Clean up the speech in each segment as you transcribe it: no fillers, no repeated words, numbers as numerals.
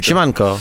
Siemanko.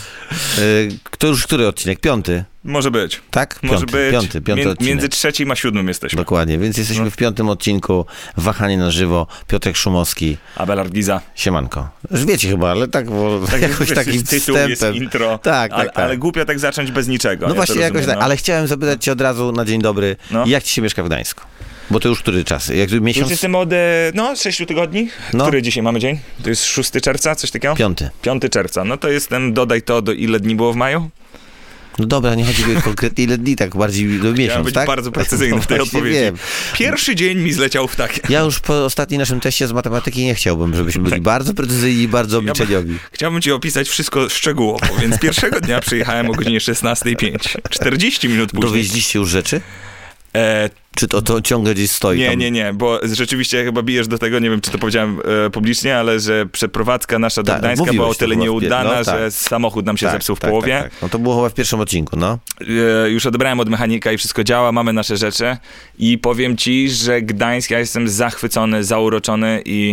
Który odcinek? 5? Może być. Tak? Może być. Piąty odcinek. Między 3. a 7 jesteśmy. Dokładnie, więc jesteśmy w 5. odcinku. Wahanie na żywo. Piotrek Szumowski. Abelard Giza. Siemanko. Już wiecie chyba, ale tak, bo Tak jakoś takim tytuł wstępem. jest intro. Tak. Ale głupio tak zacząć bez niczego. No właśnie, jakoś tak. No. Ale chciałem zapytać cię od razu na dzień dobry, jak ci się mieszka w Gdańsku? Bo to już który czas? Miesiąc? Już jestem od 6 tygodni. Który dzisiaj mamy dzień? To jest 6 czerwca, coś takiego? 5 czerwca. No to jestem, dodaj to, do ile dni było w maju? No dobra, nie chodzi o konkretnie ile dni, tak bardziej do miesiąc, Chciałem być tak? bardzo precyzyjny w tej odpowiedzi. Wiem. Pierwszy dzień mi zleciał w takie. Ja już po ostatnim naszym teście z matematyki nie chciałbym, żebyśmy byli bardzo precyzyjni i bardzo obliczeniowi. Chciałbym ci opisać wszystko szczegółowo, więc pierwszego dnia przyjechałem o godzinie 16:05. 40 minut później. Dowieźliście już rzeczy? Czy to ciągle gdzieś stoi? Nie, bo rzeczywiście chyba bijesz do tego, nie wiem, czy to powiedziałem publicznie, ale że przeprowadzka nasza do Gdańska była o tyle nieudana, że samochód nam się zepsuł w połowie. Tak. No to było chyba w pierwszym odcinku, no. Już odebrałem od mechanika i wszystko działa, mamy nasze rzeczy i powiem ci, że Gdańsk, ja jestem zachwycony, zauroczony i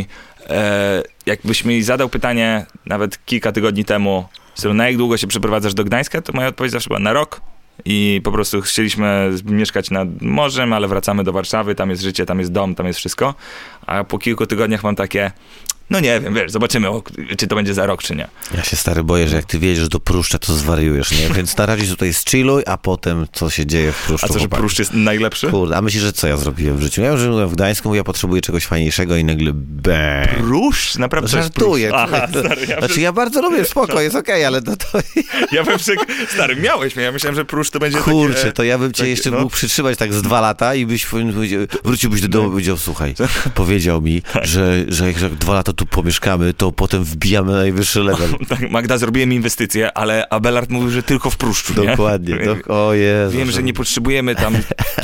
jakbyś mi zadał pytanie nawet kilka tygodni temu, na jak długo się przeprowadzasz do Gdańska, to moja odpowiedź zawsze była na rok. I po prostu chcieliśmy mieszkać nad morzem, ale wracamy do Warszawy, tam jest życie, tam jest dom, tam jest wszystko. A po kilku tygodniach mam takie, no nie wiem, wiesz, zobaczymy, czy to będzie za rok, czy nie. Ja się stary boję, że jak ty wjedziesz do Pruszcza, to zwariujesz, nie? Więc na razie tutaj chilluj, a potem co się dzieje w Pruszczu. A co, że Pruszcz jest najlepszy? Kurde, a myślisz, że co ja zrobiłem w życiu? Ja już żyłem w Gdańsku, ja potrzebuję czegoś fajniejszego i nagle bang. Pruszcz? Naprawdę żartuję. Aha, stary, ja bardzo lubię, spoko, jest okej, ale to... Ja bym stary, miałeś mnie, ja myślałem, że Pruszcz to będzie Kurczę, takie, to ja bym cię jeszcze mógł przytrzymać tak z 2 lata i wróciłbyś do domu i powiedział, słuchaj, powiedział mi, że jak 2 lata tu pomieszkamy, to potem wbijamy na najwyższy level. Tak, Magda, zrobiłem inwestycje, ale Abelard mówił, że tylko w Pruszczu, nie? Dokładnie. O Jezu. Wiem, że nie potrzebujemy tam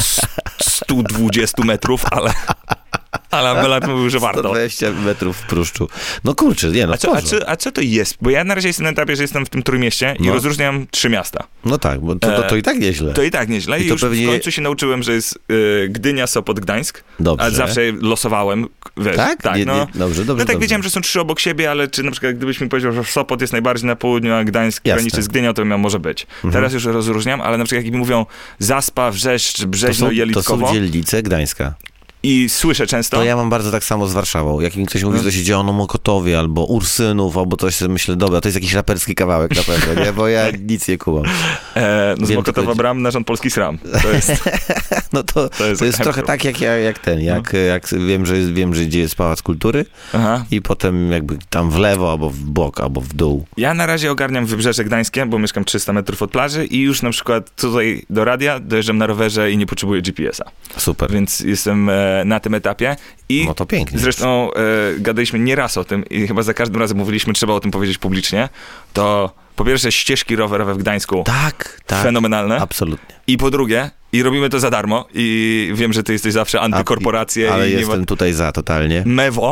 120 metrów, ale Abelard mówił, że warto. 120 metrów w Pruszczu. No kurczę, nie no, a co to jest? Bo ja na razie jestem na etapie, że jestem w tym Trójmieście i rozróżniam 3 miasta. No tak, bo to i tak nieźle. To i tak nieźle. I już pewnie... w końcu się nauczyłem, że jest Gdynia, Sopot, Gdańsk. Dobrze. A zawsze losowałem. Wiesz, tak? Dobrze. No tak wiedziałem, że są 3 obok siebie, ale czy na przykład gdybyś mi powiedział, że Sopot jest najbardziej na południu, a Gdańsk graniczy z Gdynią, to może być. Teraz już rozróżniam, ale na przykład jak mi mówią Zaspa, Wrzeszcz, Brzeźno, Jelitkowo. To są dzielnice Gdańska. I słyszę często... To ja mam bardzo tak samo z Warszawą. Jak mi ktoś mówi, że to się dzieje o Mokotowie, albo Ursynów, albo coś, myślę, dobra, to jest jakiś raperski kawałek na pewno, nie? Bo ja nic nie kumam. Z Mokotowa bram na rząd polski SRAM. To jest... No to jest trochę tak jak wiem, że gdzie jest Pałac Kultury i potem jakby tam w lewo, albo w bok, albo w dół. Ja na razie ogarniam Wybrzeże Gdańskie, bo mieszkam 300 metrów od plaży i już na przykład tutaj do radia dojeżdżam na rowerze i nie potrzebuję GPS-a. Super. Więc jestem na tym etapie. I no to pięknie. Zresztą gadaliśmy nieraz o tym i chyba za każdym razem mówiliśmy, trzeba o tym powiedzieć publicznie. To po pierwsze ścieżki rowerowe w Gdańsku. Tak. Fenomenalne. Absolutnie. I po drugie, i robimy to za darmo i wiem, że ty jesteś zawsze antykorporacje. Ale jestem tutaj za, totalnie.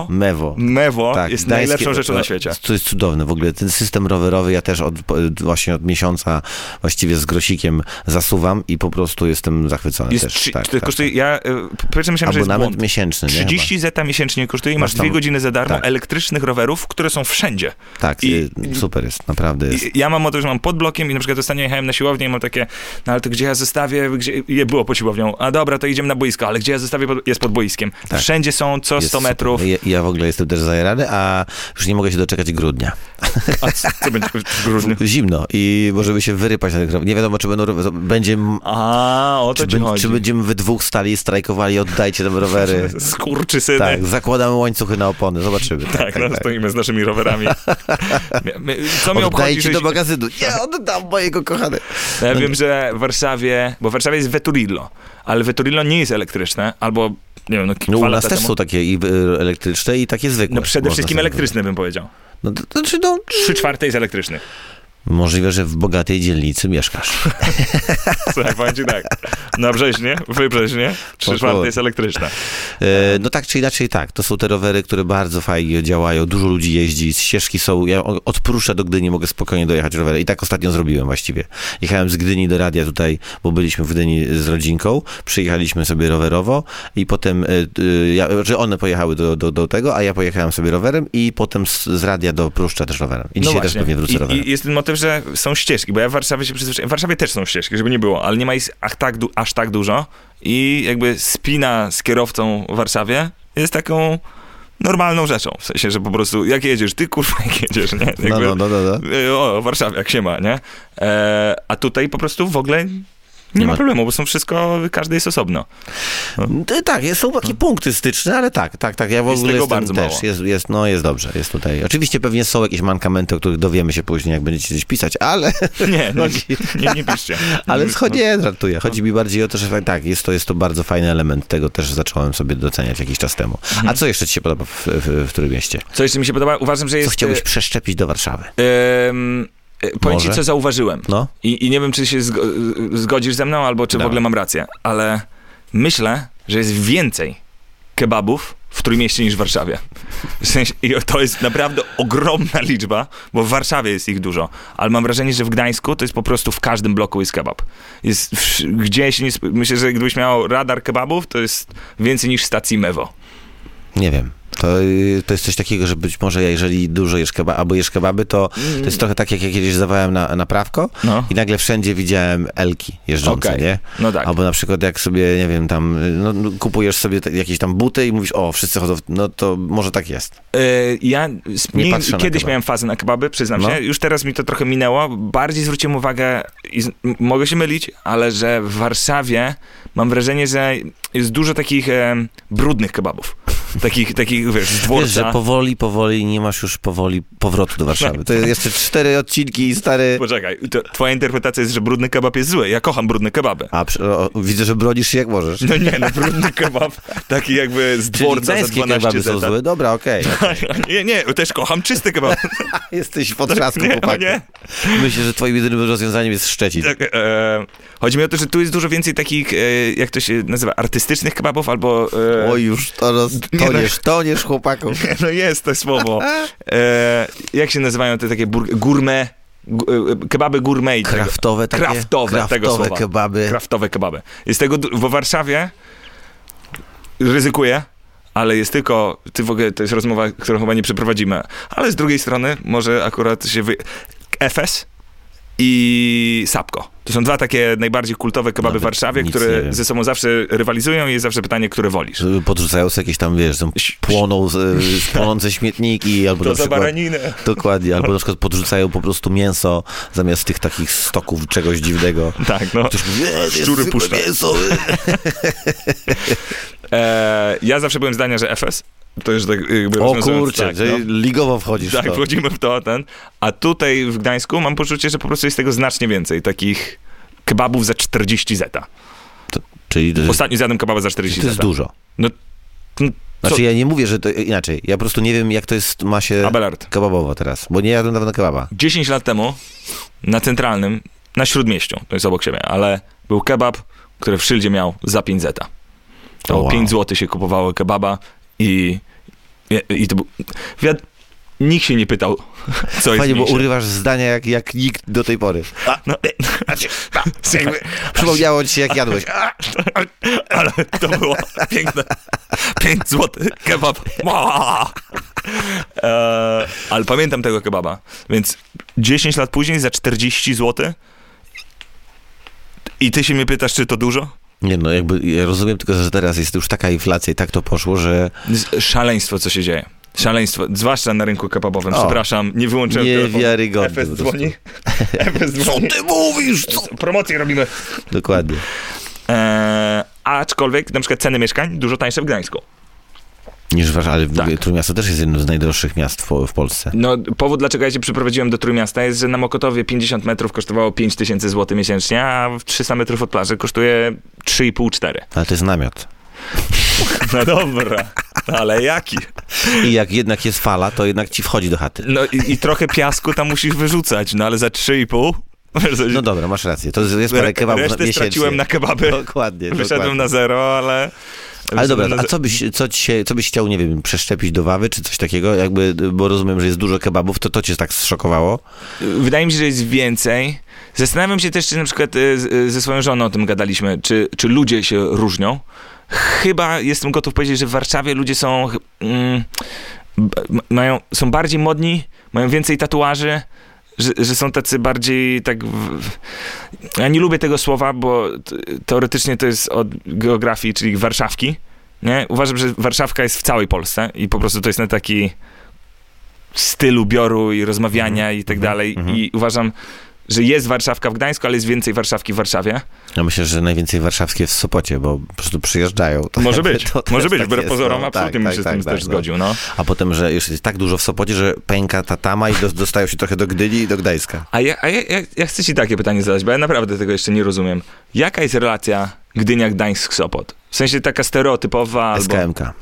Mewo tak, jest najlepszą rzeczą na świecie. To jest cudowne w ogóle. Ten system rowerowy ja też właśnie od miesiąca właściwie z grosikiem zasuwam i po prostu jestem zachwycony też. Kosztuje, ja myślałem, że jest nawet błąd. miesięczny. 30 zeta miesięcznie kosztuje i masz 2 godziny za darmo elektrycznych rowerów, które są wszędzie. Tak, super jest, naprawdę jest. Ja mam o to, że mam pod blokiem i na przykład ostatnio jechałem na siłownię i mam takie, no ale to gdzie ja zostawię, gdzie było pod siłownią, a dobra, to idziemy na boisko, ale gdzie ja zostawię, jest pod boiskiem. Tak. Wszędzie są co 100 metrów. Ja w ogóle jestem też zajarany, a już nie mogę się doczekać grudnia. A co będzie w grudniu? Zimno i możemy się wyrypać na tych rowerach. Nie wiadomo, czy będzie... o to ci chodzi. Czy będziemy we 2 stali, strajkowali, oddajcie nam rowery. Skurczysyny. Tak, zakładamy łańcuchy na opony, zobaczymy. Tak, stoimy z naszymi rowerami. Co mnie obchodzi, oddajcie do magazynu. Nie, oddam mojego kochanego. Ja wiem, że w Warszawie jest Veturillo, ale Veturillo nie jest elektryczne, albo nie wiem, u nas też są takie i elektryczne i takie zwykłe. No przede wszystkim elektryczne bym powiedział. 3/4 jest elektrycznych. Możliwe, że w bogatej dzielnicy mieszkasz. Słuchaj, powiem ci tak. Na Brzeźnie, Wybrzeźnie, 3/4 jest elektryczna. No tak czy inaczej tak. To są te rowery, które bardzo fajnie działają. Dużo ludzi jeździ, ścieżki są. Ja od Prusza do Gdyni mogę spokojnie dojechać rowerem. I tak ostatnio zrobiłem właściwie. Jechałem z Gdyni do radia tutaj, bo byliśmy w Gdyni z rodzinką. Przyjechaliśmy sobie rowerowo i potem, że one pojechały do tego, a ja pojechałem sobie rowerem i potem z radia do Pruszcza też rowerem. I dzisiaj też pewnie wrócę rowerem. I jest ten motyw, że są ścieżki, bo ja w Warszawie się przyzwyczaiłem. W Warszawie też są ścieżki, żeby nie było, ale nie ma ich aż tak dużo i jakby spina z kierowcą w Warszawie jest taką normalną rzeczą. W sensie, że po prostu jak jedziesz, ty kurwa jak jedziesz, nie? Jakby, o, Warszawie, jak się ma, nie? A tutaj po prostu w ogóle nie ma problemu, bo są wszystko, każdy jest osobno. No. Tak, są takie punkty styczne, ale tak. Ja w ogóle jestem bardzo też. Jest dobrze, jest tutaj. Oczywiście pewnie są jakieś mankamenty, o których dowiemy się później, jak będziecie gdzieś pisać, ale... Nie piszcie. Ale żartuję. Chodzi mi bardziej o to, że tak, jest to bardzo fajny element. Tego też zacząłem sobie doceniać jakiś czas temu. A co jeszcze ci się podoba w którym mieście? Co jeszcze mi się podoba? Uważam, że jest... Co chciałbyś przeszczepić do Warszawy? Powiem ci, co zauważyłem. No. I nie wiem, czy się zgodzisz ze mną, albo czy w ogóle mam rację, ale myślę, że jest więcej kebabów w Trójmieście niż w Warszawie. W sensie, i to jest naprawdę ogromna liczba, bo w Warszawie jest ich dużo, ale mam wrażenie, że w Gdańsku to jest po prostu w każdym bloku jest kebab. Jest gdzieś, myślę, że gdybyś miał radar kebabów, to jest więcej niż stacji Mewo. Nie wiem. To jest coś takiego, że być może jeżeli dużo jesz albo jesz kebaby, to jest trochę tak, jak ja kiedyś zdawałem na prawko i nagle wszędzie widziałem elki jeżdżące, nie? No tak. Albo na przykład jak sobie, nie wiem, tam kupujesz sobie jakieś tam buty i mówisz, o, wszyscy chodzą, no to może tak jest. Ja kiedyś miałem fazę na kebaby, przyznam się. Już teraz mi to trochę minęło. Bardziej zwróciłem uwagę, i mogę się mylić, ale że w Warszawie mam wrażenie, że jest dużo takich brudnych kebabów. Takich, wiesz, z dworca. Wiesz, że powoli nie masz już powrotu do Warszawy. To jest jeszcze 4 odcinki i stary... Poczekaj, twoja interpretacja jest, że brudny kebab jest zły. Ja kocham brudne kebaby. Widzę, że bronisz się jak możesz. No nie, brudny kebab, taki jakby z dworca za 12 są złe? Dobra, okej. Nie, też kocham czysty kebab. Jesteś pod trzaską, chłopaku. Myślę, że twoim jedynym rozwiązaniem jest Szczecin. Tak, chodzi mi o to, że tu jest dużo więcej takich, jak to się nazywa, artystycznych kebabów, albo... Oj, już toniesz, chłopaku. No jest to słowo. Jak się nazywają te takie gourmet, kebaby gourmet? Kraftowe takie? Kraftowe kebaby. Kraftowe kebaby. Jest tego w Warszawie, ryzykuję, ale jest tylko, w ogóle to jest rozmowa, którą chyba nie przeprowadzimy, ale z drugiej strony może akurat się Efes i Sapko. To są 2 takie najbardziej kultowe kebaby w Warszawie, które ze sobą zawsze rywalizują i jest zawsze pytanie, które wolisz. Podrzucają sobie jakieś tam, wiesz, płonące śmietniki. Albo to za baraninę. Dokładnie, albo na przykład podrzucają po prostu mięso zamiast tych takich stoków czegoś dziwnego. Tak, no. Ktoś mówi, szczury puszcza. Mięso. Ja zawsze byłem zdania, że Efes. To już tak jakby o kurczę, tak, ligowo wchodzisz tak, wchodzimy w to, a tutaj w Gdańsku mam poczucie, że po prostu jest tego znacznie więcej, takich kebabów za 40 zeta. Ostatnio zjadłem kebaba za 40 zeta. To jest dużo. Znaczy ja nie mówię, że to inaczej, ja po prostu nie wiem, jak to jest, ma się Abelard kebabowo teraz, bo nie jadłem dawno kebaba. 10 lat temu na Centralnym, na Śródmieściu, to jest obok siebie, ale był kebab, który w szyldzie miał za 5 zeta. To 5 zł się kupowało kebaba i to był... Nikt się nie pytał, co jest Fajnie, bo urywasz zdania jak nikt do tej pory. Przypomniało ci się, jak jadłeś. Ale to było piękne. 5 zł kebab. Ale pamiętam tego kebaba. Więc 10 lat później za 40 zł i ty się mnie pytasz, czy to dużo? Nie no, jakby ja rozumiem tylko, że teraz jest już taka inflacja i tak to poszło, że... Szaleństwo, co się dzieje. Szaleństwo, zwłaszcza na rynku kebabowym. Przepraszam, nie wyłączyłem telefonu. Niewiarygodne. Efes dzwoni. Co ty mówisz? Promocję robimy. Dokładnie. Aczkolwiek na przykład ceny mieszkań dużo tańsze w Gdańsku. Niż ale tak. Trójmiasto też jest jednym z najdroższych miast w Polsce. No, powód, dlaczego ja się przyprowadziłem do Trójmiasta jest, że na Mokotowie 50 metrów kosztowało 5000 zł miesięcznie, a 300 metrów od plaży kosztuje 3,5-4. Ale to jest namiot. No dobra. Ale jaki? I jak jednak jest fala, to jednak ci wchodzi do chaty. No i trochę piasku tam musisz wyrzucać, no ale za 3,5... No dobra, masz rację. To jest parę kebabów Resztę miesięcznie. straciłem na kebaby. Dokładnie. Wyszedłem na zero, ale... Ale dobra, a co byś chciał, nie wiem, przeszczepić do Wawy, czy coś takiego? Jakby, bo rozumiem, że jest dużo kebabów, to cię tak zszokowało? Wydaje mi się, że jest więcej. Zastanawiam się też, czy na przykład ze swoją żoną o tym gadaliśmy, czy ludzie się różnią. Chyba jestem gotów powiedzieć, że w Warszawie ludzie są są bardziej modni, mają więcej tatuaży, że są tacy bardziej tak... Ja nie lubię tego słowa, bo teoretycznie to jest od geografii, czyli Warszawki. Nie? Uważam, że Warszawka jest w całej Polsce i po prostu to jest na taki styl ubioru i rozmawiania i tak dalej. I uważam, że jest Warszawka w Gdańsku, ale jest więcej Warszawki w Warszawie. Ja myślę, że najwięcej warszawskie jest w Sopocie, bo po prostu przyjeżdżają. Może być, wbrew pozorom, no, absolutnie bym się z tym też zgodził. No. A potem, że już jest tak dużo w Sopocie, że pęka ta tama i dostają się trochę do Gdyni i do Gdańska. Ja chcę ci takie pytanie zadać, bo ja naprawdę tego jeszcze nie rozumiem. Jaka jest relacja Gdynia-Gdańsk-Sopot? W sensie taka stereotypowa SKMK.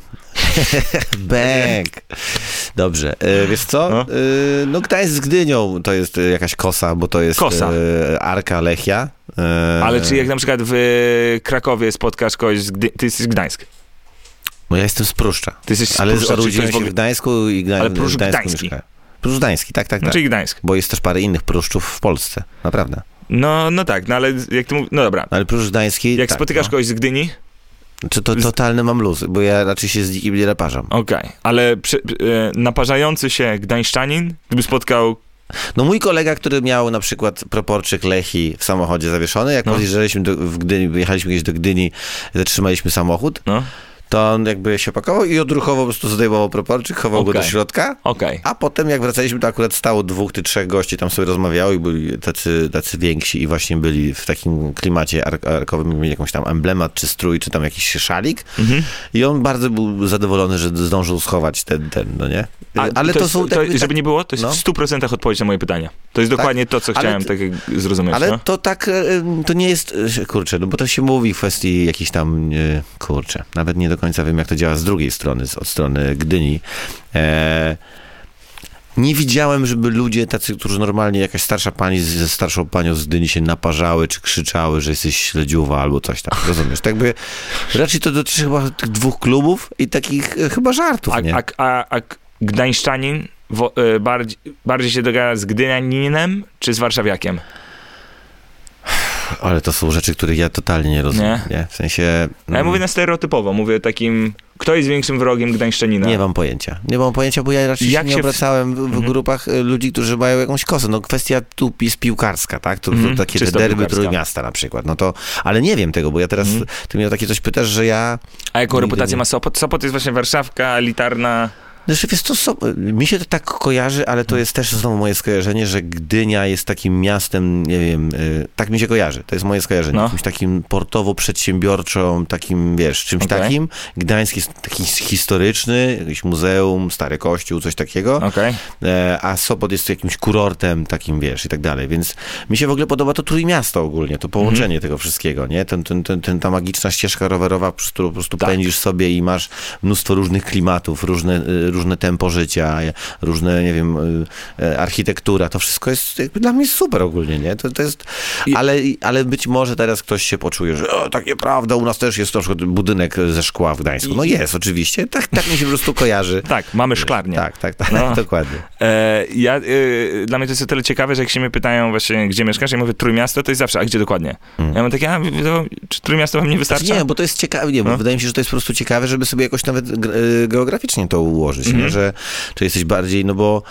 Bęk. Dobrze. Wiesz co? No Gdańsk z Gdynią to jest jakaś kosa, bo to jest Arka Lechia. Ale czy jak na przykład w Krakowie spotkasz kogoś ty jesteś z Gdańsk? No ja jestem z Pruszcza. Ty jesteś z ale Pruszcza, urodziłem się w Gdańsku i ale Pruszcz Gdański. Pruszcz Gdański, tak. Czyli Gdańsk. Bo jest też parę innych Pruszczów w Polsce. Naprawdę. No tak, no ale jak ty mówisz, no dobra. Ale Pruszcz Gdański... Jak spotykasz kogoś z Gdyni? Czy to totalny mam luz, bo ja raczej się z nikim nie naparzam. Okej, ale naparzający się gdańszczanin, gdyby spotkał... No mój kolega, który miał na przykład proporczyk Lechi w samochodzie zawieszony, jak podjeżdżaliśmy w Gdyni, wyjechaliśmy gdzieś do Gdyni, zatrzymaliśmy samochód, to on jakby się pakował i odruchowo po prostu zdejmował proporczyk, chował go do środka, a potem jak wracaliśmy, to akurat stało 2 czy 3 gości, tam sobie rozmawiały i byli tacy więksi i właśnie byli w takim klimacie arkowym, mieli jakąś tam emblemat, czy strój, czy tam jakiś szalik i on bardzo był zadowolony, że zdążył schować ten no nie? Ale to są... żeby nie było, to jest w 100% odpowiedź na moje pytanie. To jest dokładnie to, co chciałem tak zrozumieć. Ale to tak, to nie jest, kurczę, no bo to się mówi w kwestii jakichś tam, kurczę, nawet nie do końca wiem, jak to działa z drugiej strony, od strony Gdyni. Nie widziałem, żeby ludzie tacy, którzy normalnie, jakaś starsza pani ze starszą panią z Gdyni się naparzały, czy krzyczały, że jesteś śledziuwa albo coś tam, rozumiesz? Tak jakby raczej to dotyczy chyba tych 2 klubów i takich chyba żartów, nie? A gdańszczanin bardziej się dogada z gdynianinem, czy z warszawiakiem? Ale to są rzeczy, których ja totalnie nie rozumiem. Nie? W sensie... Ja mówię na stereotypowo, mówię takim, kto jest większym wrogiem gdańszczanina? Nie mam pojęcia, bo ja raczej się nie obracałem w grupach ludzi, którzy mają jakąś kosę. No kwestia tu jest piłkarska, tak? To takie te derby Trójmiasta na przykład. No to, ale nie wiem tego, bo ja teraz, ty mnie o takie coś pytasz, że ja... A jaką reputację ma Sopot? Sopot jest właśnie Warszawka, elitarna... Znaczy, wiesz co, mi się to tak kojarzy, ale to jest też znowu moje skojarzenie, że Gdynia jest takim miastem, nie wiem, tak mi się kojarzy, to jest moje skojarzenie, jakimś takim portowo-przedsiębiorczą, takim, wiesz, czymś takim. Gdańsk jest taki historyczny, jakiś muzeum, stary kościół, coś takiego, a Sopot jest jakimś kurortem takim, wiesz, i tak dalej, więc mi się w ogóle podoba to Trójmiasto ogólnie, to połączenie tego wszystkiego, nie? Ta magiczna ścieżka rowerowa, przez którą po prostu pędzisz sobie i masz mnóstwo różnych klimatów, różne tempo życia, różne, nie wiem, architektura, to wszystko jest jakby dla mnie super ogólnie, nie? To jest, ale być może teraz ktoś się poczuje, że tak nieprawda, u nas też jest na przykład budynek ze szkła w Gdańsku. No jest, oczywiście, tak mi się po prostu kojarzy. Tak, mamy szklarnię. Tak, dokładnie. Dla mnie to jest o tyle ciekawe, że jak się mnie pytają właśnie, gdzie mieszkasz, ja mówię Trójmiasto, to jest zawsze, a gdzie dokładnie? Ja mam takie, czy Trójmiasto wam nie wystarcza? Nie, bo to jest ciekawe, bo wydaje mi się, że to jest po prostu ciekawe, żeby sobie jakoś nawet geograficznie to ułożyć, nie? Że jesteś bardziej, no bo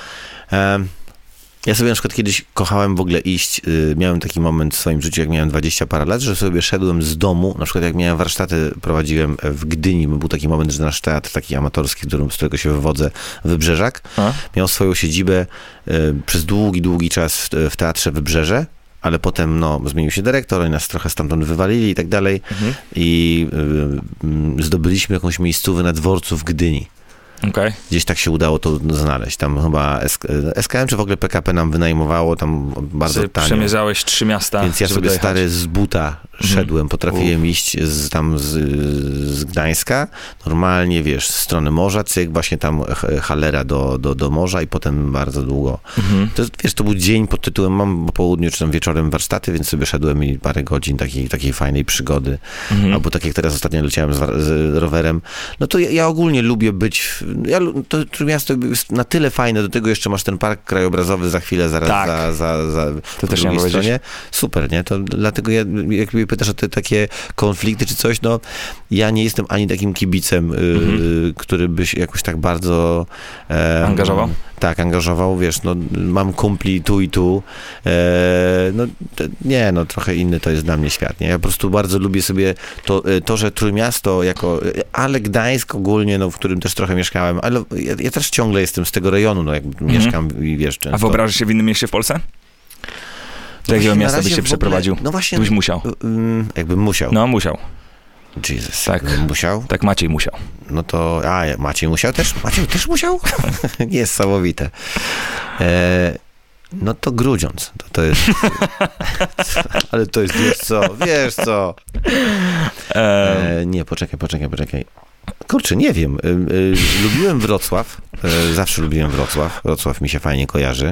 ja sobie na przykład kiedyś kochałem w ogóle iść, miałem taki moment w swoim życiu, jak miałem 20 parę lat, że sobie szedłem z domu, na przykład jak miałem warsztaty, prowadziłem w Gdyni, bo był taki moment, że nasz teatr taki amatorski, z którego się wywodzę, Wybrzeżak, miał swoją siedzibę przez długi czas w Teatrze Wybrzeże, ale potem, zmienił się dyrektor, oni nas trochę stamtąd wywalili i tak dalej i zdobyliśmy jakąś miejscówkę na dworcu w Gdyni. Gdzieś tak się udało to znaleźć. Tam chyba SKM czy w ogóle PKP nam wynajmowało tam bardzo tanio. Przemierzałeś 3 miasta. Więc ja sobie stary z buta szedłem, potrafiłem iść z Gdańska, normalnie, wiesz, z strony morza, cyk, właśnie tam Halera do morza i potem bardzo długo. To, wiesz, to był dzień pod tytułem, mam po południu czy tam wieczorem warsztaty, więc sobie szedłem i parę godzin takiej fajnej przygody. Albo tak jak teraz ostatnio leciałem z rowerem. No to ja ogólnie lubię być, to miasto jest na tyle fajne, do tego jeszcze masz ten park krajobrazowy za chwilę, zaraz Tak. za To też drugiej chciałem stronie. Super, nie? To dlatego jak mnie pytasz o te takie konflikty czy coś, no ja nie jestem ani takim kibicem, który by się jakoś tak bardzo Angażował? Tak, angażował, wiesz, no mam kumpli tu i tu, no trochę inny to jest dla mnie świat, nie? Ja po prostu bardzo lubię sobie to że Trójmiasto ale Gdańsk ogólnie, no w którym też trochę mieszkałem, ale ja też ciągle jestem z tego rejonu, no jak mieszkam i wiesz, często. A wyobrażasz się w innym mieście w Polsce? Do jakiego miasta byś się przeprowadził? No właśnie. Byś musiał. Jakbym musiał. No, musiał. Jesus, Tak. jakbym musiał. Tak Maciej musiał. No to, Maciej musiał też? Maciej też musiał? Niesamowite. No to Grudziądz. To jest... Ale to jest, wiesz co? Nie, poczekaj. Kurczę, nie wiem. Lubiłem Wrocław. Zawsze lubiłem Wrocław. Wrocław mi się fajnie kojarzy.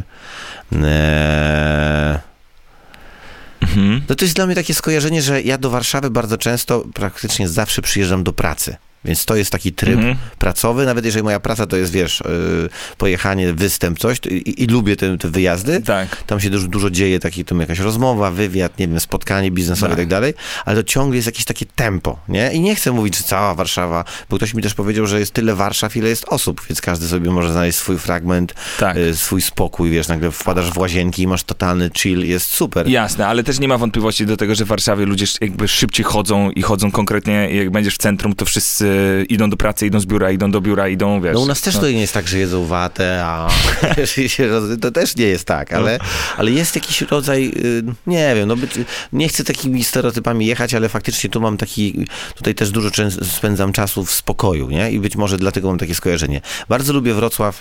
No to jest dla mnie takie skojarzenie, że ja do Warszawy bardzo często, praktycznie zawsze przyjeżdżam do pracy. Więc to jest taki tryb pracowy, nawet jeżeli moja praca to jest, wiesz, pojechanie, występ, coś i lubię te wyjazdy. Tak. Tam się dużo dzieje, tam jakaś rozmowa, wywiad, nie wiem, spotkanie biznesowe i tak dalej, ale to ciągle jest jakieś takie tempo, nie? I nie chcę mówić, że cała Warszawa, bo ktoś mi też powiedział, że jest tyle Warszaw, ile jest osób, więc każdy sobie może znaleźć swój fragment, swój spokój, wiesz, nagle wpadasz w łazienki i masz totalny chill, jest super. Jasne, ale też nie ma wątpliwości do tego, że w Warszawie ludzie jakby szybciej chodzą i chodzą konkretnie, i jak będziesz w centrum, to wszyscy idą do pracy, idą z biura, idą do biura, idą, wiesz. No u nas też to nie jest tak, że jedzą watę, a to też nie jest tak, ale jest jakiś rodzaj, nie wiem, nie chcę takimi stereotypami jechać, ale faktycznie tu mam tutaj też dużo spędzam czasu w spokoju, nie? I być może dlatego mam takie skojarzenie. Bardzo lubię Wrocław,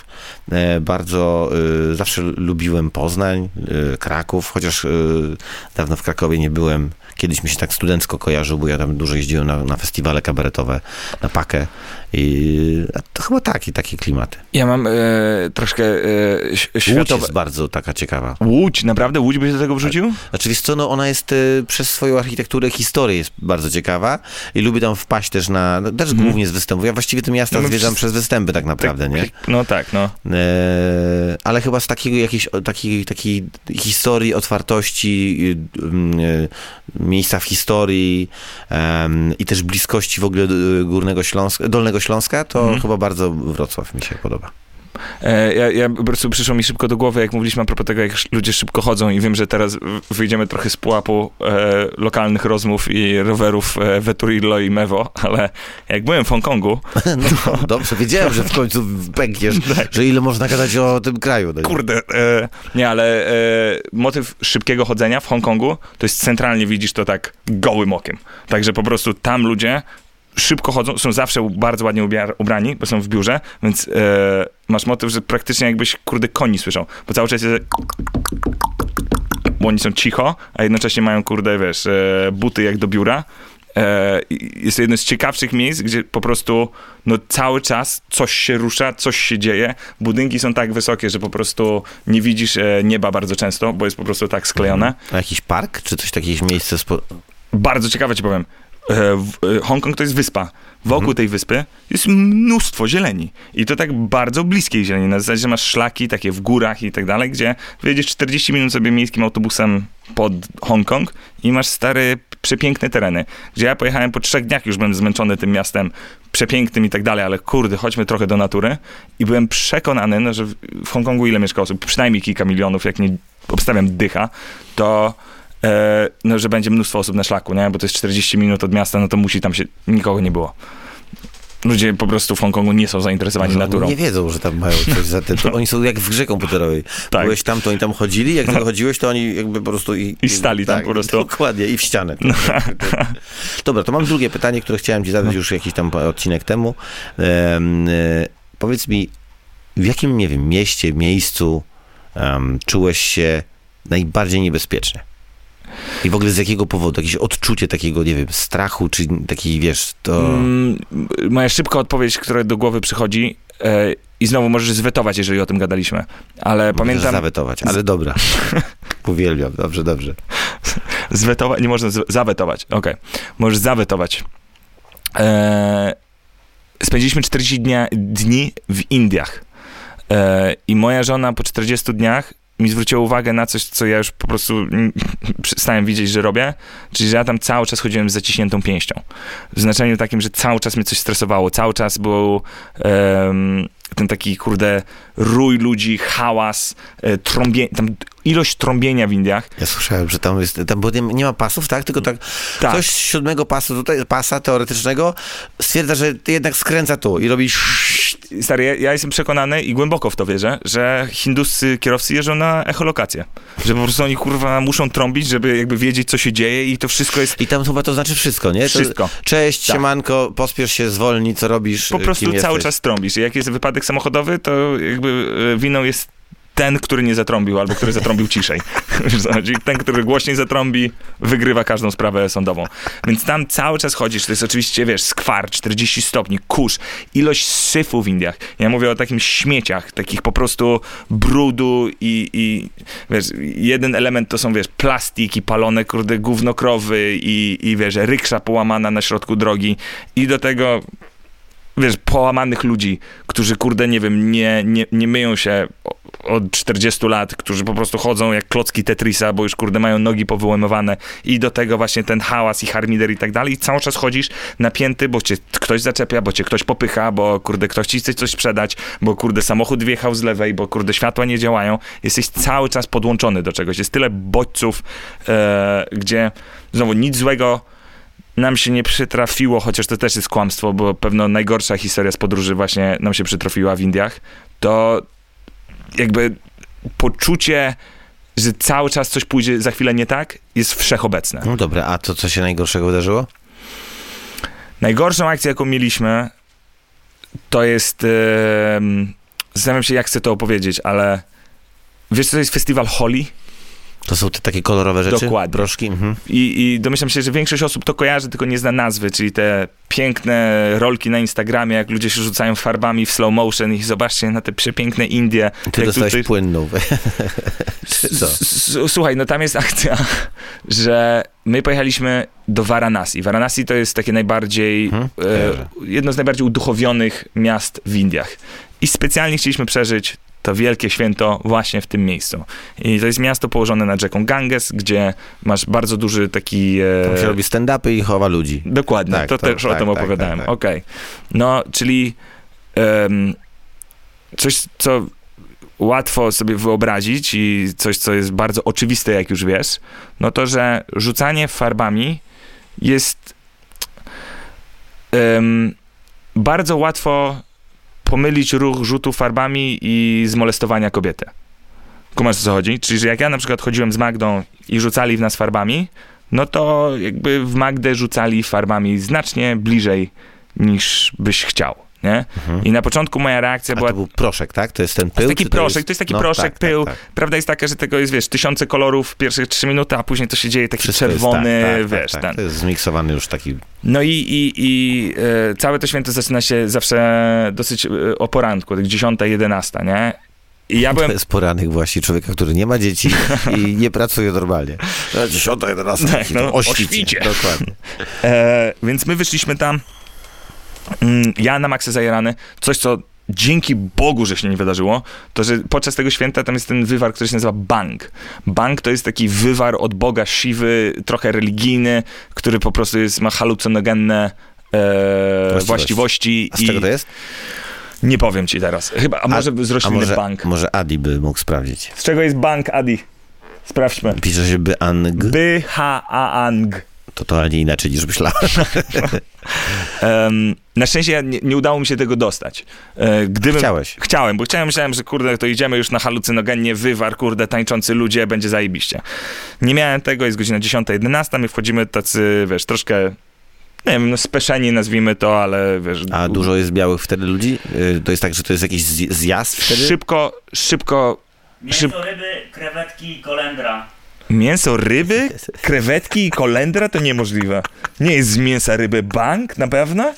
zawsze lubiłem Poznań, Kraków, chociaż dawno w Krakowie nie byłem. Kiedyś mi się tak studencko kojarzył, bo ja tam dużo jeździłem na festiwale kabaretowe, na Pakę i to chyba takie klimaty. Ja mam troszkę światowe... Łódź jest bardzo taka ciekawa. Łódź? Naprawdę? Łódź byś do tego wrzucił? Znaczy, wiesz co, no ona jest przez swoją architekturę, historię jest bardzo ciekawa i lubię tam wpaść też też głównie z występów. Ja właściwie te miasta zwiedzam przez występy tak naprawdę, nie? No tak, no. Ale chyba z takiej historii, otwartości, miejsca w historii i też bliskości w ogóle Dolnego Śląska, to chyba bardzo Wrocław mi się podoba. Ja po prostu przyszło mi szybko do głowy, jak mówiliśmy a propos tego, jak ludzie szybko chodzą i wiem, że teraz wyjdziemy trochę z pułapu lokalnych rozmów i rowerów Veturillo i Mevo, ale jak byłem w Hongkongu... No, dobrze, wiedziałem, że w końcu pękniesz, że ile można gadać o tym kraju. No. Kurde, nie, ale motyw szybkiego chodzenia w Hongkongu, to jest centralnie widzisz to tak gołym okiem. Także po prostu tam ludzie szybko chodzą, są zawsze bardzo ładnie ubrani, bo są w biurze, więc masz motyw, że praktycznie jakbyś, koni słyszał, bo cały czas jest... Bo oni są cicho, a jednocześnie mają, wiesz, buty jak do biura. Jest to jedno z ciekawszych miejsc, gdzie po prostu cały czas coś się rusza, coś się dzieje. Budynki są tak wysokie, że po prostu nie widzisz nieba bardzo często, bo jest po prostu tak sklejone. A jakiś park? Czy coś takiego miejsce? Bardzo ciekawe ci powiem. Hongkong to jest wyspa. Wokół tej wyspy jest mnóstwo zieleni. I to tak bardzo bliskiej zieleni. Na zasadzie, że masz szlaki takie w górach i tak dalej, gdzie wyjedziesz 40 minut sobie miejskim autobusem pod Hongkong i masz stare, przepiękne tereny. Gdzie ja pojechałem po 3 dniach, już byłem zmęczony tym miastem przepięknym i tak dalej, ale chodźmy trochę do natury. I byłem przekonany, że w Hongkongu ile mieszka osób? Przynajmniej kilka milionów, jak nie obstawiam dycha, to że będzie mnóstwo osób na szlaku, nie? Bo to jest 40 minut od miasta, no to musi tam się nikogo nie było. Ludzie po prostu w Hongkongu nie są zainteresowani naturą. Nie wiedzą, że tam mają coś za tym. Oni są jak w grze komputerowej. Tak. Byłeś tam, to oni tam chodzili, jak tylko chodziłeś, to oni jakby po prostu... I stali tam po prostu. Dokładnie, i w ścianę. Dobra, to mam drugie pytanie, które chciałem ci zadać już jakiś tam odcinek temu. Powiedz mi, w jakim, nie wiem, mieście, miejscu czułeś się najbardziej niebezpiecznie? I w ogóle z jakiego powodu? Jakieś odczucie takiego, nie wiem, strachu, czy taki, wiesz, to... Moja szybka odpowiedź, która do głowy przychodzi, i znowu możesz zwetować, jeżeli o tym gadaliśmy, ale pamiętam... zawetować, ale dobra. Uwielbiam, dobrze. Zwetować, nie można zawetować, okej. Możesz zawetować. Spędziliśmy 40 dni w Indiach. I moja żona po 40 dniach mi zwróciła uwagę na coś, co ja już po prostu przestałem widzieć, że robię, czyli że ja tam cały czas chodziłem z zaciśniętą pięścią. W znaczeniu takim, że cały czas mnie coś stresowało, cały czas był ten taki, rój ludzi, hałas, ilość trąbienia w Indiach. Ja słyszałem, że tam jest, bo nie ma pasów, tak? Tylko tak. Ktoś z 7 pasu tutaj, pasa teoretycznego stwierdza, że jednak skręca tu i robi... Stary, ja jestem przekonany i głęboko w to wierzę, że hinduscy kierowcy jeżdżą na echolokację. Że po prostu oni, muszą trąbić, żeby jakby wiedzieć, co się dzieje i to wszystko jest... I tam chyba to znaczy wszystko, nie? Wszystko. Cześć, siemanko, pospiesz się, zwolnij, co robisz, po prostu kim cały jesteś? czas trąbisz. Jak jest wypadek samochodowy, to jakby winą jest ten, który nie zatrąbił, albo który zatrąbił ciszej. Ten, który głośniej zatrąbi, wygrywa każdą sprawę sądową. Więc tam cały czas chodzisz, to jest oczywiście, wiesz, skwar, 40 stopni, kurz, ilość syfu w Indiach. Ja mówię o takim śmieciach, takich po prostu brudu i wiesz, jeden element to są, wiesz, plastiki, palone, gówno krowy i wiesz, ryksza połamana na środku drogi i do tego... Wiesz, połamanych ludzi, którzy, nie wiem, nie myją się od 40 lat, którzy po prostu chodzą jak klocki Tetrisa, bo już, mają nogi powyłamywane i do tego właśnie ten hałas i harmider i tak dalej i cały czas chodzisz napięty, bo cię ktoś zaczepia, bo cię ktoś popycha, bo, ktoś ci chce coś sprzedać, bo, samochód wjechał z lewej, bo, światła nie działają. Jesteś cały czas podłączony do czegoś. Jest tyle bodźców, gdzie, znowu, nic złego nam się nie przytrafiło, chociaż to też jest kłamstwo, bo pewno najgorsza historia z podróży właśnie nam się przytrafiła w Indiach, to jakby poczucie, że cały czas coś pójdzie za chwilę nie tak, jest wszechobecne. No dobra, a to co się najgorszego wydarzyło? Najgorszą akcję, jaką mieliśmy, to jest... zastanawiam się, jak chcę to opowiedzieć, ale wiesz, co to jest festiwal Holi? To są te takie kolorowe rzeczy? Dokładnie. Proszki? Mhm. I domyślam się, że większość osób to kojarzy, tylko nie zna nazwy, czyli te piękne rolki na Instagramie, jak ludzie się rzucają farbami w slow motion i zobaczcie na te przepiękne Indie. Ty dostałeś płynną. Słuchaj, no tam jest akcja, że my pojechaliśmy do Varanasi. Varanasi to jest takie najbardziej, jedno z najbardziej uduchowionych miast w Indiach. I specjalnie chcieliśmy przeżyć to wielkie święto właśnie w tym miejscu. I to jest miasto położone nad rzeką Ganges, gdzie masz bardzo duży taki... Tam się robi stand-upy i chowa ludzi. Dokładnie, tak, to też o tym opowiadałem. Tak. Okej. No, czyli coś, co łatwo sobie wyobrazić i coś, co jest bardzo oczywiste, jak już wiesz, no to, że rzucanie farbami jest bardzo łatwo pomylić ruch rzutu farbami i zmolestowania kobiety. Kumasz, o co chodzi? Czyli, że jak ja na przykład chodziłem z Magdą i rzucali w nas farbami, no to jakby w Magdę rzucali farbami znacznie bliżej niż byś chciał, nie? I na początku moja reakcja była... to był proszek, tak? To jest ten pył? To jest taki proszek, pył. Tak. Prawda jest taka, że tego jest, wiesz, 1000 kolorów w pierwszych 3 minuty, a później to się dzieje taki wszystko czerwony, jest, wiesz. Tak. Ten. To jest zmiksowany już taki... No i całe to święto zaczyna się zawsze dosyć o poranku, tak 10, 11, nie? I ja byłem... To jest poranek właśnie człowieka, który nie ma dzieci i nie pracuje normalnie. 10, 11, tak, no, o świcie. Dokładnie. Więc my wyszliśmy tam, ja na maksa zajarany, coś co dzięki Bogu, że się nie wydarzyło, to że podczas tego święta tam jest ten wywar, który się nazywa Bang. Bang to jest taki wywar od Boga Siwy, trochę religijny, który po prostu ma halucynogenne właściwości. A z czego to jest? Nie powiem ci teraz. Chyba, a może z rośliny Bang. Może Adi by mógł sprawdzić. Z czego jest Bang, Adi? Sprawdźmy. Pisze się Bang. B-H-A-Ang. Totalnie inaczej niż myślałem. Na szczęście nie udało mi się tego dostać. Chciałeś? Chciałem, bo myślałem, że to idziemy już na halucynogennie, wywar, tańczący ludzie, będzie zajebiście. Nie miałem tego, jest godzina 10, 11, my wchodzimy tacy, wiesz, troszkę, nie wiem, speszeni nazwijmy to, ale wiesz... A dużo jest białych wtedy ludzi? To jest tak, że to jest jakiś zjazd wtedy? Szybko... Mięso, ryby, krewetki, kolendra. Mięso ryby, krewetki i kolendra to niemożliwe. Nie jest z mięsa ryby bank, na pewno?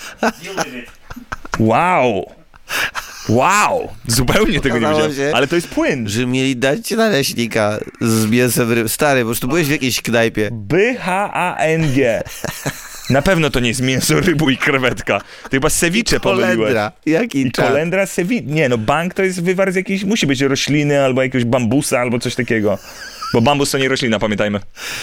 Wow! Zupełnie tego nie Okazało wiedziałem. się, Ale to jest płyn. że mieli dać ci naleśnika z mięsem ryb. Stary, bo już tu byłeś w jakiejś knajpie. B-H-A-N-G. Na pewno to nie jest mięso rybu i krewetka. To chyba ceviche pomyliłeś. Kolendra. Jaki I kolendra ceviche. Nie, no bank to jest wywar z jakiejś, musi być rośliny albo jakiegoś bambusa albo coś takiego. Bo bambus to nie roślina, pamiętajmy.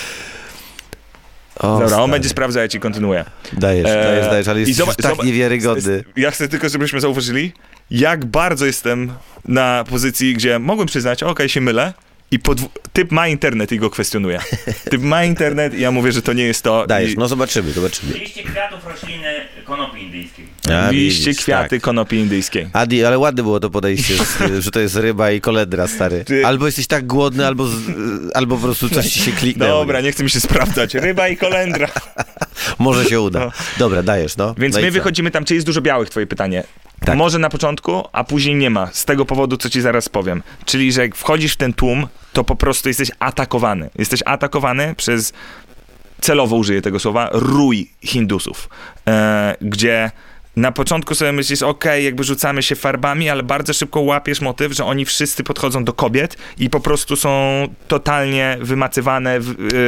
Dobra, on będzie sprawdzał, ja ci kontynuuję. Dajesz, ale jest tak niewiarygodny. Ja chcę tylko, żebyśmy zauważyli, jak bardzo jestem na pozycji, gdzie mogłem przyznać, okej, się mylę, i typ ma internet i go kwestionuje. Typ ma internet i ja mówię, że to nie jest to. Dajesz, no zobaczymy. Liście kwiatów rośliny konopi indyjskiej. Liście kwiaty konopi indyjskiej. Adi, ale ładne było to podejście, że to jest ryba i kolendra, stary. Albo jesteś tak głodny, albo po prostu coś ci się kliknęło. Dobra, nie chcę mi się sprawdzać. Ryba i kolendra. Może się uda. No. Dobra, dajesz, no. Więc my wychodzimy tam, czy jest dużo białych, twoje pytanie. Tak. Może na początku, a później nie ma. Z tego powodu, co ci zaraz powiem. Czyli, że jak wchodzisz w ten tłum, to po prostu jesteś atakowany. Jesteś atakowany przez, celowo użyję tego słowa, rój Hindusów. Gdzie na początku sobie myślisz, jakby rzucamy się farbami, ale bardzo szybko łapiesz motyw, że oni wszyscy podchodzą do kobiet i po prostu są totalnie wymacywane.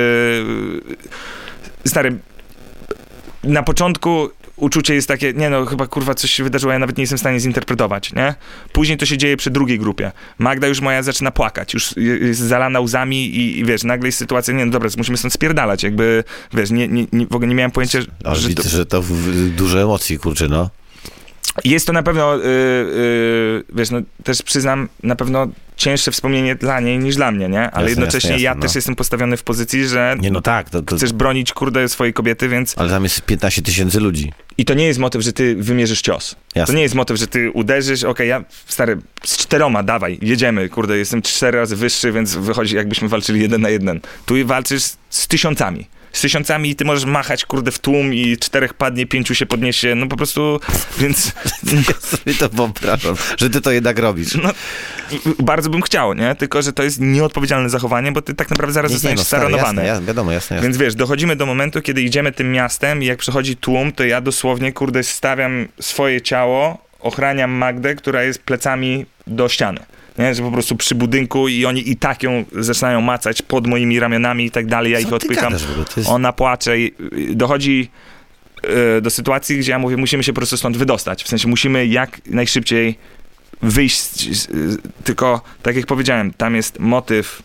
Stary, na początku uczucie jest takie, chyba kurwa coś się wydarzyło, ja nawet nie jestem w stanie zinterpretować, nie? Później to się dzieje przy drugiej grupie. Magda już moja zaczyna płakać, już jest zalana łzami i wiesz, nagle jest sytuacja, dobra, musimy stąd spierdalać, jakby, wiesz, w ogóle nie miałem pojęcia, że widzę, że to dużo emocji, kurczę, no. Jest to na pewno, wiesz, też przyznam, na pewno cięższe wspomnienie dla niej niż dla mnie, nie? Ale jednocześnie ja też jestem postawiony w pozycji, że chcesz bronić, swojej kobiety, więc... Ale tam jest 15 000 ludzi. I to nie jest motyw, że ty wymierzysz cios. Jasne. To nie jest motyw, że ty uderzysz, ja, stary, z 4, dawaj, jedziemy, jestem 4 razy wyższy, więc wychodzi, jakbyśmy walczyli 1 na 1. Tu walczysz z tysiącami. I ty możesz machać, w tłum i 4 padnie, 5 się podniesie, po prostu, więc... Ja sobie to wyobrażam, że ty to jednak robisz. Bardzo bym chciał, nie? Tylko, że to jest nieodpowiedzialne zachowanie, bo ty tak naprawdę zaraz zostaniesz staranowany. Jasne. Więc wiesz, dochodzimy do momentu, kiedy idziemy tym miastem i jak przychodzi tłum, to ja dosłownie, stawiam swoje ciało, ochraniam Magdę, która jest plecami do ściany. Nie? Że po prostu przy budynku i oni i tak ją zaczynają macać pod moimi ramionami i tak dalej, ja ich odpycham. Ona płacze i dochodzi do sytuacji, gdzie ja mówię, musimy się po prostu stąd wydostać. W sensie musimy jak najszybciej wyjść, tylko tak jak powiedziałem, tam jest motyw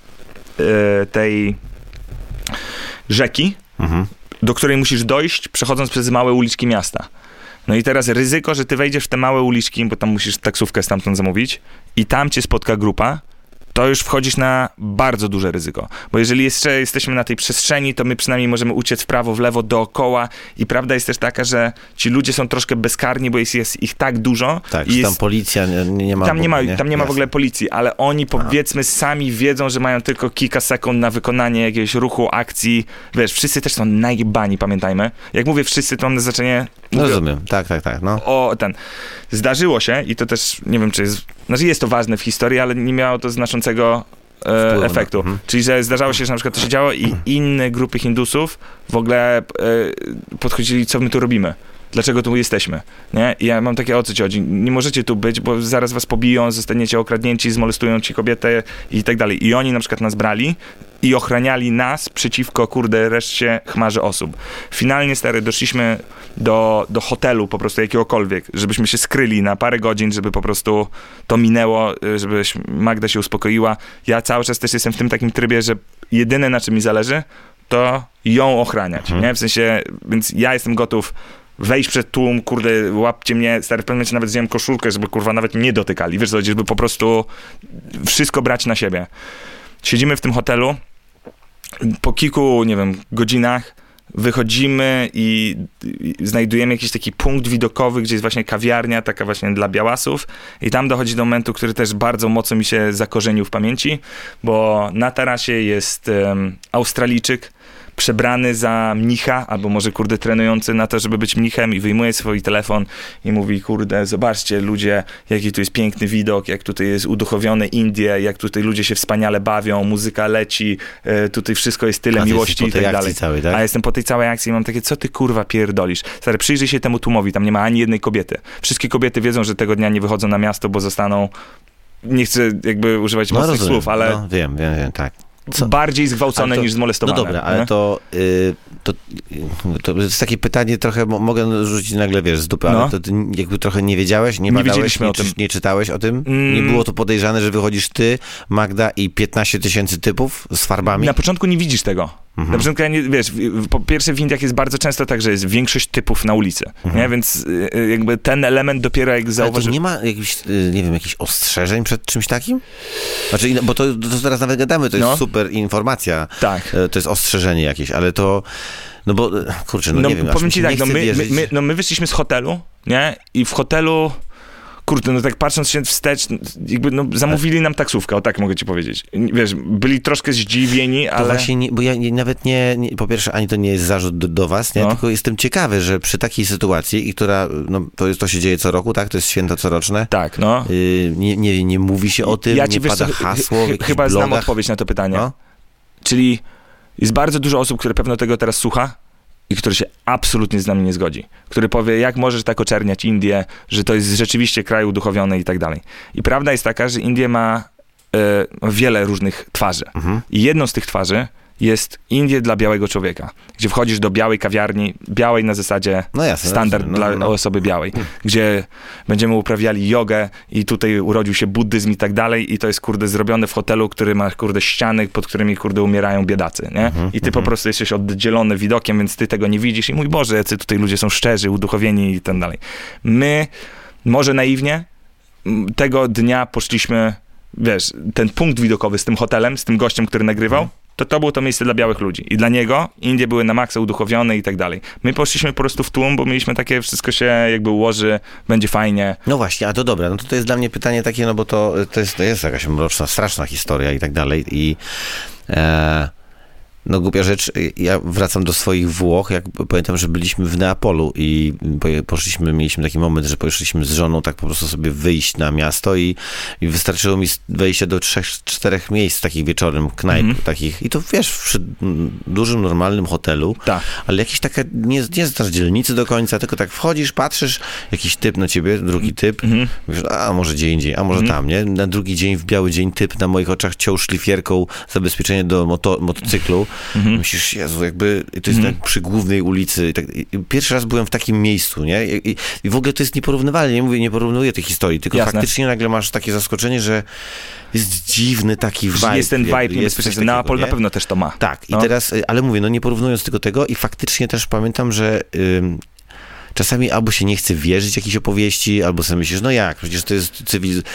tej rzeki, do której musisz dojść, przechodząc przez małe uliczki miasta. No i teraz ryzyko, że ty wejdziesz w te małe uliczki, bo tam musisz taksówkę stamtąd zamówić i tam cię spotka grupa, to już wchodzisz na bardzo duże ryzyko. Bo jeżeli jeszcze jesteśmy na tej przestrzeni, to my przynajmniej możemy uciec w prawo, w lewo, dookoła i prawda jest też taka, że ci ludzie są troszkę bezkarni, bo jest ich tak dużo. Tak, i tam policja nie ma... Tam nie ma w ogóle policji, ale oni powiedzmy sami wiedzą, że mają tylko kilka sekund na wykonanie jakiegoś ruchu, akcji. Wiesz, wszyscy też są najbani, pamiętajmy. Jak mówię wszyscy, to mam na znaczenie... Rozumiem, tak, no. Zdarzyło się i to też, nie wiem, czy jest... jest to ważne w historii, ale nie miało to znaczącego efektu. Czyli, że zdarzało się, że na przykład to się działo i inne grupy Hindusów w ogóle podchodzili, co my tu robimy. Dlaczego tu jesteśmy, nie? I ja mam takie, o co ci chodzi? Nie możecie tu być, bo zaraz was pobiją, zostaniecie okradnięci, zmolestują ci kobietę i tak dalej. I oni na przykład nas brali i ochraniali nas przeciwko, reszcie chmarzy osób. Finalnie, stary, doszliśmy do hotelu po prostu jakiegokolwiek, żebyśmy się skryli na parę godzin, żeby po prostu to minęło, żeby Magda się uspokoiła. Ja cały czas też jestem w tym takim trybie, że jedyne na czym mi zależy, to ją ochraniać, nie? W sensie, więc ja jestem gotów wejść przed tłum, łapcie mnie, stary, w pewnym momencie nawet wziąłem koszulkę, żeby, nawet mnie dotykali, wiesz co, żeby po prostu wszystko brać na siebie. Siedzimy w tym hotelu, po kilku, godzinach wychodzimy i znajdujemy jakiś taki punkt widokowy, gdzie jest właśnie kawiarnia, taka właśnie dla białasów i tam dochodzi do momentu, który też bardzo mocno mi się zakorzenił w pamięci, bo na tarasie jest Australijczyk, przebrany za mnicha, albo może, kurde, trenujący na to, żeby być mnichem i wyjmuje swój telefon i mówi, kurde, zobaczcie ludzie, jaki tu jest piękny widok, jak tutaj jest uduchowione Indie, jak tutaj ludzie się wspaniale bawią, muzyka leci, tutaj wszystko jest tyle miłości i tak dalej. Całej, tak? A jestem po tej całej akcji i mam takie, co ty kurwa pierdolisz? Stary, przyjrzyj się temu tłumowi, tam nie ma ani jednej kobiety. Wszystkie kobiety wiedzą, że tego dnia nie wychodzą na miasto, bo zostaną, nie chcę jakby używać mocnych słów, ale wiem, tak. bardziej zgwałcone niż zmolestowane. No dobra, ale to jest takie pytanie trochę, mogę rzucić nagle, wiesz, z dupy, ale to ty jakby trochę nie wiedziałeś, nie badałeś, nie czytałeś o tym? Nie było to podejrzane, że wychodzisz ty, Magda i 15 000 typów z farbami? Na początku nie widzisz tego. Na początku, wiesz, po pierwsze w Indiach jest bardzo często tak, że jest większość typów na ulicy, nie? Więc jakby ten element dopiero jak zauważysz... Ale to nie ma jakichś, nie wiem, jakichś ostrzeżeń przed czymś takim? Znaczy, bo to teraz nawet gadamy, to jest super informacja, tak. To jest ostrzeżenie jakieś, ale to... No bo, kurczę, nie wiem, powiem ci tak, my wyszliśmy z hotelu, nie? I w hotelu... Kurde, no tak patrząc się wstecz, jakby zamówili nam taksówkę, o tak mogę ci powiedzieć. Wiesz, byli troszkę zdziwieni, ale... To właśnie, bo ja nawet nie, po pierwsze, ani to nie jest zarzut do was, nie? Tylko jestem ciekawy, że przy takiej sytuacji, i która, to się dzieje co roku, tak? To jest święto coroczne. Tak, no. Nie mówi się o tym, nie pada hasło w chyba blogach. Znam odpowiedź na to pytanie. Czyli jest bardzo dużo osób, które pewno tego teraz słucha, i który się absolutnie z nami nie zgodzi. Który powie, jak możesz tak oczerniać Indię, że to jest rzeczywiście kraj uduchowiony i tak dalej. I prawda jest taka, że Indie ma wiele różnych twarzy. I jedną z tych twarzy jest Indie dla białego człowieka, gdzie wchodzisz do białej kawiarni, białej na zasadzie standard dla osoby białej, gdzie będziemy uprawiali jogę i tutaj urodził się buddyzm i tak dalej i to jest, kurde, zrobione w hotelu, który ma, kurde, ściany, pod którymi, kurde, umierają biedacy, nie? I ty po prostu jesteś oddzielony widokiem, więc ty tego nie widzisz i mój Boże, jacy tutaj ludzie są szczerzy, uduchowieni i tak dalej. My, może naiwnie, tego dnia poszliśmy, wiesz, ten punkt widokowy z tym hotelem, z tym gościem, który nagrywał, to było to miejsce dla białych ludzi. I dla niego Indie były na maksa uduchowione i tak dalej. My poszliśmy po prostu w tłum, bo mieliśmy takie, wszystko się jakby ułoży, będzie fajnie. No właśnie, a to dobra, no to jest dla mnie pytanie takie, no bo to jest jakaś mroczna, straszna historia i tak dalej i no głupia rzecz, ja wracam do swoich Włoch, jak pamiętam, że byliśmy w Neapolu i mieliśmy taki moment, że poszliśmy z żoną tak po prostu sobie wyjść na miasto i wystarczyło mi wejście do 3-4 miejsc takich wieczorem, knajp takich i to wiesz, przy dużym, normalnym hotelu, ale jakiś taka, nie znasz dzielnicy do końca, tylko tak wchodzisz, patrzysz, jakiś typ na ciebie, drugi typ, mówisz, a może gdzie indziej, a może tam, nie? Na drugi dzień, w biały dzień typ na moich oczach ciął szlifierką zabezpieczenie do motocyklu. Myślisz, Jezu, jakby to jest tak przy głównej ulicy. I tak, pierwszy raz byłem w takim miejscu, nie? I w ogóle to jest nieporównywalne. Nie porównuję tych historii, tylko faktycznie nagle masz takie zaskoczenie, że jest dziwny taki vibe. Jest ten vibe niebezpieczny. Neapol na pewno też to ma. Tak, i teraz, ale mówię, nie porównując tylko tego i faktycznie też pamiętam, że czasami albo się nie chce wierzyć jakiejś opowieści, albo sobie myślisz, no jak, przecież to jest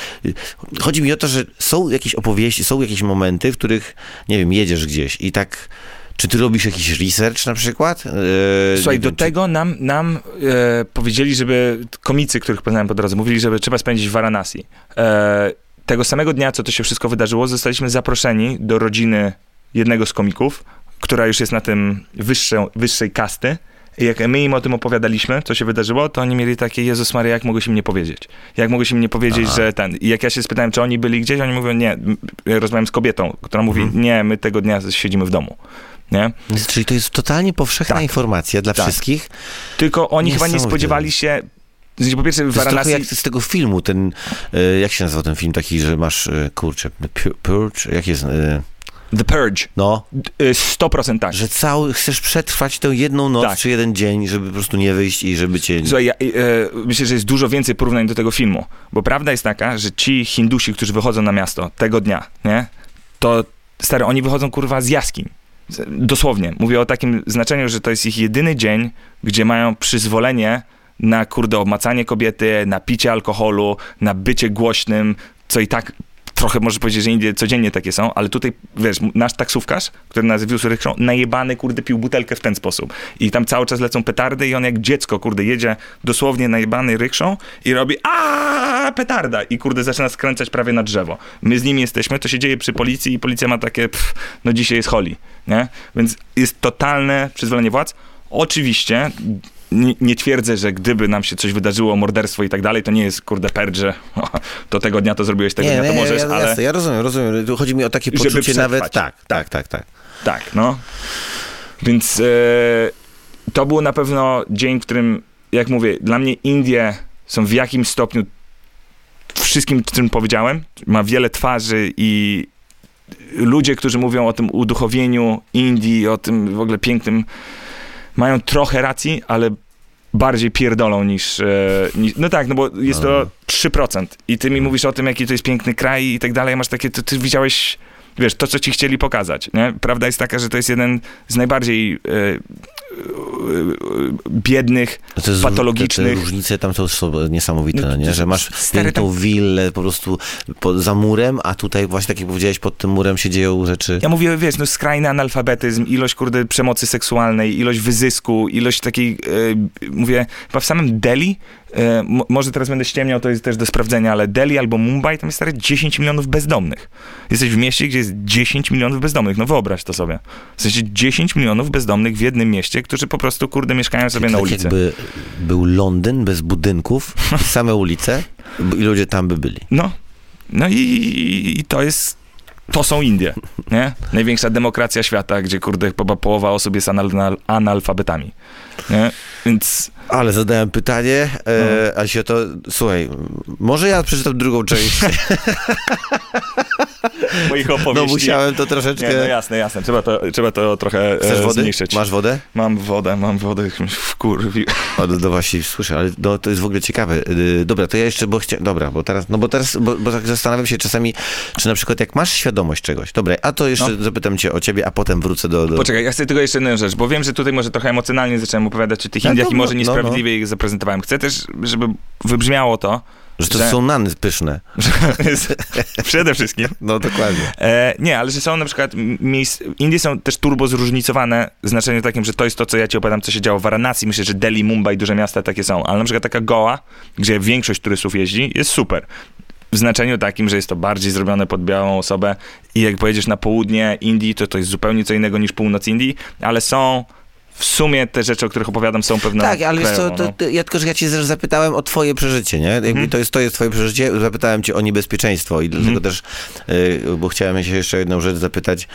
Chodzi mi o to, że są jakieś opowieści, są jakieś momenty, w których, nie wiem, jedziesz gdzieś i tak, czy ty robisz jakiś research na przykład? Słuchaj, do tego nam powiedzieli, żeby komicy, których poznałem po drodze, mówili, żeby trzeba spędzić w Varanasi. Tego samego dnia, co to się wszystko wydarzyło, zostaliśmy zaproszeni do rodziny jednego z komików, która już jest na tym wyższej kasty. I jak my im o tym opowiadaliśmy, co się wydarzyło, to oni mieli takie, Jezus Maria, jak mogłeś im nie powiedzieć? Jak mogłeś im nie powiedzieć, że ten... I jak ja się spytałem, czy oni byli gdzieś, oni mówią, nie. Ja rozmawiam z kobietą, która mówi, nie, my tego dnia siedzimy w domu. Nie? Czyli to jest totalnie powszechna informacja dla wszystkich. Tylko oni chyba nie spodziewali się... Po pierwsze, to jest trochę jak z tego filmu, ten... Jak się nazywa ten film taki, że masz... Kurczę, Purge? Jak jest... The Purge. No. 100% tak. Że chcesz przetrwać tę jedną noc, czy jeden dzień, żeby po prostu nie wyjść i żeby cię... Słuchaj, myślę, że jest dużo więcej porównań do tego filmu, bo prawda jest taka, że ci Hindusi, którzy wychodzą na miasto tego dnia, nie? To, stary, oni wychodzą, kurwa, z jaskiń. Dosłownie. Mówię o takim znaczeniu, że to jest ich jedyny dzień, gdzie mają przyzwolenie na, kurde, obmacanie kobiety, na picie alkoholu, na bycie głośnym, co i tak trochę może powiedzieć, że Indie codziennie takie są, ale tutaj, wiesz, nasz taksówkarz, który nas wiózł rykszą, najebany, kurde, pił butelkę w ten sposób. I tam cały czas lecą petardy i on jak dziecko, kurde, jedzie dosłownie najebany rykszą i robi petarda i, kurde, zaczyna skręcać prawie na drzewo. My z nim jesteśmy, to się dzieje przy policji i policja ma takie, no dzisiaj jest holi, nie? Więc jest totalne przyzwolenie władz. Oczywiście nie twierdzę, że gdyby nam się coś wydarzyło, morderstwo i tak dalej, to nie jest, kurde, perdź, że to tego dnia to zrobiłeś, tego dnia to możesz, ale... Jasne, ja rozumiem. Tu chodzi mi o takie poczucie nawet... Tak. Tak, no. Więc to był na pewno dzień, w którym, jak mówię, dla mnie Indie są w jakimś stopniu wszystkim, o czym powiedziałem. Ma wiele twarzy i ludzie, którzy mówią o tym uduchowieniu Indii, o tym w ogóle pięknym, mają trochę racji, ale bardziej pierdolą niż no tak, no bo jest to 3%. I ty mi mówisz o tym, jaki to jest piękny kraj i tak dalej, masz takie, ty widziałeś, wiesz, to, co ci chcieli pokazać, nie? Prawda jest taka, że to jest jeden z najbardziej biednych, patologicznych... Te różnice tam to są niesamowite, no, nie? Że masz piękną willę po prostu za murem, a tutaj właśnie, tak jak powiedziałeś, pod tym murem się dzieją rzeczy... Ja mówię, wiesz, no skrajny analfabetyzm, ilość, kurde, przemocy seksualnej, ilość wyzysku, ilość takiej, mówię, chyba w samym Delhi, może teraz będę ściemniał, to jest też do sprawdzenia, ale Delhi albo Mumbai, tam jest stare 10 milionów bezdomnych. Jesteś w mieście, gdzie jest 10 milionów bezdomnych, no wyobraź to sobie. W sensie 10 milionów bezdomnych w jednym mieście, którzy po prostu, kurde, mieszkają sobie na ulicy. Jakby był Londyn bez budynków, same ulice i ludzie tam by byli. No i to są Indie, nie? Największa demokracja świata, gdzie, kurde, chyba połowa osób jest analfabetami, nie? Więc... Ale zadałem pytanie, a się to... Słuchaj, może ja przeczytam drugą część. Moich opowieści. No musiałem to troszeczkę... Nie, no jasne. Trzeba to trochę zmniejszyć. Masz wodę? Mam wodę, wkurwi. No właśnie, słyszę, ale no, to jest w ogóle ciekawe. Dobra, to ja jeszcze, bo teraz tak zastanawiam się czasami, czy na przykład jak masz świadomość czegoś, dobra, a to jeszcze zapytam cię o ciebie, a potem wrócę do... Poczekaj, ja chcę tylko jeszcze jedną rzecz, bo wiem, że tutaj może trochę emocjonalnie zacząłem opowiadać o tych Indiach i może niesprawiedliwie ich zaprezentowałem. Chcę też, żeby wybrzmiało to, że to są nany pyszne. Przede wszystkim. No dokładnie. Nie, ale że są na przykład Indie są też turbo zróżnicowane w znaczeniu takim, że to jest to, co ja ci opowiadam, co się działo w Varanasi. Myślę, że Delhi, Mumbai, duże miasta takie są. Ale na przykład taka Goa, gdzie większość turystów jeździ, jest super. W znaczeniu takim, że jest to bardziej zrobione pod białą osobę i jak pojedziesz na południe Indii, to jest zupełnie co innego niż północ Indii, ale są... W sumie te rzeczy, o których opowiadam, są pewne. Tak, ale ja tylko, że ja cię zapytałem o twoje przeżycie, nie? Jakby to jest twoje przeżycie, zapytałem cię o niebezpieczeństwo i dlatego też, bo chciałem się jeszcze jedną rzecz zapytać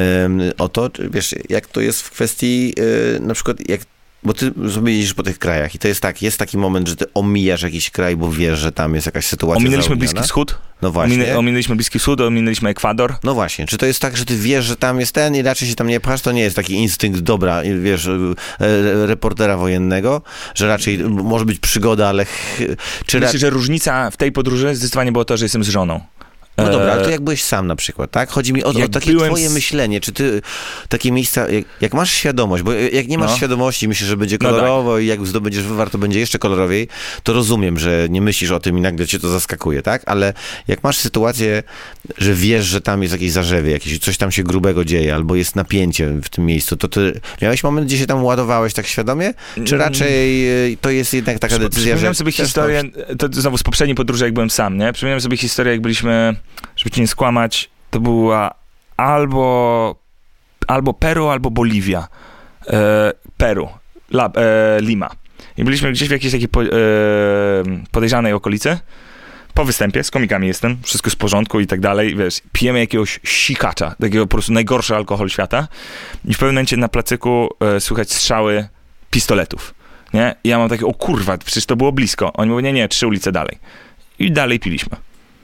o to, wiesz, jak to jest w kwestii na przykład, bo ty sobie jeździsz po tych krajach i to jest tak, jest taki moment, że ty omijasz jakiś kraj, bo wiesz, że tam jest jakaś sytuacja Ominęliśmy Bliski Wschód. No właśnie. Ominęliśmy Bliski Wschód, ominęliśmy Ekwador. No właśnie. Czy to jest tak, że ty wiesz, że tam jest ten i raczej się tam nie pchasz? To nie jest taki instynkt dobra, wiesz, reportera wojennego, że raczej może być przygoda, ale... Myślę, że różnica w tej podróży zdecydowanie było to, że jestem z żoną. No dobra, ale to jak byłeś sam na przykład, tak? Chodzi mi o takie twoje myślenie, czy ty takie miejsca, jak masz świadomość, bo jak nie masz świadomości, myślisz, że będzie kolorowo i jak zdobędziesz wywar, to będzie jeszcze kolorowiej, to rozumiem, że nie myślisz o tym i nagle cię to zaskakuje, tak? Ale jak masz sytuację, że wiesz, że tam jest jakieś zarzewie, jakieś coś tam się grubego dzieje, albo jest napięcie w tym miejscu, to ty miałeś moment, gdzie się tam ładowałeś tak świadomie? Czy raczej to jest jednak taka decyzja, że... Przypomniałem sobie historię, to znowu z poprzedniej podróży, jak byłem sam, nie? Przypomniałem sobie historię, jak byliśmy... Żeby ci nie skłamać, to była albo Peru, albo Boliwia. Peru. Lima. I byliśmy gdzieś w jakiejś takiej podejrzanej okolicy. Po występie, z komikami jestem, wszystko jest w porządku i tak dalej, wiesz, pijemy jakiegoś sikacza, takiego po prostu najgorszy alkohol świata i w pewnym momencie na placyku słychać strzały pistoletów, nie? I ja mam takie, o kurwa, przecież to było blisko. Oni mówią, nie, 3 ulice dalej. I dalej piliśmy.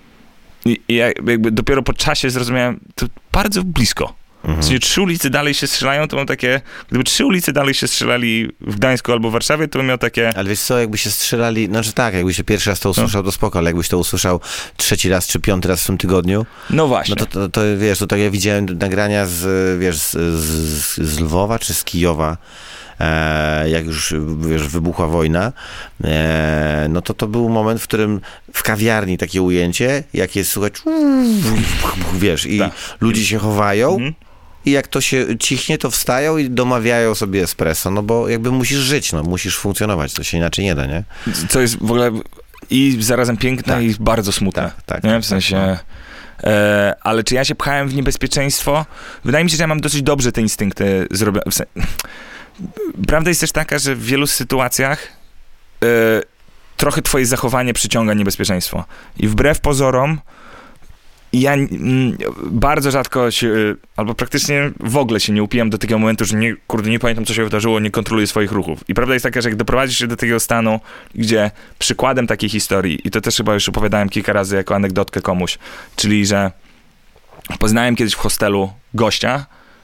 I ja jakby dopiero po czasie zrozumiałem, to bardzo blisko. W sensie 3 ulice dalej się strzelają, to mam takie, gdyby 3 ulice dalej się strzelali w Gdańsku albo w Warszawie, to bym miał takie... Ale wiesz co, jakby się strzelali, znaczy tak, jakbyś się pierwszy raz to usłyszał, to spoko, ale jakbyś to usłyszał 3. raz czy 5. raz w tym tygodniu, no właśnie. No to wiesz, to tak ja widziałem nagrania z Lwowa czy z Kijowa, jak już, wiesz, wybuchła wojna, no to był moment, w którym w kawiarni takie ujęcie, jak jest słuchać, wiesz, i ludzie się chowają, i jak to się cichnie, to wstają i domawiają sobie espresso, no bo jakby musisz żyć, no, musisz funkcjonować, to się inaczej nie da, nie? Co jest w ogóle i zarazem piękne i bardzo smutne. Nie? W sensie... ale czy ja się pchałem w niebezpieczeństwo? Wydaje mi się, że ja mam dosyć dobrze te instynkty zrobione. Prawda jest też taka, że w wielu sytuacjach trochę twoje zachowanie przyciąga niebezpieczeństwo. I wbrew pozorom ja bardzo rzadko się, albo praktycznie w ogóle się nie upijam do takiego momentu, że nie pamiętam, co się wydarzyło, nie kontroluję swoich ruchów. I prawda jest taka, że jak doprowadzisz się do takiego stanu, gdzie przykładem takiej historii, i to też chyba już opowiadałem kilka razy jako anegdotkę komuś, czyli, że poznałem kiedyś w hostelu gościa,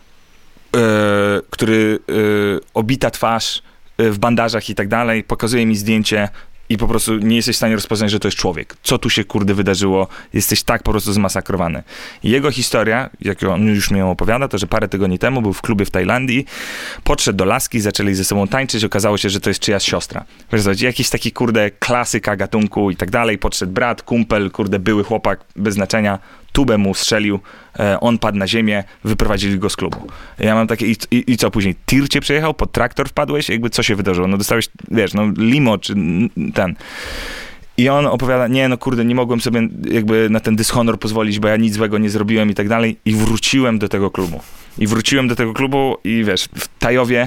który obita twarz w bandażach i tak dalej, pokazuje mi zdjęcie i po prostu nie jesteś w stanie rozpoznać, że to jest człowiek. Co tu się, kurde, wydarzyło? Jesteś tak po prostu zmasakrowany. I jego historia, jak on już mi ją opowiada, to, że parę tygodni temu był w klubie w Tajlandii, podszedł do laski, zaczęli ze sobą tańczyć, okazało się, że to jest czyjaś siostra. Wiesz, jakiś taki, kurde, klasyka gatunku i tak dalej. Podszedł brat, kumpel, kurde, były chłopak, bez znaczenia, tubę mu strzelił, on padł na ziemię, wyprowadzili go z klubu. Ja mam takie, i co później? Tir cię przejechał, pod traktor wpadłeś? Jakby co się wydarzyło? No dostałeś, wiesz, no limo, czy ten. I on opowiada, nie, no kurde, nie mogłem sobie jakby na ten dyshonor pozwolić, bo ja nic złego nie zrobiłem i tak dalej. I wróciłem do tego klubu. I wiesz, w Tajowie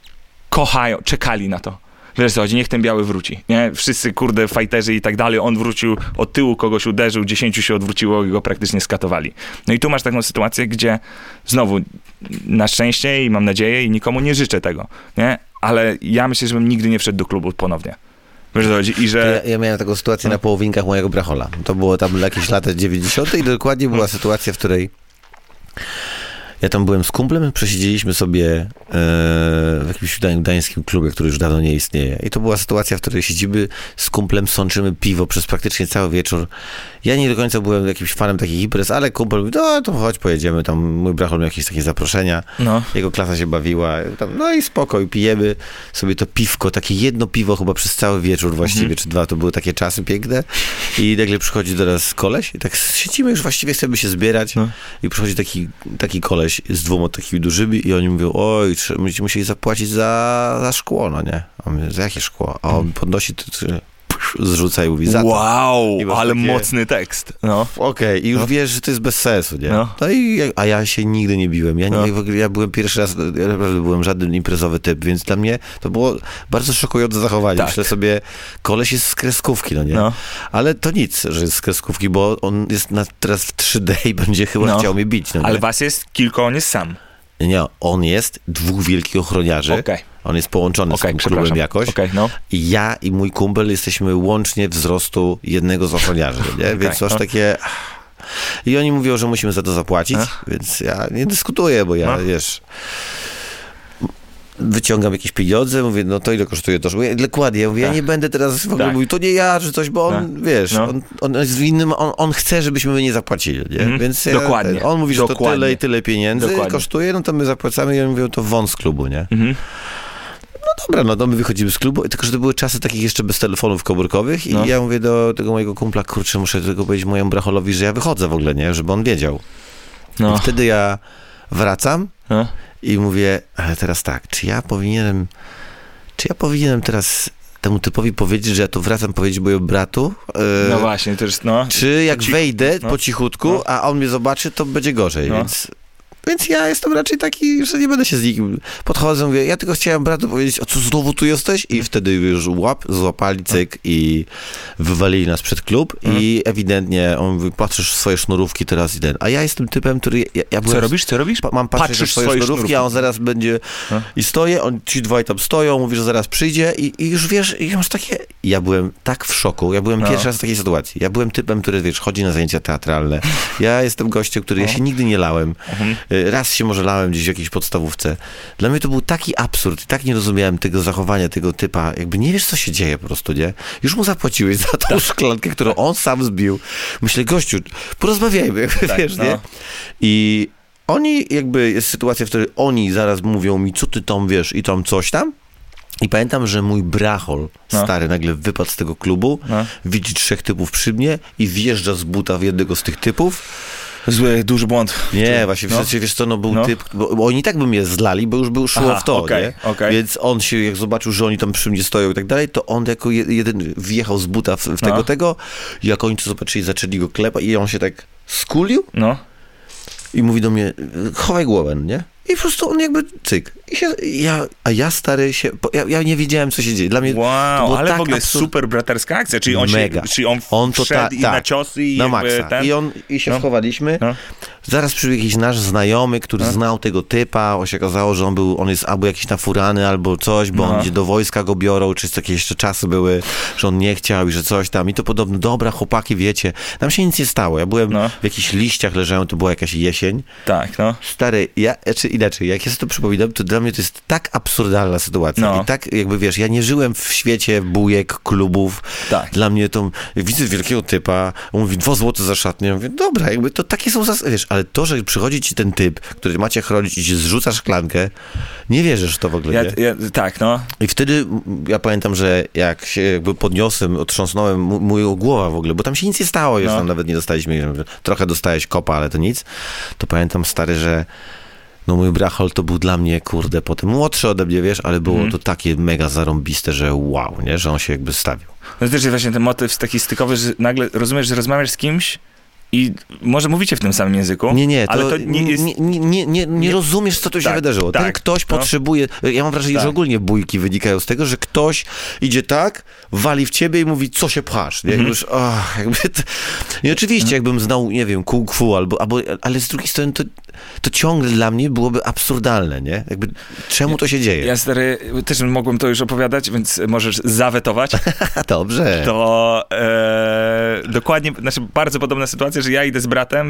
czekali na to. Wiesz co chodzi, niech ten biały wróci, nie? Wszyscy, kurde, fajterzy i tak dalej, on wrócił, od tyłu kogoś uderzył, 10 się odwróciło i go praktycznie skatowali. No i tu masz taką sytuację, gdzie znowu, na szczęście i mam nadzieję i nikomu nie życzę tego, nie? Ale ja myślę, żebym nigdy nie wszedł do klubu ponownie. Wiesz co chodzi? I że... Ja miałem taką sytuację na połowinkach mojego brachola. To było tam jakieś lata 90. i dokładnie była sytuacja, w której ja tam byłem z kumplem, przesiedzieliśmy sobie w jakimś gdańskim klubie, który już dawno nie istnieje. I to była sytuacja, w której siedzimy z kumplem, sączymy piwo przez praktycznie cały wieczór. Ja nie do końca byłem jakimś fanem takich imprez, ale kumpel mówi, no to chodź, pojedziemy. Tam mój brachol miał jakieś takie zaproszenia. No. Jego klasa się bawiła. Tam, no i spokój, pijemy sobie to piwko, takie jedno piwo chyba przez cały wieczór właściwie, czy dwa. To były takie czasy piękne. I nagle przychodzi do nas koleś i tak siedzimy już właściwie, chcemy się zbierać. No. I przychodzi taki koleś z dwoma takimi dużymi i oni mówią, oj, będziecie musieli zapłacić za szkło, no nie? A my, za jakie szkło? A on podnosi, zrzuca i mówi, za to. Wow, ale takie... mocny tekst. No. Okej, i już wiesz, że to jest bez sensu, nie? No a ja się nigdy nie biłem. Ja byłem pierwszy raz, ja naprawdę byłem żaden imprezowy typ, więc dla mnie to było bardzo szokujące zachowanie. Tak. Myślę sobie, koleś jest z kreskówki, no nie? No. Ale to nic, że jest z kreskówki, bo on jest teraz w 3D i będzie chyba chciał mnie bić. No, ale was jest kilku, on jest sam. Nie, on jest dwóch wielkich ochroniarzy. Okay. On jest połączony z tym klubem jakoś. I ja i mój kumpel jesteśmy łącznie wzrostu jednego z ochroniarzy, nie? Więc aż takie... I oni mówią, że musimy za to zapłacić, więc ja nie dyskutuję, bo ja, wiesz... Wyciągam jakieś pieniądze, mówię, no to ile kosztuje to? Dokładnie, ja mówię, ja nie będę teraz w ogóle mówił, to nie ja, czy coś, bo on, wiesz, on jest w innym, on chce, żebyśmy my nie zapłacili, nie? Więc dokładnie. On mówi, że to tyle i tyle pieniędzy kosztuje, no to my zapłacamy i oni mówią, to wąs z klubu, nie? No dobra, no to my wychodzimy z klubu, tylko że to były czasy takich jeszcze bez telefonów komórkowych i ja mówię do tego mojego kumpla, kurczę, muszę tylko powiedzieć mojemu bracholowi, że ja wychodzę w ogóle, nie? Żeby on wiedział. I wtedy ja wracam i mówię, ale teraz tak, czy ja powinienem teraz temu typowi powiedzieć, że ja tu wracam powiedzieć mojemu bratu? No właśnie, to jest, czy jak wejdę po cichutku, a on mnie zobaczy, to będzie gorzej, Więc ja jestem raczej taki, że nie będę się z nikim... Podchodzę, mówię, ja tylko chciałem bratu powiedzieć, o co znowu tu jesteś? I wtedy już złapali cyk i wywalili nas przed klub i ewidentnie on mówi, patrzysz w swoje sznurówki teraz i ten. A ja jestem typem, który... Ja byłem, Co robisz? Mam patrzeć w swoje sznurówki, a on zaraz będzie... I stoję, ci dwaj tam stoją, mówi, że zaraz przyjdzie i już wiesz, i masz takie... Ja byłem tak w szoku, ja byłem pierwszy raz w takiej sytuacji. Ja byłem typem, który, wiesz, chodzi na zajęcia teatralne. Ja jestem gościem, który ja się nigdy nie lałem. Raz się może lałem gdzieś w jakiejś podstawówce. Dla mnie to był taki absurd i tak nie rozumiałem tego zachowania, tego typa. Jakby nie wiesz, co się dzieje po prostu, nie? Już mu zapłaciłeś za tą szklankę, którą on sam zbił. Myślę, gościu, porozmawiajmy, wiesz, nie? oni jakby, jest sytuacja, w której oni zaraz mówią mi, co ty tam wiesz i tam coś tam. I pamiętam, że mój brachol stary nagle wypadł z tego klubu, widzi 3 typów przy mnie i wjeżdża z buta w jednego z tych typów. Zły, duży błąd. Nie, właśnie, wiesz co, był typ, bo oni i tak by mnie zlali, bo już szło w to, nie? Więc on się, jak zobaczył, że oni tam przy mnie stoją i tak dalej, to on jako jeden wjechał z buta w tego, jak oni to zobaczyli, zaczęli go klepać i on się tak skulił i mówi do mnie, chowaj głowę, nie? I po prostu on jakby cyk. Ja stary się... Ja nie wiedziałem, co się dzieje. Dla mnie wow, to było ale tak w ogóle super braterska akcja. Czyli on to wszedł i na ciosy i na jakby maksa. I się schowaliśmy. Zaraz przybył jakiś nasz znajomy, który znał tego typa. On się okazało, że on jest albo jakiś nafurany, albo coś, bo on idzie do wojska, go biorą, czy takie jeszcze czasy były, że on nie chciał i że coś tam. I to podobno, dobra, chłopaki, wiecie, nam się nic nie stało. Ja byłem w jakichś liściach, leżałem, to była jakaś jesień. Tak, Stary, inaczej, jak ja sobie to przypominam, to dla mnie to jest tak absurdalna sytuacja. I tak jakby, wiesz, ja nie żyłem w świecie bujek, klubów. Tak. Dla mnie to, widzę wielkiego typa, on mówi 2 złote za szatnię. Ja mówię, dobra, jakby to takie są zasady, wiesz, ale to, że przychodzi ci ten typ, który macie chronić i ci zrzuca szklankę, nie wierzysz w to w ogóle, nie? Tak, I wtedy ja pamiętam, że jak się jakby podniosłem, otrząsnąłem moją głowę w ogóle, bo tam się nic nie stało, już tam nawet nie dostaliśmy, trochę dostałeś kopa, ale to nic, to pamiętam, stary, że mój brachol to był dla mnie, kurde, potem młodszy ode mnie, wiesz, ale było to takie mega zarąbiste, że wow, nie, że on się jakby stawił. No to też jest właśnie ten motyw taki stykowy, że nagle rozumiesz, że rozmawiasz z kimś i może mówicie w tym samym języku. Ale to nie jest... Nie rozumiesz, co tu się wydarzyło. Ten ktoś potrzebuje... Ja mam wrażenie, że ogólnie bójki wynikają z tego, że ktoś idzie tak, wali w ciebie i mówi, co się pchasz. Nie? Już, I oczywiście, jakbym znał, nie wiem, kung fu ale z drugiej strony to ciągle dla mnie byłoby absurdalne, nie? Jakby, czemu to się dzieje? Ja, stary, też mogłem to już opowiadać, więc możesz zawetować. Dobrze. To dokładnie, bardzo podobna sytuacja, że ja idę z bratem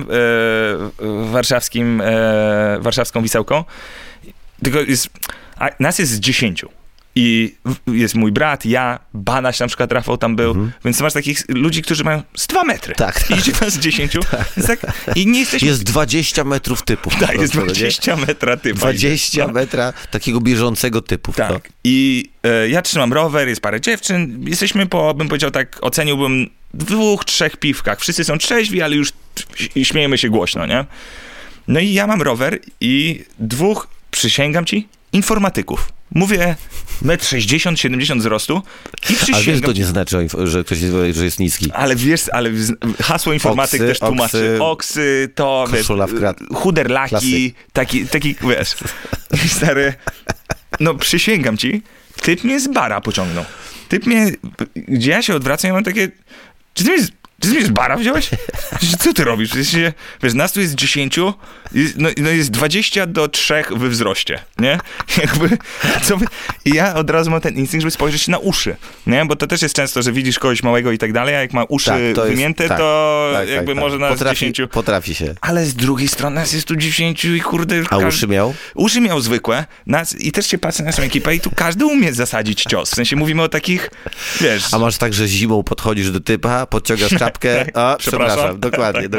warszawską Wisełką, tylko nas jest 10. I jest mój brat, ja, Banaś na przykład, Rafał tam był, więc masz takich ludzi, którzy mają z 2 metry. Tak. I idzie nas 10. I nie jesteśmy... Jest 20 metrów typów. Tak, jest 20 metra typu. 20 metra takiego bieżącego typu. Tak. I ja trzymam rower, jest parę dziewczyn. Jesteśmy bym powiedział tak, oceniłbym 2-3 piwkach. Wszyscy są trzeźwi, ale już śmiejemy się głośno, nie? No i ja mam rower i 2, przysięgam ci, informatyków. Mówię 1,60 m, 70 wzrostu i przysięgam. Ale wiesz, to nie znaczy, że ktoś jest niski. Ale wiesz, hasło informatyk też tłumaczy. Oksy, to wiesz, chuderlaki, taki wiesz. Stary, przysięgam ci, typ mnie z bara pociągnął. Gdzie ja się odwracam, ja mam takie, czy ty mnie z bara wziąłeś? Co ty robisz? Wiesz, nas tu jest 10, jest 20-3 we wzroście, nie? Jakby, I ja od razu mam ten instynkt, żeby spojrzeć na uszy, nie? Bo to też jest często, że widzisz kogoś małego i tak dalej, a jak ma uszy wymięte, to może nas 10. Potrafi się. Ale z drugiej strony nas jest tu 10 i kurde... A uszy miał? Uszy miał zwykłe. I też się patrzę na naszą ekipę i tu każdy umie zasadzić cios. W sensie mówimy o takich, wiesz... A masz tak, że zimą podchodzisz do typa, podciągasz czapkę, przepraszam. Dokładnie.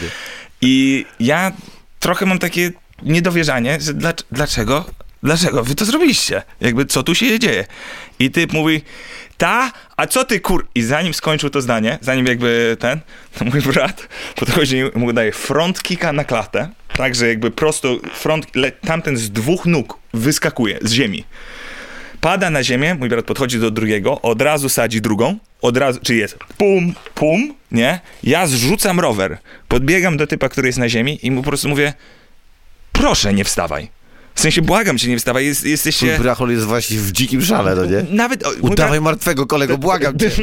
I ja trochę mam takie niedowierzanie, że dlaczego wy to zrobiliście? Jakby, co tu się dzieje? I typ mówi, a co ty I zanim skończył to zdanie, zanim jakby to mój brat podchodzi i mu daje front kicka na klatę, tak, że jakby prosto tamten z 2 nóg wyskakuje z ziemi. Pada na ziemię, mój brat podchodzi do drugiego, od razu sadzi drugą, czyli jest pum, nie? Ja zrzucam rower, podbiegam do typa, który jest na ziemi i mu po prostu mówię, proszę nie wstawaj. W sensie, błagam cię, nie wstawaj, jesteście... Twój brachol jest właśnie w dzikim szale, no nie? Udawaj martwego kolego, błagam cię.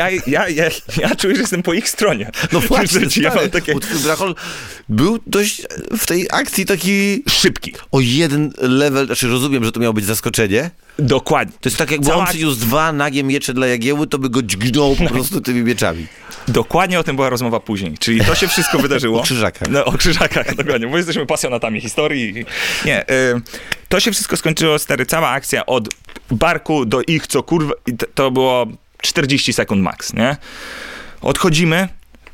Ja czuję, że jestem po ich stronie. No właśnie, bo twój brachol był dość w tej akcji taki... Szybki. O jeden level, rozumiem, że to miało być zaskoczenie. Dokładnie. To jest tak, jakby on przyniósł 2 nagie miecze dla Jagieły, to by go dźgnął po prostu tymi mieczami. Dokładnie o tym była rozmowa później. Czyli to się wszystko wydarzyło. O krzyżakach. O krzyżakach, dokładnie, bo jesteśmy pasjonatami historii. Nie, to się wszystko skończyło, cała akcja od barku do ich, co kurwa, to było 40 sekund max, nie? Odchodzimy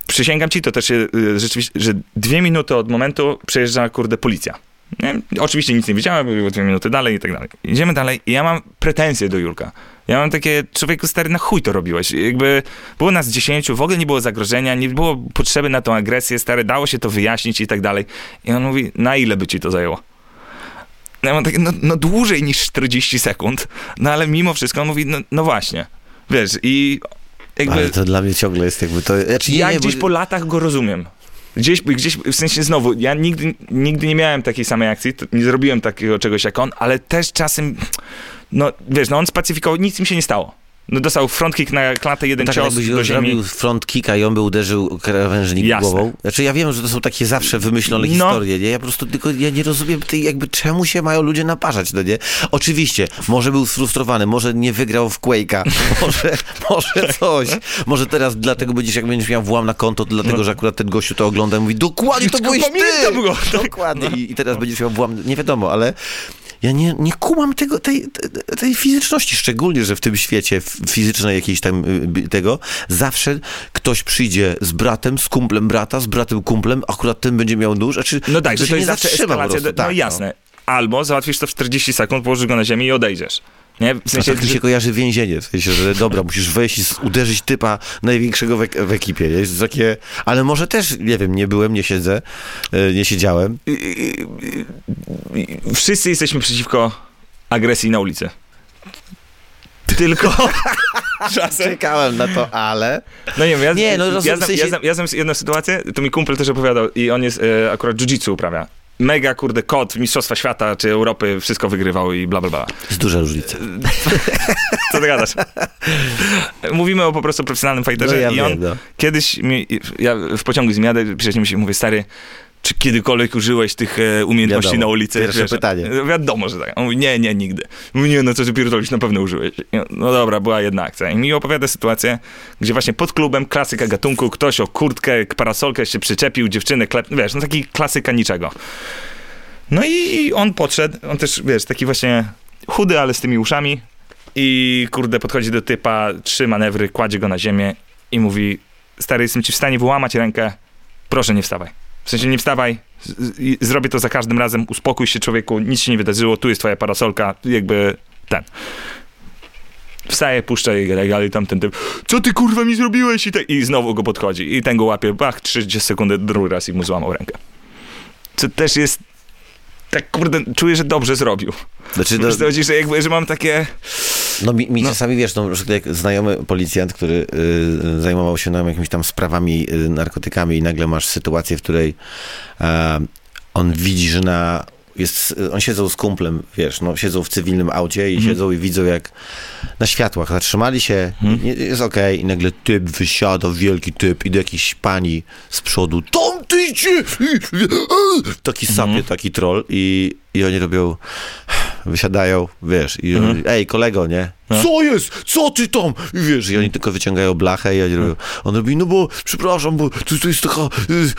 przysięgam ci, to też się rzeczywiście, że 2 minuty od momentu przejeżdża, kurde, policja. Nie? Oczywiście nic nie wiedziałem, było 2 minuty dalej i tak dalej. Idziemy dalej i ja mam pretensje do Julka. Ja mam takie, człowieku stary, na chuj to robiłeś. Jakby było nas 10, w ogóle nie było zagrożenia, nie było potrzeby na tą agresję, stary, dało się to wyjaśnić i tak dalej. I on mówi, na ile by ci to zajęło? Ja mam takie, no dłużej niż 40 sekund, no ale mimo wszystko on mówi, no właśnie. Wiesz, i jakby... Ale to dla mnie ciągle jest jakby to... Znaczy, ja gdzieś po latach go rozumiem. Gdzieś, w sensie znowu, ja nigdy nie miałem takiej samej akcji, nie zrobiłem takiego czegoś jak on, ale też czasem, no wiesz, no on spacyfikował, nic mi się nie stało. No dostał front kick na klatę, jeden tak, cios jakbyś do ziemi. zrobił front kicka i on by uderzył krawężnik głową. Znaczy ja wiem, że to są takie zawsze wymyślone historie, nie? Ja po prostu tylko ja nie rozumiem tej jakby czemu się mają ludzie naparzać, no nie? Oczywiście, może był sfrustrowany, może nie wygrał w Quake'a, może coś. Może teraz dlatego będziesz miał włam na konto, to dlatego, że akurat ten gościu to ogląda i mówi, dokładnie to byłeś ty! Go. Dokładnie. I teraz będziesz miał włam, nie wiadomo, ale ja nie kumam tej fizyczności, szczególnie, że w tym świecie fizycznej jakiejś tam tego, zawsze ktoś przyjdzie z bratem, z kumplem brata, z bratem kumplem, akurat ten będzie miał nóż, no tak, że to jest zawsze eskalacja, no jasne. Albo załatwisz to w 40 sekund, położysz go na ziemi i odejdziesz. Nie? W sensie, tak mi się kojarzy więzienie, w sensie, że dobra, musisz wejść i uderzyć typa największego w ekipie, nie? Jest takie, ale może też, nie wiem, nie byłem, nie siedziałem. Wszyscy jesteśmy przeciwko agresji na ulicy. Tylko czasem... Czekałem na to, ale... No nie wiem, ja znam jedną sytuację, to mi kumpel też opowiadał i on jest akurat jiu-jitsu uprawia. Mega, kurde, kot Mistrzostwa Świata czy Europy, wszystko wygrywał i bla, bla, bla. Jest duża różnica. Co ty gadasz? Mówimy o po prostu profesjonalnym fighterze no ja i on wiem, no. kiedyś, ja w pociągu z nim jadę, przyjaciół mi się mówię, stary, czy kiedykolwiek użyłeś tych umiejętności wiadomo, na ulicy? Pierwsze pytanie. Wiadomo, że tak. On mówi, nie, nigdy. Mówi, nie, no co ty pierdolisz, na pewno użyłeś. No dobra, była jedna akcja. I mi opowiada sytuację, gdzie właśnie pod klubem, klasyka gatunku, ktoś o kurtkę, parasolkę się przyczepił, dziewczynę wiesz, no taki klasyka niczego. No i on podszedł, on też, wiesz, taki właśnie chudy, ale z tymi uszami i kurde, podchodzi do typa, 3 manewry, kładzie go na ziemię i mówi, stary, jestem ci w stanie wyłamać rękę, proszę nie wstawaj. W sensie nie wstawaj, zrobię to za każdym razem, uspokój się człowieku, nic się nie wydarzyło, tu jest twoja parasolka, jakby ten. Wstaje, puszcza i ale tamten typ, co ty kurwa mi zrobiłeś? I znowu go podchodzi i ten go łapie, 30 sekund, drugi raz i mu złamał rękę. Co też jest, tak kurde, czuję, że dobrze zrobił. Znaczy, chodzi, że jakby, że mam takie... No mi czasami, wiesz, no, jak znajomy policjant, który zajmował się jakimiś tam sprawami, narkotykami i nagle masz sytuację, w której on widzi, że on siedzą z kumplem, wiesz, no siedzą w cywilnym aucie i siedzą i widzą jak na światłach zatrzymali się, jest okej, i nagle typ wysiada, wielki typ i do jakiejś pani z przodu, tam ty idzie! Taki sapie, taki troll i oni robią, wysiadają, wiesz, i ej, kolego, nie? Co jest? Co ty tam? I wiesz, i oni tylko wyciągają blachę i oni robią, on robi, no bo, przepraszam, bo to jest taka...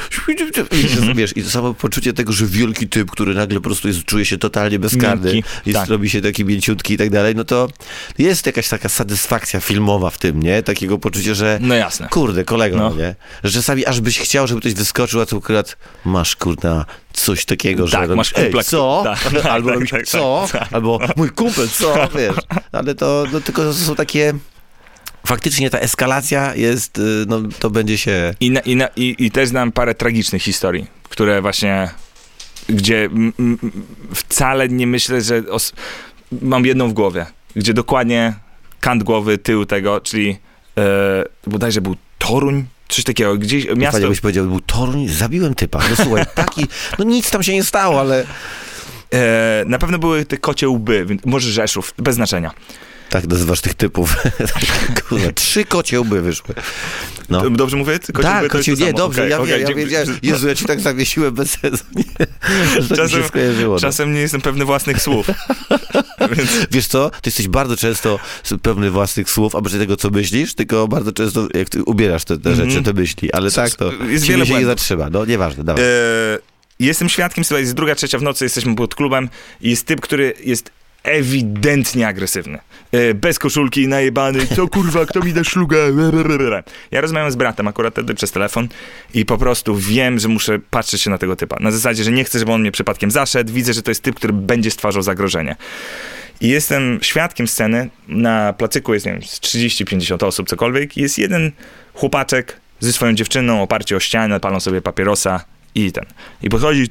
I wiesz, i to samo poczucie tego, że wielki typ, który nagle po prostu czuje się totalnie bezkarny, robi się taki mięciutki i tak dalej, no to jest jakaś taka satysfakcja filmowa w tym, nie? Takiego poczucia, że no jasne. Kurde, kolego, nie? Że czasami aż byś chciał, żeby ktoś wyskoczył, a tu akurat masz, kurde, coś takiego, że... Tak, masz kumpla, co? Albo robisz, co? Albo mój kumpel, co? Wiesz, ale to tylko są takie... Faktycznie ta eskalacja jest, no to będzie się... I też znam parę tragicznych historii, które właśnie, gdzie wcale nie myślę, że... Mam jedną w głowie, gdzie dokładnie kant głowy, tył tego, czyli bodajże był Toruń, coś takiego, gdzieś miasto... Panie byś powiedział, był Toruń, zabiłem typa. No słuchaj, taki, no nic tam się nie stało, ale... Na pewno były te kocie łby, może Rzeszów, bez znaczenia. Tak nazywasz tych typów. Kurde, 3 kocie łby wyszły. No. Dobrze mówię? Tak, kocie łby, nie, dobrze, okay, ja wiedziałem. Jezu, ja ci tak zawiesiłem bez sensu. Czasem, się skojarzyło, czasem nie jestem pewny własnych słów. Więc... Wiesz co, ty jesteś bardzo często pewny własnych słów, a tego, co myślisz, tylko bardzo często, jak ty ubierasz te rzeczy, te myśli, ale tak, to się nie zatrzyma. No, nieważne, dawaj. Jestem świadkiem sytuacji, jest 2, 3 w nocy, jesteśmy pod klubem i jest typ, który jest ewidentnie agresywny. Bez koszulki, najebany, co kurwa, kto mi da szlugę? Ja rozmawiam z bratem akurat wtedy przez telefon i po prostu wiem, że muszę patrzeć się na tego typa. Na zasadzie, że nie chcę, żeby on mnie przypadkiem zaszedł, widzę, że to jest typ, który będzie stwarzał zagrożenie. I jestem świadkiem sceny, na placyku jest, nie wiem, 30-50 osób, cokolwiek, jest jeden chłopaczek ze swoją dziewczyną, oparcie o ścianę, palą sobie papierosa i podchodzi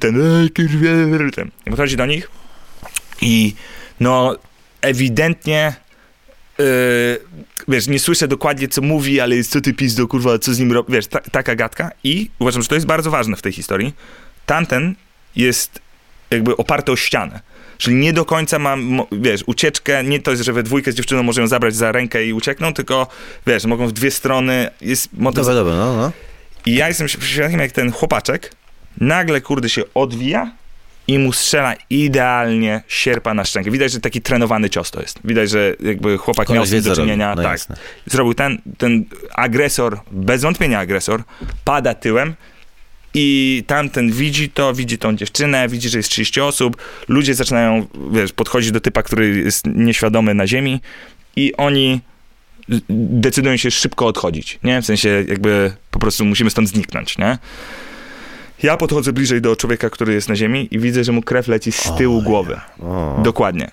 i podchodzi do nich i no ewidentnie wiesz, nie słyszę dokładnie, co mówi, ale jest co ty pizdo, kurwa, co z nim robi, wiesz, taka gadka i uważam, że to jest bardzo ważne w tej historii. Tamten jest jakby oparty o ścianę. Czyli nie do końca mam, wiesz, ucieczkę, nie to jest, że we dwójkę z dziewczyną może ją zabrać za rękę i uciekną, tylko, wiesz, mogą w dwie strony, jest motyw... Dobra, no. I ja jestem świadkiem, jak ten chłopaczek nagle, kurde, się odwija i mu strzela idealnie sierpa na szczękę. Widać, że taki trenowany cios to jest. Widać, że jakby chłopak miał z tym do czynienia. No tak. jasne. Zrobił ten agresor, bez wątpienia agresor, pada tyłem i tamten widzi tą dziewczynę, widzi, że jest 30 osób, ludzie zaczynają, wiesz, podchodzić do typa, który jest nieświadomy na ziemi i oni decydują się szybko odchodzić, nie? W sensie jakby po prostu musimy stąd zniknąć, nie? Ja podchodzę bliżej do człowieka, który jest na ziemi i widzę, że mu krew leci z tyłu głowy. Dokładnie.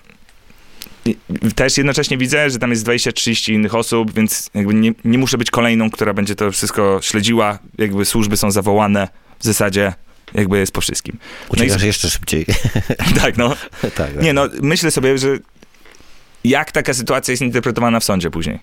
I też jednocześnie widzę, że tam jest 20-30 innych osób, więc jakby nie muszę być kolejną, która będzie to wszystko śledziła. Jakby służby są zawołane w zasadzie jakby jest po wszystkim. Uciekasz jeszcze szybciej. Tak, no. tak. Nie, no, myślę sobie, że jak taka sytuacja jest interpretowana w sądzie później.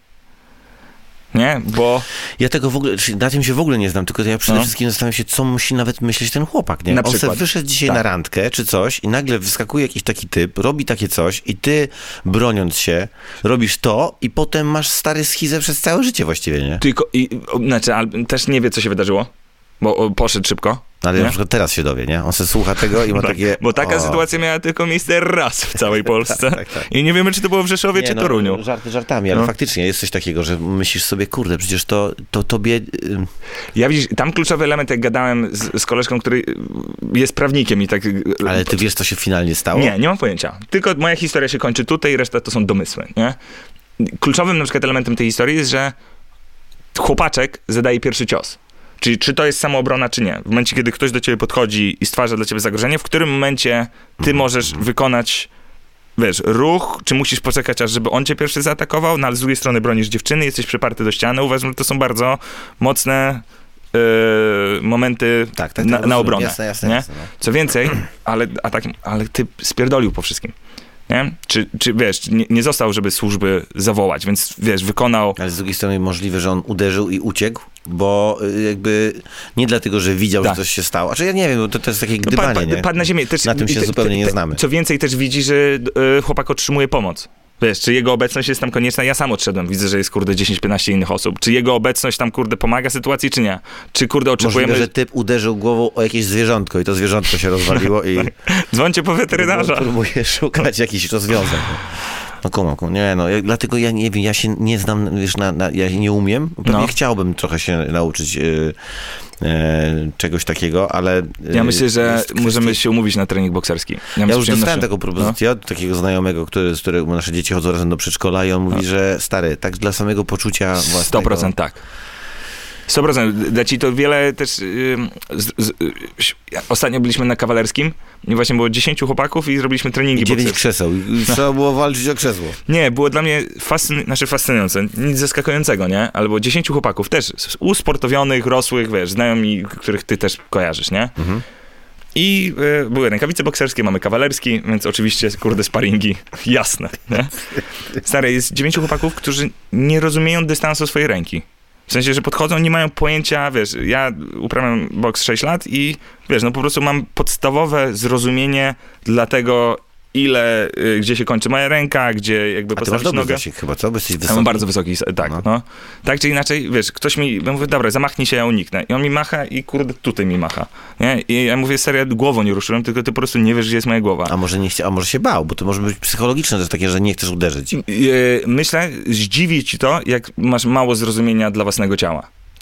Nie? Bo... Ja tego w ogóle, na tym się w ogóle nie znam, tylko ja przede wszystkim zastanawiam się, co musi nawet myśleć ten chłopak, nie? Na On przykład. sobie wyszedł dzisiaj na randkę, czy coś i nagle wyskakuje jakiś taki typ, robi takie coś i ty, broniąc się, robisz to i potem masz stary schizę przez całe życie właściwie, nie? Tylko, znaczy, ale też nie wie, co się wydarzyło, bo poszedł szybko. Ale nie? na przykład teraz się dowie, nie? On se słucha tego i ma takie... Bo taka sytuacja miała tylko miejsce raz w całej Polsce. tak. I nie wiemy, czy to było w Rzeszowie, czy Toruniu. Żarty żartami, ale faktycznie jest coś takiego, że myślisz sobie, kurde, przecież to tobie... Ja widzisz, tam kluczowy element, jak gadałem z koleżką, który jest prawnikiem i tak... Ale ty wiesz, co się finalnie stało? Nie mam pojęcia. Tylko moja historia się kończy tutaj, reszta to są domysły, nie? Kluczowym na przykład elementem tej historii jest, że chłopaczek zadaje pierwszy cios. Czyli czy to jest samoobrona, czy nie. W momencie, kiedy ktoś do ciebie podchodzi i stwarza dla ciebie zagrożenie, w którym momencie ty możesz wykonać, wiesz, ruch, czy musisz poczekać, aż żeby on cię pierwszy zaatakował, no ale z drugiej strony bronisz dziewczyny, jesteś przyparty do ściany. Uważam, że to są bardzo mocne momenty na obronę. Jasne, nie? no. Co więcej, ale ty spierdolił po wszystkim. Nie? Czy wiesz, nie został, żeby służby zawołać, więc wiesz, wykonał... Ale z drugiej strony możliwe, że on uderzył i uciekł, bo jakby nie dlatego, że widział, że coś się stało. Znaczy ja nie wiem, to jest takie gdybanie, nie? Padł na ziemię. Też, na tym się zupełnie nie znamy. Co więcej, też widzi, że chłopak otrzymuje pomoc. Wiesz, czy jego obecność jest tam konieczna? Ja sam odszedłem, widzę, że jest, kurde, 10-15 innych osób. Czy jego obecność tam, kurde, pomaga sytuacji, czy nie? Czy, kurde, oczekujemy... Możliwe, że typ uderzył głową o jakieś zwierzątko i to zwierzątko się rozwaliło i... Dzwońcie po weterynarza. Próbuję szukać jakichś rozwiązań. No kumam, nie, no, dlatego ja nie wiem, ja się nie znam, wiesz, ja nie umiem. Pewnie chciałbym trochę się nauczyć czegoś takiego, ale... Ja myślę, że możemy się umówić na trening bokserski. Ja już dostałem taką propozycję od takiego znajomego, z którego nasze dzieci chodzą razem do przedszkola i on mówi, że stary, tak dla samego poczucia własnego... 100% tak. 100%. Da ci to wiele też... Ostatnio byliśmy na Kawalerskim i właśnie było 10 chłopaków i zrobiliśmy treningi 9 krzeseł. Trzeba było walczyć o krzesło. Nie, było dla mnie fascynujące. Nic zaskakującego, nie? Ale było 10 chłopaków też usportowionych, rosłych, wiesz, znajomi, których ty też kojarzysz, nie? Mhm. I były rękawice bokserskie, mamy kawalerski, więc oczywiście, kurde, sparingi, jasne, nie? Stary, jest 9 chłopaków, którzy nie rozumieją dystansu swojej ręki. W sensie, że podchodzą, nie mają pojęcia, wiesz, ja uprawiam boks 6 lat i wiesz, no po prostu mam podstawowe zrozumienie dla tego, gdzie się kończy moja ręka, gdzie jakby postawić nogę. Zasięg chyba, co? Bo jesteś wysoki. Ja mam bardzo wysoki, tak, no. Tak czy inaczej, wiesz, ktoś mi, ja mówię, dobra, zamachnij się, ja uniknę. I on mi macha i kurde, tutaj mi macha, nie? I ja mówię, serio, głową nie ruszyłem, tylko ty po prostu nie wiesz, gdzie jest moja głowa. A może się bał, bo to może być psychologiczne też takie, że nie chcesz uderzyć. Myślę, zdziwi ci to, jak masz mało zrozumienia dla własnego ciała.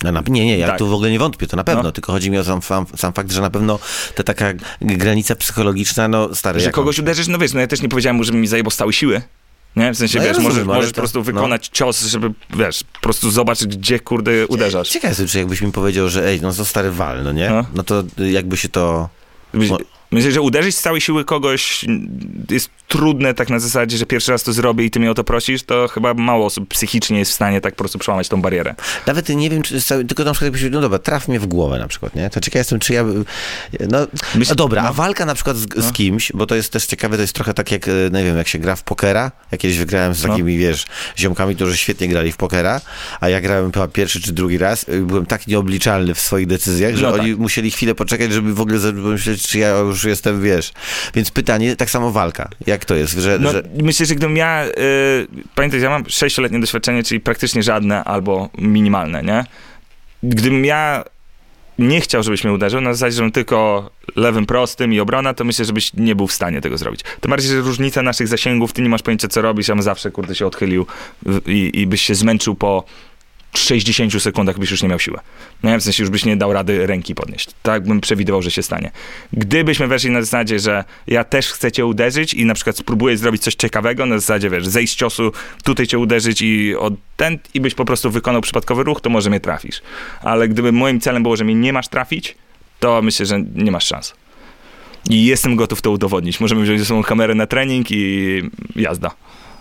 Nie, ja Tak. tu w ogóle nie wątpię, to na pewno, No. tylko chodzi mi o sam fakt, że na pewno ta taka granica psychologiczna, no stary, Że jak kogoś uderzysz, no wiesz, no ja też nie powiedziałem mu, żeby mi zajebał stały siły. Nie? W sensie, No ja wiesz, rozumiem, ale możesz to- po prostu no. wykonać cios, żeby, wiesz, po prostu zobaczyć, gdzie, kurde, uderzasz. Ciekawe jestem, czy jakbyś mi powiedział, że ej, no to stary wal, no nie? No. No to jakby się to... Myślę, że uderzyć z całej siły kogoś jest trudne tak na zasadzie, że pierwszy raz to zrobię i ty mnie o to prosisz, to chyba mało osób psychicznie jest w stanie tak po prostu przełamać tą barierę. Nawet nie wiem, czy tylko na przykład jakbyś no dobra, traf mnie w głowę na przykład, nie? To ciekaw jestem, czy ja... No dobra, a walka na przykład z kimś, bo to jest też ciekawe, to jest trochę tak jak, nie wiem, jak się gra w pokera. Ja kiedyś wygrałem z takimi, wiesz, ziomkami, którzy świetnie grali w pokera, a ja grałem chyba pierwszy czy drugi raz i byłem tak nieobliczalny w swoich decyzjach, że No oni musieli chwilę poczekać, żeby w ogóle myśleć, czy ja już jestem, wiesz. Więc pytanie, tak samo walka. Jak to jest? Że Myślę, że gdybym ja... pamiętaj, ja mam 6-letnie doświadczenie, czyli praktycznie żadne albo minimalne, nie? Gdybym ja nie chciał, żebyś mnie uderzył, na zasadzie, żebym tylko lewym prostym i obrona, to myślę, żebyś nie był w stanie tego zrobić. Tym bardziej, że różnica naszych zasięgów, ty nie masz pojęcia, co robisz, ja bym zawsze, kurde, się odchylił i byś się zmęczył po 60 sekundach, byś już nie miał siły. No, w sensie już byś nie dał rady ręki podnieść. Tak bym przewidywał, że się stanie. Gdybyśmy weszli na zasadzie, że ja też chcę cię uderzyć i na przykład spróbuję zrobić coś ciekawego, na zasadzie, wiesz, zejść z ciosu, tutaj cię uderzyć i byś po prostu wykonał przypadkowy ruch, to może mnie trafisz. Ale gdyby moim celem było, że mnie nie masz trafić, to myślę, że nie masz szans. I jestem gotów to udowodnić. Możemy wziąć ze sobą kamerę na trening i jazda.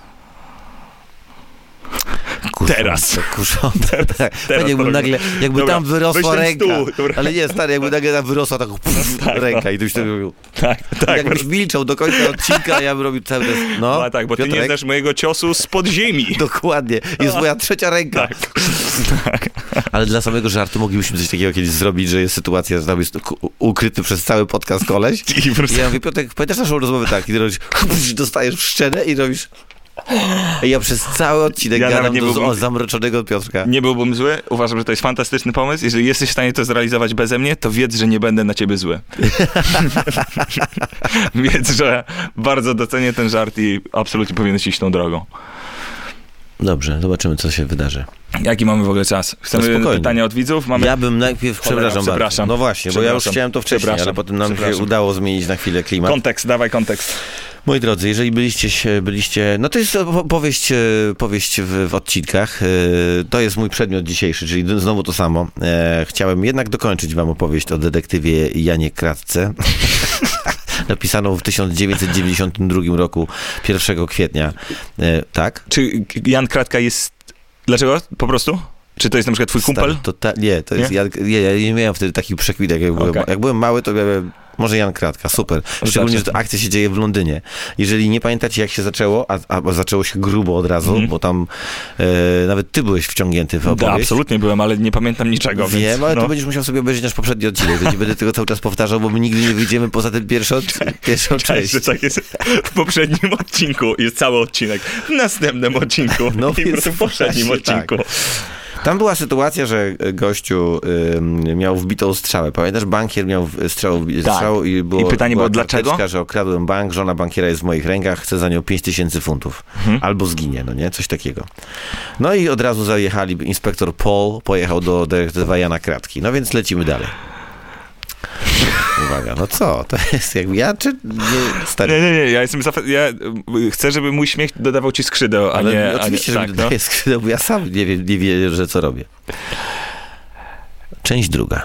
Teraz. Tak, jakby nagle, jakby Dobra, tam wyrosła weź ten ręka. stół, dobra. Ale nie, stary, jakby nagle tam wyrosła tak ręka i ty byś to robił. Tak. Jakbyś milczał do końca odcinka, a ja bym robił cały czas. No, A tak, bo ty Piotrek, nie znasz mojego ciosu spod ziemi. Dokładnie. Jest moja trzecia ręka. Tak. Ale dla samego żartu moglibyśmy coś takiego kiedyś zrobić, że jest sytuacja, że tam jest ukryty przez cały podcast koleś. I po prostu... I ja mówię, Piotrek, pamiętasz naszą rozmowę tak? I ty robisz, dostajesz w szczenę i robisz... I ja przez cały odcinek Ja gadam nawet nie byłbym- do zamroczonego Piotrka. Nie byłbym zły, uważam, że to jest fantastyczny pomysł. Jeżeli jesteś w stanie to zrealizować beze mnie, to wiedz, że nie będę na ciebie zły. Wiedz, że bardzo docenię ten żart i absolutnie powinieneś iść tą drogą. Dobrze, zobaczymy, co się wydarzy. Jaki mamy w ogóle czas? Chcemy spokojnie. pytania od widzów? Mamy... Ja bym najpierw, przepraszam bardzo. No właśnie, bo ja już chciałem to wcześniej, ale potem nam się udało zmienić na chwilę klimat. Kontekst, dawaj kontekst. Moi drodzy, jeżeli byliście, no to jest powieść w odcinkach. To jest mój przedmiot dzisiejszy, czyli znowu to samo. Chciałem jednak dokończyć wam opowieść o detektywie Janie Kratce. Napisaną w 1992 roku, 1 kwietnia. Tak? Czy Jan Kratka jest... Dlaczego? Po prostu? Czy to jest na przykład twój kumpel? Nie, to jest ja nie miałem wtedy takich przekwitek. Jak byłem mały, to miałem... Może Jan Kratka, super. Szczególnie, że to akcja się dzieje w Londynie. Jeżeli nie pamiętacie, jak się zaczęło, a zaczęło się grubo od razu, bo tam nawet ty byłeś wciągnięty w opowieść. Absolutnie byłem, ale nie pamiętam niczego. Wiem, więc, ale to będziesz musiał sobie obejrzeć nasz poprzedni odcinek. To nie będę tego cały czas powtarzał, bo my nigdy nie wyjdziemy poza ten pierwszą część. Tak jest. W poprzednim odcinku jest cały odcinek. W następnym odcinku. No I po prostu w poprzednim właśnie, odcinku. tak. Tam była sytuacja, że gościu miał wbitą strzałę. Pamiętasz, bankier miał strzał i pytanie było dlaczego? Że okradłem bank, żona bankiera jest w moich rękach, chcę za nią 5000 funtów. Albo zginie, no nie? Coś takiego. No i od razu zajechali, inspektor Paul pojechał do detektywa Jana Kratki. No więc lecimy dalej. Uwaga, no co? To jest jakby ja, czy nie? Stary. Nie, ja jestem ja chcę, żeby mój śmiech dodawał ci skrzydeł, a nie... Oczywiście, że tak, mi dodaje skrzydeł, bo ja sam nie wiem, że co robię. Część druga.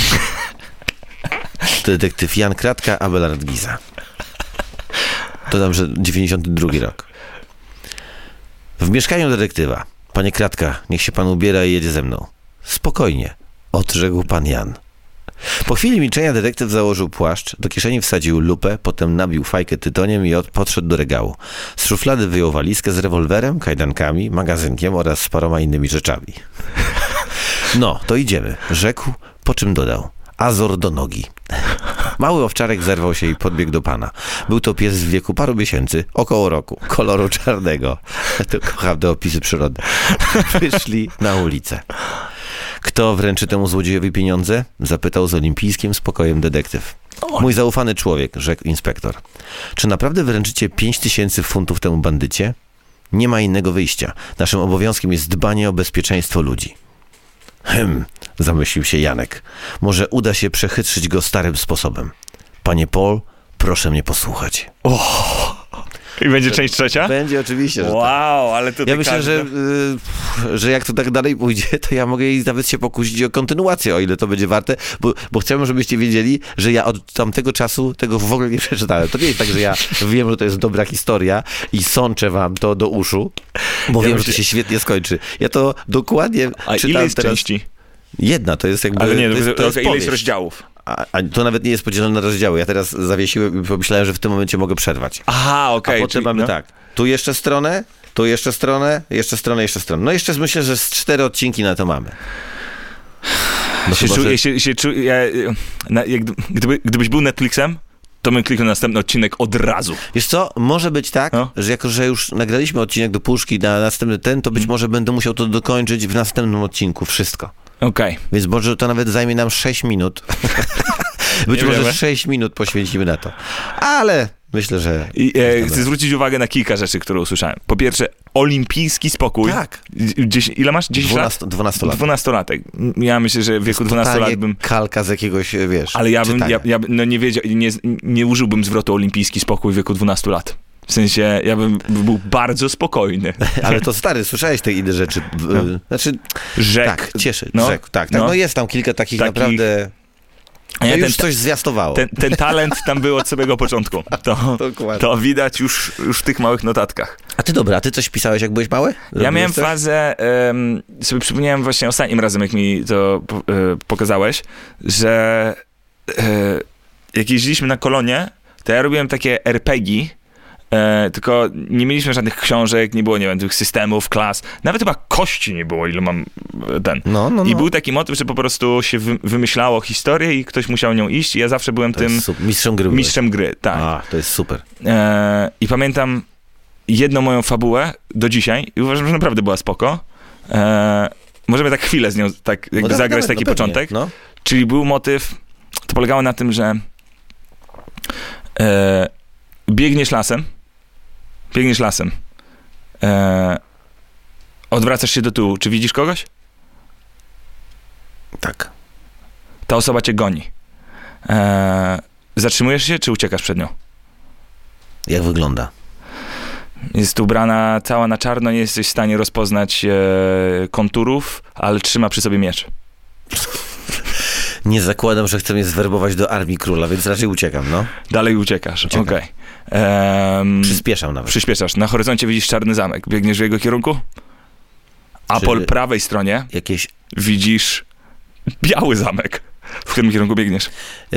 Detektyw Jan Kratka, Abelard Giza. Dodam, że 92 rok. W mieszkaniu detektywa. Panie Kratka, niech się pan ubiera i jedzie ze mną. Spokojnie, odrzekł pan Jan. Po chwili milczenia detektyw założył płaszcz, do kieszeni wsadził lupę, potem nabił fajkę tytoniem i podszedł do regału. Z szuflady wyjął walizkę z rewolwerem, kajdankami, magazynkiem oraz z paroma innymi rzeczami. No, to idziemy, rzekł, po czym dodał. Azor do nogi. Mały owczarek zerwał się i podbiegł do pana. Był to pies w wieku paru miesięcy, około roku, koloru czarnego. To kocham te opisy przyrody. Wyszli na ulicę. Kto wręczy temu złodziejowi pieniądze? Zapytał z olimpijskim spokojem detektyw. Mój zaufany człowiek, rzekł inspektor. Czy naprawdę wręczycie 5000 funtów temu bandycie? Nie ma innego wyjścia. Naszym obowiązkiem jest dbanie o bezpieczeństwo ludzi. zamyślił się Janek. Może uda się przechytrzyć go starym sposobem. Panie Paul, proszę mnie posłuchać. I będzie część trzecia? Będzie oczywiście, że tak. Wow, ale tutaj Ja myślę, że jak to tak dalej pójdzie, to ja mogę nawet się pokusić o kontynuację, o ile to będzie warte, bo chciałbym, żebyście wiedzieli, że ja od tamtego czasu tego w ogóle nie przeczytałem. To nie jest tak, że ja wiem, że to jest dobra historia i sączę wam to do uszu, bo wiem, że to się świetnie skończy. Ja to dokładnie A czytam ile jest teraz. części? Jedna, to jest jakby... Ale nie, to jest ile jest powieść. rozdziałów? A to nawet nie jest podzielone na rozdziały. Ja teraz zawiesiłem i pomyślałem, że w tym momencie mogę przerwać. Aha, okej. A potem mamy tak, tu jeszcze stronę, tu jeszcze stronę, jeszcze stronę, jeszcze stronę. No jeszcze myślę, że z 4 odcinki na to mamy. No Gdybyś był Netflixem, to bym kliknął następny odcinek od razu. Wiesz co, może być tak, że jako, że już nagraliśmy odcinek do puszki na następny to być może będę musiał to dokończyć w następnym odcinku, wszystko. Okej. Więc może to nawet zajmie nam 6 minut. Być Nie może wiemy. 6 minut poświęcimy na to. Ale myślę, że... Chcę zwrócić uwagę na kilka rzeczy, które usłyszałem. Po pierwsze, olimpijski spokój. Tak. Ile masz? 10 lat? 12 lat. 12-latek. Ja myślę, że w wieku 12 lat bym... kalka z jakiegoś, wiesz, Ale ja bym czytania. no nie wiedział, nie użyłbym zwrotu olimpijski spokój w wieku 12 lat. W sensie, ja bym był bardzo spokojny. Ale to stary, słyszałeś te inne rzeczy. Znaczy, Rzek. tak, cieszy. No. Rzek, tak. No jest tam kilka takich naprawdę... A ja już coś zwiastowało. Ten talent tam był od samego początku. Dokładnie. To widać już w tych małych notatkach. A ty coś pisałeś, jak byłeś mały? Ja miałem coś? fazę, sobie przypomniałem właśnie ostatnim razem, jak mi to pokazałeś, że jak jeździliśmy na kolonie, to ja robiłem takie RPG, tylko nie mieliśmy żadnych książek, nie było, nie wiem, tych systemów, klas, nawet chyba kości nie było, ile mam ten. No. I był taki motyw, że po prostu się wymyślało historię i ktoś musiał nią iść i ja zawsze byłem tym mistrzem gry. mistrzem gry, tak. A, to jest super. I pamiętam jedną moją fabułę do dzisiaj i uważam, że naprawdę była spoko. Możemy tak chwilę z nią tak jakby zagrać taki początek. No. Czyli był motyw, to polegało na tym, że biegniesz lasem, odwracasz się do tyłu. Czy widzisz kogoś? Tak. Ta osoba cię goni. Zatrzymujesz się, czy uciekasz przed nią? Jak wygląda? Jest ubrana cała na czarno, nie jesteś w stanie rozpoznać konturów, ale trzyma przy sobie miecz. Nie zakładam, że chce mnie zwerbować do Armii Króla, więc raczej uciekam, no. Dalej uciekasz, okej. Przyspieszam nawet. Przyspieszasz. Na horyzoncie widzisz czarny zamek. Biegniesz w jego kierunku? A po prawej stronie jakieś... widzisz biały zamek. W którym kierunku biegniesz?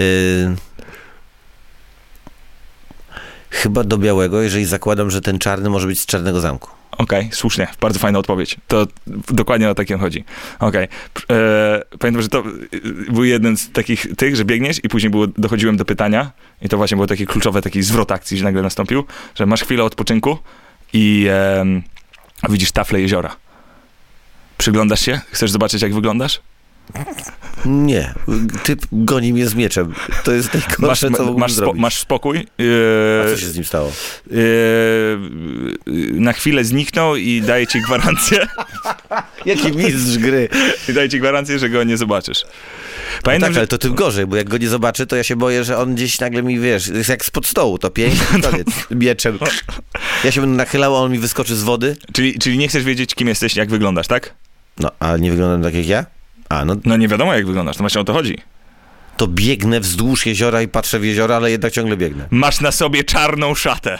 Chyba do białego, jeżeli zakładam, że ten czarny może być z Czarnego Zamku. Okej, słusznie. Bardzo fajna odpowiedź. To dokładnie o takim chodzi. Okej. Pamiętam, że to był jeden z takich tych, że biegniesz i później dochodziłem do pytania i to właśnie było takie kluczowe, taki zwrot akcji, że nagle nastąpił, że masz chwilę odpoczynku i widzisz taflę jeziora. Przyglądasz się? Chcesz zobaczyć, jak wyglądasz? Nie. Typ goni mnie z mieczem. To jest najgorsze, co mógłbym zrobić. Masz spokój. A co się z nim stało? Na chwilę zniknął i daje ci gwarancję. Jaki mistrz gry. I daje ci gwarancję, że go nie zobaczysz. Pamiętam, tak, ale to tym gorzej, bo jak go nie zobaczy, to ja się boję, że on gdzieś nagle mi, wiesz, jest jak spod stołu, to pięść, koniec, mieczem. Ja się będę nachylał, a on mi wyskoczy z wody. Czyli nie chcesz wiedzieć, kim jesteś, jak wyglądasz, tak? No, a nie wyglądam tak jak ja? No nie wiadomo, jak wyglądasz, to właśnie o to chodzi. To biegnę wzdłuż jeziora i patrzę w jezioro, ale jednak ciągle biegnę. Masz na sobie czarną szatę.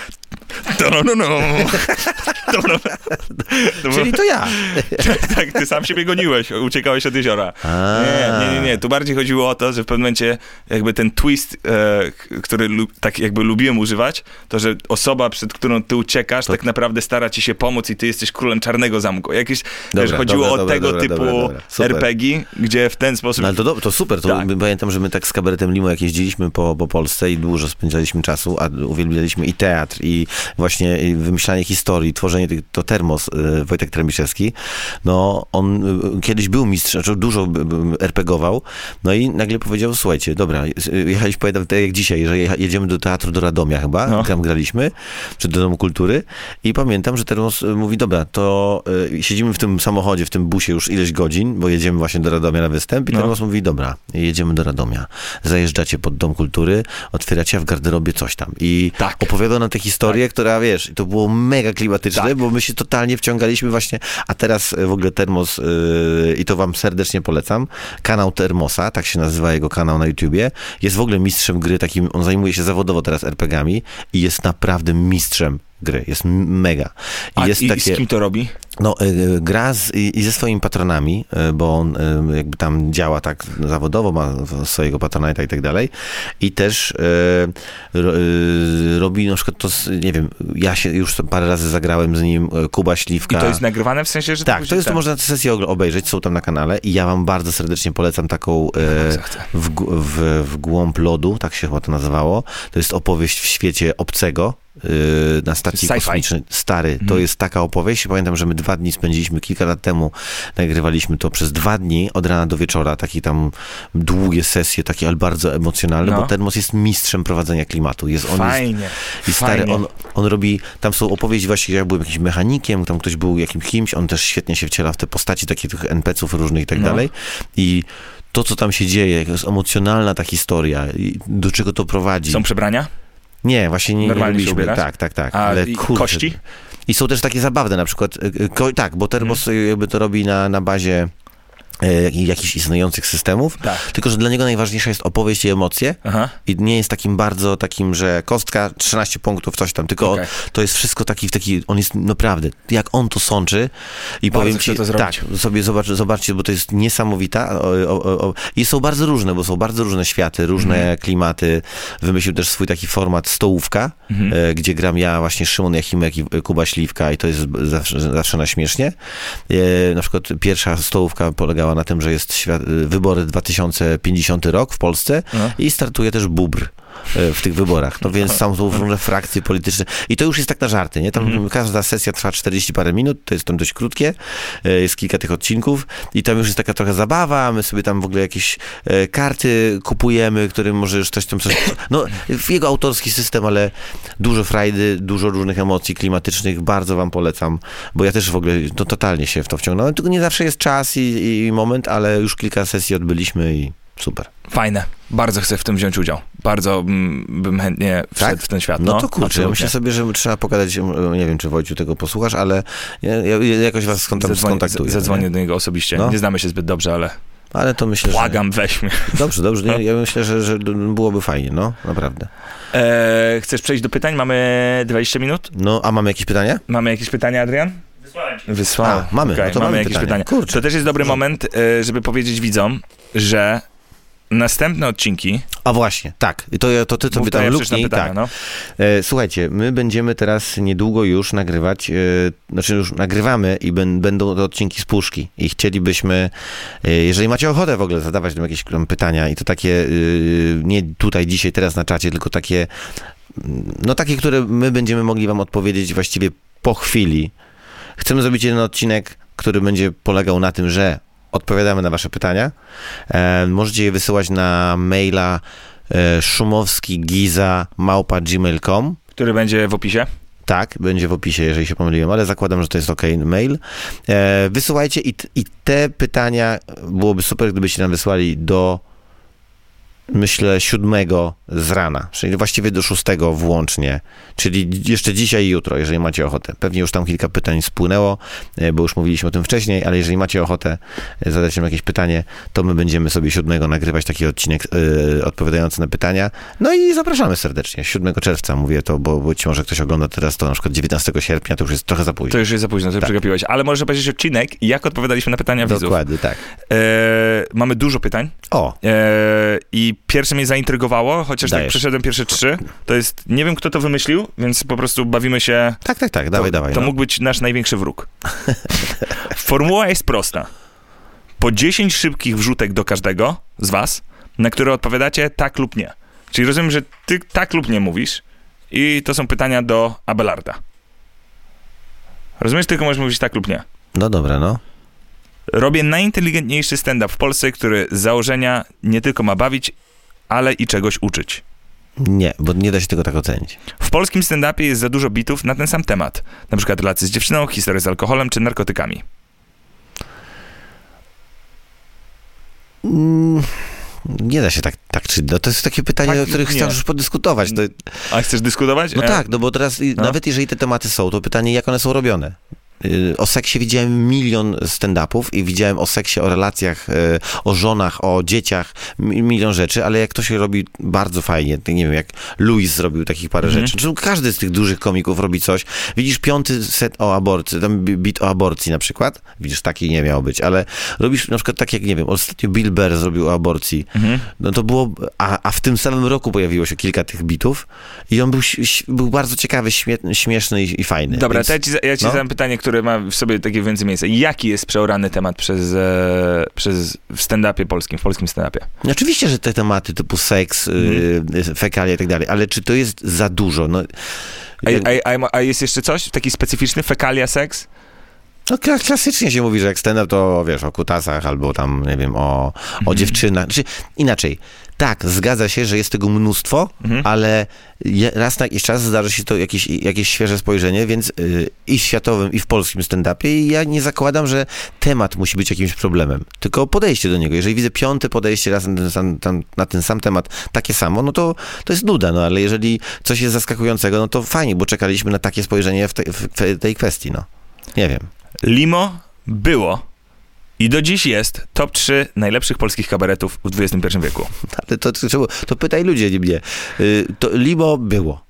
Czyli to ja. Tak, ty sam siebie goniłeś, uciekałeś od jeziora. Nie. Tu bardziej chodziło o to, że w pewnym momencie jakby ten twist, który tak jakby lubiłem używać, to, że osoba, przed którą ty uciekasz, tak naprawdę stara ci się pomóc i ty jesteś królem Czarnego Zamku. Chodziło o tego typu RPG, gdzie w ten sposób... No, ale to super. Tak. Pamiętam, że my tak z kabaretem Limo, jak jeździliśmy po Polsce i dużo spędzaliśmy czasu, a uwielbialiśmy i teatr, i i właśnie wymyślanie historii, tworzenie to Termos, Wojtek Tremiszewski, no on kiedyś był mistrzem, znaczy dużo RPGował, no i nagle powiedział, słuchajcie, dobra, jechaliśmy, pamiętam, tak jak dzisiaj, że jedziemy do teatru do Radomia chyba, tam graliśmy, czy do Domu Kultury i pamiętam, że Termos mówi, dobra, to siedzimy w tym samochodzie, w tym busie już ileś godzin, bo jedziemy właśnie do Radomia na występ i Termos mówi, dobra, jedziemy do Radomia, zajeżdżacie pod Dom Kultury, otwieracie, a w garderobie coś tam i opowiadał nam tę historię, która, wiesz, to było mega klimatyczne, bo my się totalnie wciągaliśmy właśnie, a teraz w ogóle Termos i to wam serdecznie polecam, kanał Termosa, tak się nazywa jego kanał na YouTubie, jest w ogóle mistrzem gry, takim, on zajmuje się zawodowo teraz RPG-ami i jest naprawdę mistrzem gry, jest mega. I z kim to robi? No, gra i ze swoimi patronami, bo on jakby tam działa tak zawodowo, ma swojego patronata i tak dalej. I też robi na przykład to, nie wiem, ja się już parę razy zagrałem z nim, Kuba Śliwka. I to jest nagrywane w sensie, że... Tak, to jest, to można tę sesję obejrzeć, są tam na kanale i ja wam bardzo serdecznie polecam taką w głąb lodu, tak się chyba to nazywało. To jest opowieść w świecie obcego, na stacji kosmicznej. Stary, to jest taka opowieść. Pamiętam, że my 2 dni spędziliśmy, kilka lat temu nagrywaliśmy to przez 2 dni, od rana do wieczora, takie tam długie sesje, takie, ale bardzo emocjonalne, bo Termos jest mistrzem prowadzenia klimatu. Fajnie. I stary, on robi, tam są opowieści właśnie, jak był jakimś mechanikiem, tam ktoś był jakimś kimś, on też świetnie się wciela w te postaci takich NPC-ów różnych i tak dalej. I to, co tam się dzieje, jest emocjonalna ta historia, i do czego to prowadzi. Są przebrania? Nie, właśnie nie robiliśmy. Tak. Ale kości? I są też takie zabawne, na przykład, bo Termos jakby to robi na bazie jakichś istniejących systemów, tylko że dla niego najważniejsza jest opowieść i emocje i nie jest takim, że kostka 13 punktów, coś tam, tylko to jest wszystko taki, on jest naprawdę, jak on to sączy i bardzo powiem ci, sobie zobaczcie, bo to jest niesamowita i są bardzo różne, bo są bardzo różne światy, różne klimaty, wymyślił też swój taki format stołówka, gdzie gram ja, właśnie Szymon Jachimek i Kuba Śliwka i to jest zawsze na śmiesznie. Na przykład pierwsza stołówka polegała na tym, że jest wybory 2050 rok w Polsce i startuje też Bóbr w tych wyborach. No więc są różne frakcje polityczne i to już jest tak na żarty, nie? Tam każda sesja trwa 40 parę minut, to jest tam dość krótkie, jest kilka tych odcinków i tam już jest taka trochę zabawa, my sobie tam w ogóle jakieś karty kupujemy, którym może już coś. No, jego autorski system, ale dużo frajdy, dużo różnych emocji klimatycznych, bardzo wam polecam, bo ja też w ogóle totalnie się w to wciągnąłem, tylko nie zawsze jest czas i moment, ale już kilka sesji odbyliśmy i super. Fajne. Bardzo chcę w tym wziąć udział. Bardzo bym chętnie wszedł w ten świat. No to kurczę, absolutnie. Myślę sobie, że trzeba pogadać, nie wiem, czy Wojciu tego posłuchasz, ale ja jakoś was skontaktuję. Zadzwonię do niego osobiście. Nie znamy się zbyt dobrze, ale to myślę, błagam, weź mnie. Dobrze. Ja myślę, że byłoby fajnie, naprawdę. Chcesz przejść do pytań? Mamy 20 minut? No, a mamy jakieś pytania? Mamy jakieś pytania, Adrian? Wysłałem. Mamy, okay, no to mamy jakieś pytania. Kurczę. To też jest dobry moment, żeby powiedzieć widzom, że następne odcinki... A właśnie, tak. To ty sobie tam luknij. Tak. No. Słuchajcie, my będziemy teraz niedługo już nagrywać, już nagrywamy i będą to odcinki z puszki. I chcielibyśmy, jeżeli macie ochotę w ogóle zadawać nam jakieś pytania i to takie, nie tutaj, dzisiaj, teraz na czacie, tylko takie, które my będziemy mogli wam odpowiedzieć właściwie po chwili. Chcemy zrobić jeden odcinek, który będzie polegał na tym, że odpowiadamy na wasze pytania. Możecie je wysyłać na maila szumowskigiza@gmail.com, który będzie w opisie. Tak, będzie w opisie, jeżeli się pomyliłem, ale zakładam, że to jest mail. Wysyłajcie i te pytania byłoby super, gdybyście nam wysłali do, myślę, 7 z rana, czyli właściwie do 6 włącznie, czyli jeszcze dzisiaj i jutro, jeżeli macie ochotę. Pewnie już tam kilka pytań spłynęło, bo już mówiliśmy o tym wcześniej, ale jeżeli macie ochotę zadać nam jakieś pytanie, to my będziemy sobie 7 nagrywać taki odcinek odpowiadający na pytania. No i zapraszamy serdecznie. 7 czerwca mówię to, bo być może ktoś ogląda teraz to na przykład 19 sierpnia, to już jest trochę za późno. To już jest za późno, to przegapiłeś. Ale możesz powiedzieć odcinek, jak odpowiadaliśmy na pytania widzów. Dokładnie, tak. Mamy dużo pytań. I pierwsze mnie zaintrygowało, chociaż tak przeszedłem pierwsze 3. To jest, nie wiem kto to wymyślił, więc po prostu bawimy się... Tak, dawaj. To mógł być nasz największy wróg. Formuła jest prosta. Po 10 szybkich wrzutek do każdego z was, na które odpowiadacie tak lub nie. Czyli rozumiem, że ty tak lub nie mówisz i to są pytania do Abelarda. Rozumiesz? Tylko możesz mówić tak lub nie. No dobra, no. Robię najinteligentniejszy stand-up w Polsce, który z założenia nie tylko ma bawić, ale i czegoś uczyć. Nie, bo nie da się tego tak ocenić. W polskim stand-upie jest za dużo bitów na ten sam temat. Na przykład relacje z dziewczyną, historie z alkoholem czy narkotykami. Nie da się tak czy no to jest takie pytanie, Tak, o których nie. chcesz już podyskutować. To, A chcesz dyskutować? no tak, no bo teraz nawet jeżeli te tematy są, to pytanie, jak one są robione. O seksie widziałem milion stand-upów i widziałem o seksie, o relacjach, o żonach, o dzieciach, milion rzeczy, ale jak ktoś robi bardzo fajnie, nie wiem, jak Louis zrobił takich parę rzeczy, czy każdy z tych dużych komików robi coś, widzisz 5. set o aborcji, tam bit o aborcji na przykład, widzisz, taki nie miał być, ale robisz na przykład tak jak, nie wiem, ostatnio Bill Burr zrobił o aborcji, no to było, a w tym samym roku pojawiło się kilka tych bitów i on był bardzo ciekawy, śmieszny i fajny. Dobra, więc, to ja ci zadam pytanie, które ma w sobie takie więcej miejsca. Jaki jest przeorany temat w stand-upie polskim, w polskim stand-upie? Oczywiście, że te tematy typu seks, fekalia i tak dalej, ale czy to jest za dużo? No, A jest jeszcze coś? Taki specyficzny? Fekalia, seks? no klasycznie się mówi, że jak stand-up to, wiesz, o kutasach albo tam, nie wiem, o dziewczynach. Znaczy, inaczej, tak, zgadza się, że jest tego mnóstwo, ale raz na jakiś czas zdarzy się to jakieś świeże spojrzenie, więc i w światowym, i w polskim stand-upie i ja nie zakładam, że temat musi być jakimś problemem, tylko podejście do niego. Jeżeli widzę 5. podejście raz na ten sam temat, takie samo, no to jest nuda, no ale jeżeli coś jest zaskakującego, no to fajnie, bo czekaliśmy na takie spojrzenie w tej kwestii, no. Nie wiem. Limo było i do dziś jest top 3 najlepszych polskich kabaretów w XXI wieku. Ale to pytaj ludzie, nie mnie. To Limo było.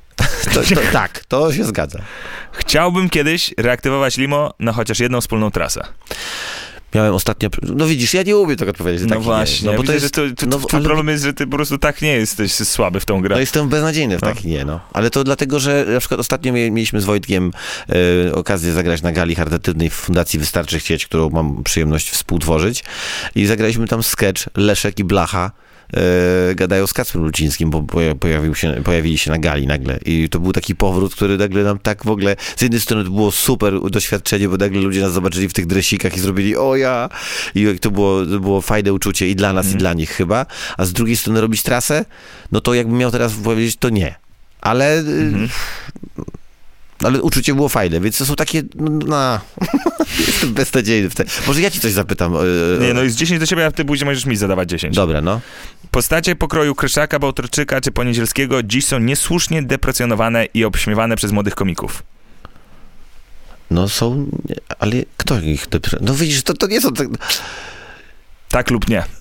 Tak, to się zgadza. Chciałbym kiedyś reaktywować Limo na chociaż jedną wspólną trasę. Miałem ostatnio... No widzisz, ja nie umiem tego odpowiedzieć. No właśnie, nie. No, bo widzę, to jest, twój problem jest, że ty po prostu tak nie jesteś słaby w tą grę. No jestem beznadziejny w taki nie, no. Ale to dlatego, że na przykład ostatnio mieliśmy z Wojtkiem okazję zagrać na gali charytatywnej w Fundacji Wystarczy Chcieć, którą mam przyjemność współtworzyć i zagraliśmy tam sketch Leszek i Blacha gadają z Kacprem Lucińskim, bo pojawili się na gali nagle i to był taki powrót, który nagle nam tak w ogóle, z jednej strony to było super doświadczenie, bo nagle ludzie nas zobaczyli w tych dresikach i zrobili i to było fajne uczucie i dla nas i dla nich chyba, a z drugiej strony robić trasę, no to jakbym miał teraz powiedzieć, to nie. Ale uczucie było fajne, więc to są takie, jestem beznadziejny w tym. Może ja ci coś zapytam. Nie, no jest 10 do ciebie, a ty później możesz mi zadawać 10. Dobra, no. Postacie pokroju Kryszaka, Bałtroczyka czy Poniedzielskiego dziś są niesłusznie deprecjonowane i obśmiewane przez młodych komików. No są, ale kto ich no widzisz, to nie są tak... Tak lub nie.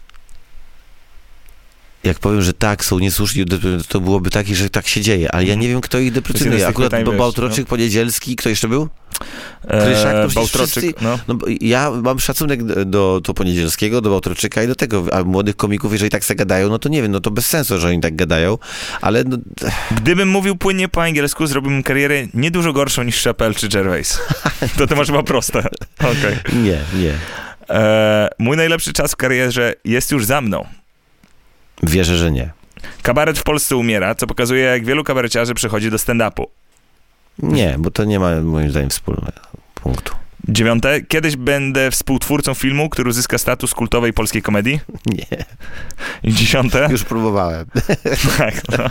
Jak powiem, że tak, są niesłuszni, to byłoby takie, że tak się dzieje, ale ja nie wiem, kto ich deprecjonuje. Akurat Bałtroczyk, Poniedzielski, kto jeszcze był? Kryszak, to Bałtroczyk, wszyscy, no ja mam szacunek do Poniedzielskiego, do Bałtroczyka i do tego, a młodych komików, jeżeli tak se gadają, no to nie wiem, no to bez sensu, że oni tak gadają, ale... No... Gdybym mówił płynnie po angielsku, zrobiłbym karierę niedużo gorszą niż Chappelle czy Gervais. To masz chyba proste. Okay. Nie. Mój najlepszy czas w karierze jest już za mną. Wierzę, że nie. Kabaret w Polsce umiera, co pokazuje, jak wielu kabareciarzy przechodzi do stand-upu. Nie, bo to nie ma moim zdaniem wspólnego punktu. 9. Kiedyś będę współtwórcą filmu, który uzyska status kultowej polskiej komedii? Nie. 10. Już próbowałem. Tak, no.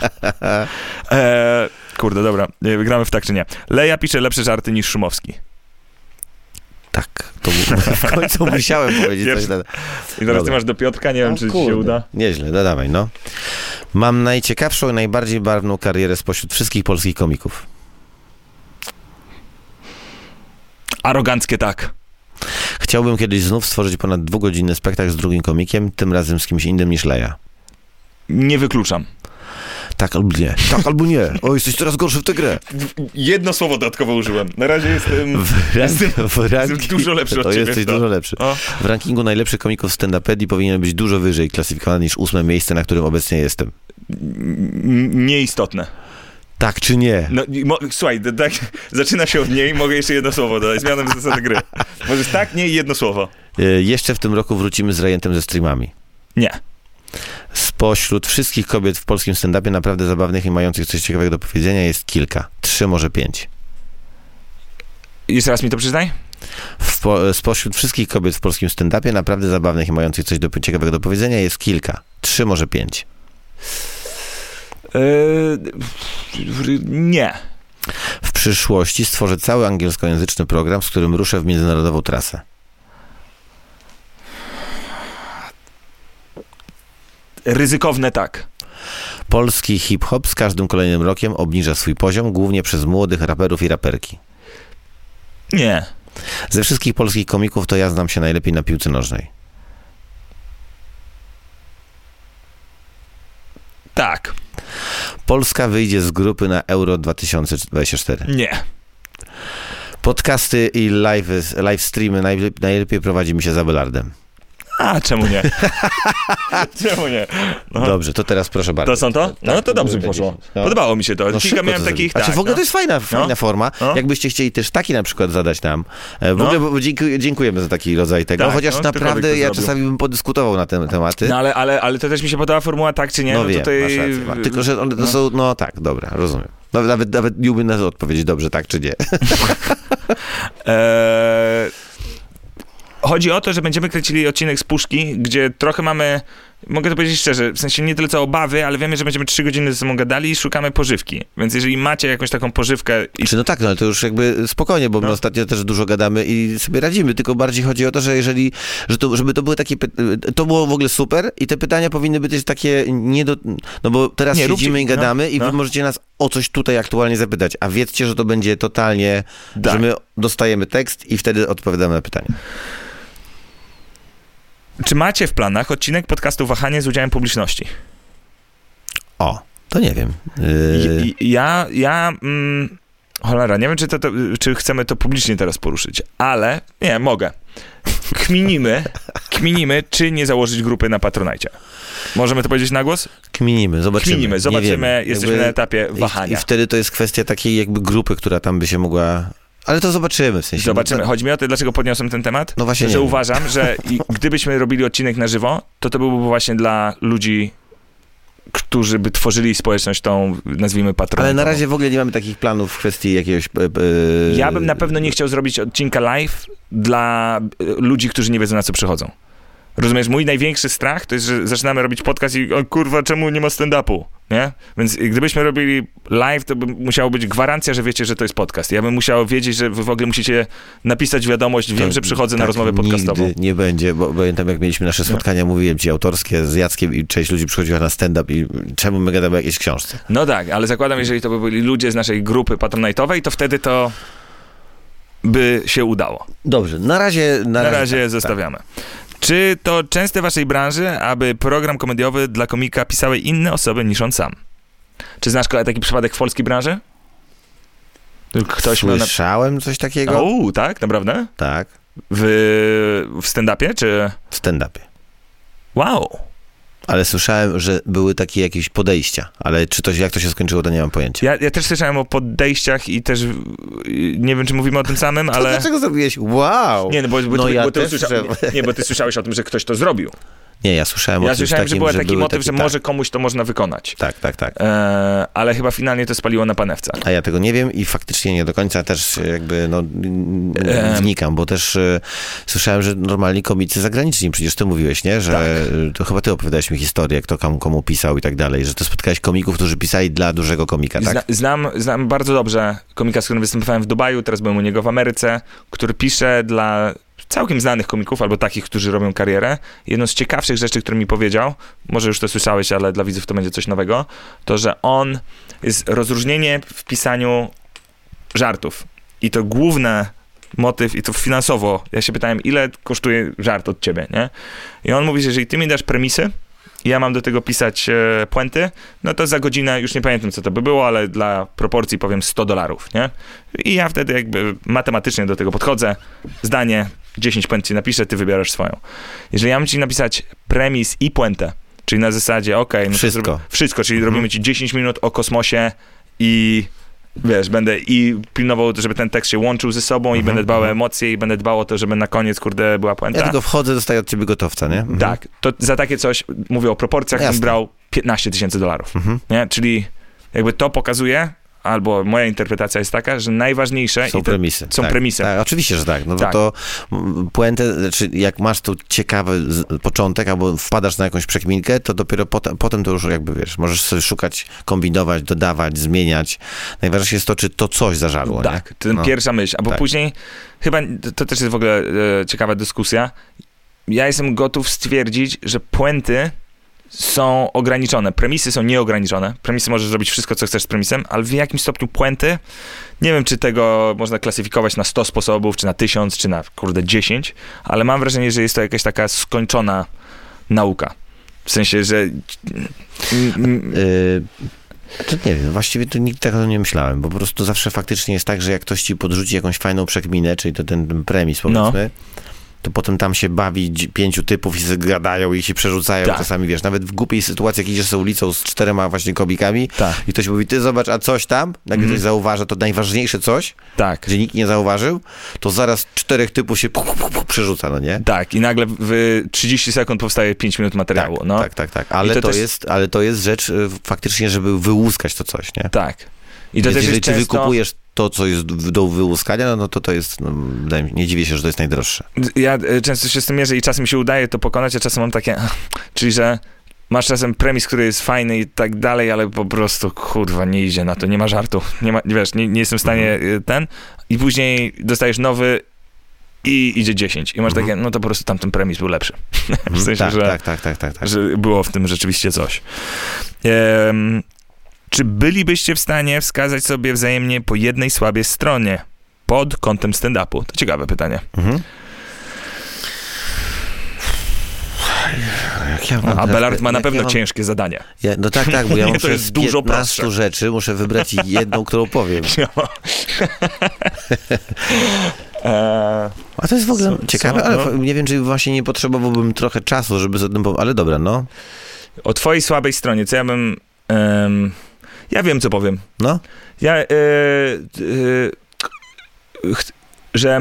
Kurde, dobra. Wygramy w tak czy nie. Leja pisze lepsze żarty niż Szumowski. Tak, to w końcu musiałem powiedzieć coś. I teraz ty masz do Piotrka, nie wiem, czy ci się uda. Nieźle, dawaj, no. Mam najciekawszą i najbardziej barwną karierę spośród wszystkich polskich komików. Aroganckie tak. Chciałbym kiedyś znów stworzyć ponad 2-godzinny spektakl z drugim komikiem, tym razem z kimś innym niż Leja. Nie wykluczam. Tak albo nie. Tak albo nie. O, jesteś coraz gorszy w tę grę. Jedno słowo dodatkowo użyłem. Na razie jestem dużo lepszy od ciebie. Jesteś dużo lepszy. W rankingu najlepszych komików stand-upedii powinien być dużo wyżej klasyfikowany niż 8. miejsce, na którym obecnie jestem. Nieistotne. Tak czy nie? No, słuchaj, tak, zaczyna się od niej, mogę jeszcze jedno słowo dodać, zmianą zasady gry. Możesz tak, nie i jedno słowo. Jeszcze w tym roku wrócimy z Rejentem ze streamami. Nie. Spośród wszystkich kobiet w polskim stand-upie naprawdę zabawnych i mających coś ciekawego do powiedzenia jest kilka. 3, może 5. Jeszcze raz mi to przyznaj? Spośród wszystkich kobiet w polskim stand-upie naprawdę zabawnych i mających coś ciekawego do powiedzenia jest kilka. 3, może 5. Nie. W przyszłości stworzę cały angielskojęzyczny program, z którym ruszę w międzynarodową trasę. Ryzykowne tak. Polski hip-hop z każdym kolejnym rokiem obniża swój poziom, głównie przez młodych raperów i raperki. Nie. Ze wszystkich polskich komików to ja znam się najlepiej na piłce nożnej. Tak. Polska wyjdzie z grupy na Euro 2024. Nie. Podcasty i live streamy najlepiej prowadzi mi się za Belardem. A, czemu nie? Czemu nie? No. Dobrze, to teraz proszę bardzo. To są to? No Tak, to dobrze poszło. no. Podobało mi się to. Kilka miałem takich, Znaczy, tak. w ogóle no. to jest fajna forma. No. Jakbyście chcieli też taki na przykład zadać nam. W ogóle bo dziękujemy za taki rodzaj tego. Tak, chociaż no, naprawdę ktokolwiek to ja zrobił. czasami bym podyskutował na te tematy. No ale to też mi się podoba formuła tak czy nie. No wiem, tutaj... masz rację. Tylko, że one to są, no tak, dobra, rozumiem. Nawet nie umiem na to odpowiedzieć dobrze, tak czy nie. Chodzi o to, że będziemy kręcili odcinek z Puszki, gdzie trochę mamy, mogę to powiedzieć szczerze, w sensie nie tyle co obawy, ale wiemy, że będziemy 3 godziny ze sobą gadali i szukamy pożywki. Więc jeżeli macie jakąś taką pożywkę... No tak, no ale to już jakby spokojnie, bo my ostatnio też dużo gadamy i sobie radzimy, tylko bardziej chodzi o to, że żeby to były takie, to było w ogóle super i te pytania powinny być też takie no bo teraz siedzimy i gadamy i wy możecie nas o coś tutaj aktualnie zapytać, a wiedzcie, że to będzie totalnie, że my dostajemy tekst i wtedy odpowiadamy na pytania. Czy macie w planach odcinek podcastu Wahanie z udziałem publiczności? O, to nie wiem. Cholera, nie wiem, czy chcemy to publicznie teraz poruszyć, ale nie, mogę. Kminimy, czy nie założyć grupy na Patronite. Możemy to powiedzieć na głos? Kminimy, zobaczymy. Jesteśmy na etapie wahania. I wtedy to jest kwestia takiej jakby grupy, która tam by się mogła... Ale to zobaczymy, w sensie. Zobaczymy. Chodzi mi o to, dlaczego podniosłem ten temat? No właśnie że uważam, że gdybyśmy robili odcinek na żywo, to byłby właśnie dla ludzi, którzy by tworzyli społeczność tą, nazwijmy, patronatową. Ale na razie w ogóle nie mamy takich planów w kwestii jakiegoś... Ja bym na pewno nie chciał zrobić odcinka live dla ludzi, którzy nie wiedzą, na co przychodzą. Rozumiesz, mój największy strach to jest, że zaczynamy robić podcast i kurwa, czemu nie ma stand-upu, nie? Więc gdybyśmy robili live, to by musiała być gwarancja, że wiecie, że to jest podcast. Ja bym musiał wiedzieć, że wy w ogóle musicie napisać wiadomość, wiem, że przychodzę na rozmowę podcastową. Nigdy nie będzie, bo pamiętam, jak mieliśmy nasze spotkania, mówiłem ci, autorskie z Jackiem i część ludzi przychodziła na stand-up i czemu my gadamy o jakiejś książce? No tak, ale zakładam, jeżeli to by byli ludzie z naszej grupy patronite'owej, to wtedy to by się udało. Dobrze, na razie tak, zostawiamy. Tak. Czy to częste w waszej branży, aby program komediowy dla komika pisały inne osoby niż on sam? Czy znasz taki przypadek w polskiej branży? Słyszałem coś takiego. Tak? Naprawdę? Tak. W stand-upie, czy? W stand-upie. Wow. Ale słyszałem, że były takie jakieś podejścia, ale jak to się skończyło, to nie mam pojęcia. Ja też słyszałem o podejściach i też nie wiem, czy mówimy o tym samym, ale... Dlaczego zrobiłeś? Wow! Nie, bo ty słyszałeś o tym, że ktoś to zrobił. Nie, ja słyszałem o tym, że był taki motyw, że może komuś to można wykonać. Tak. Ale chyba finalnie to spaliło na panewce. A ja tego nie wiem i faktycznie nie do końca też jakby wnikam, bo też słyszałem, że normalni komicy zagraniczni, przecież ty mówiłeś, nie? Że to chyba ty opowiadałeś mi historię, kto komu pisał i tak dalej, że to spotkałeś komików, którzy pisali dla dużego komika, tak? Znam bardzo dobrze komika, z którym występowałem w Dubaju, teraz byłem u niego w Ameryce, który pisze dla całkiem znanych komików, albo takich, którzy robią karierę. Jedną z ciekawszych rzeczy, które mi powiedział, może już to słyszałeś, ale dla widzów to będzie coś nowego, to, że on jest rozróżnienie w pisaniu żartów. I to główny motyw, i to finansowo. Ja się pytałem, ile kosztuje żart od ciebie, nie? I on mówi, że jeżeli ty mi dasz premisy, i ja mam do tego pisać puenty, no to za godzinę, już nie pamiętam, co to by było, ale dla proporcji powiem $100, nie? I ja wtedy jakby matematycznie do tego podchodzę, zdanie, 10 puent ci napiszę, ty wybierasz swoją. Jeżeli ja mam ci napisać premis i puentę, czyli na zasadzie, no wszystko, czyli robimy ci 10 minut o kosmosie i wiesz, będę i pilnował, żeby ten tekst się łączył ze sobą i będę dbał o emocje i będę dbał o to, żeby na koniec, kurde, była puenta. Ja tylko wchodzę, dostaję od ciebie gotowca, nie? Tak, to za takie coś, mówię o proporcjach, bym brał $15,000, nie? Czyli jakby to pokazuje, albo moja interpretacja jest taka, że najważniejsze są premisy. Są premisy. Tak, oczywiście, że tak. No Tak. bo to puentę, znaczy jak masz tu ciekawy początek, albo wpadasz na jakąś przekminkę, to dopiero potem to już jakby, wiesz, możesz sobie szukać, kombinować, dodawać, zmieniać. Najważniejsze jest to, czy to coś zażarło, Tak, nie? to pierwsza myśl. Albo później, chyba, to też jest w ogóle ciekawa dyskusja, ja jestem gotów stwierdzić, że puenty są ograniczone, premisy są nieograniczone. Premisy możesz zrobić wszystko, co chcesz z premisem, ale w jakimś stopniu puenty, nie wiem, czy tego można klasyfikować na 100 sposobów, czy na 1000, czy na, 10, ale mam wrażenie, że jest to jakaś taka skończona nauka. W sensie, że... To nie wiem, właściwie to nigdy tak o tym nie myślałem, bo po prostu zawsze faktycznie jest tak, że jak ktoś ci podrzuci jakąś fajną przekminę, czyli to ten premis, powiedzmy, to potem tam się bawi 5 typów i się gadają i się przerzucają. Tak. Czasami, wiesz, nawet w głupiej sytuacji, jak idziesz sobie ulicą z 4 właśnie komikami i ktoś mówi, ty zobacz, a coś tam, nagle ktoś zauważa, to najważniejsze coś, gdzie nikt nie zauważył, to zaraz 4 typów się przerzuca, no nie? Tak, i nagle w 30 sekund powstaje 5 minut materiału. Tak. Ale to jest rzecz faktycznie, żeby wyłuskać to coś, nie? Tak. I to więc też jeżeli jest ty często... wykupujesz to, co jest do wyłuskania, no to jest, nie dziwię się, że to jest najdroższe. Ja często się z tym mierzę i czasem mi się udaje to pokonać, a czasem mam takie, czyli że masz czasem premis, który jest fajny i tak dalej, ale po prostu, kurwa, nie idzie na to, nie ma żartu, nie jestem w stanie i później dostajesz nowy i idzie 10 i masz takie, no to po prostu tamten premis był lepszy. W sensie, tak. Że było w tym rzeczywiście coś. Czy bylibyście w stanie wskazać sobie wzajemnie po jednej słabej stronie pod kątem stand-upu? To ciekawe pytanie. Abelard ma na pewno ciężkie zadanie. No tak, bo ja Nie, muszę to jest z dużo 15 prostsze. rzeczy, muszę wybrać jedną, którą powiem. A to jest w ogóle ciekawe, ale nie wiem, czy właśnie nie potrzebowałbym trochę czasu, żeby z tym ale dobra, no. O twojej słabej stronie, co ja bym... ja wiem, co powiem. No? Ja... że...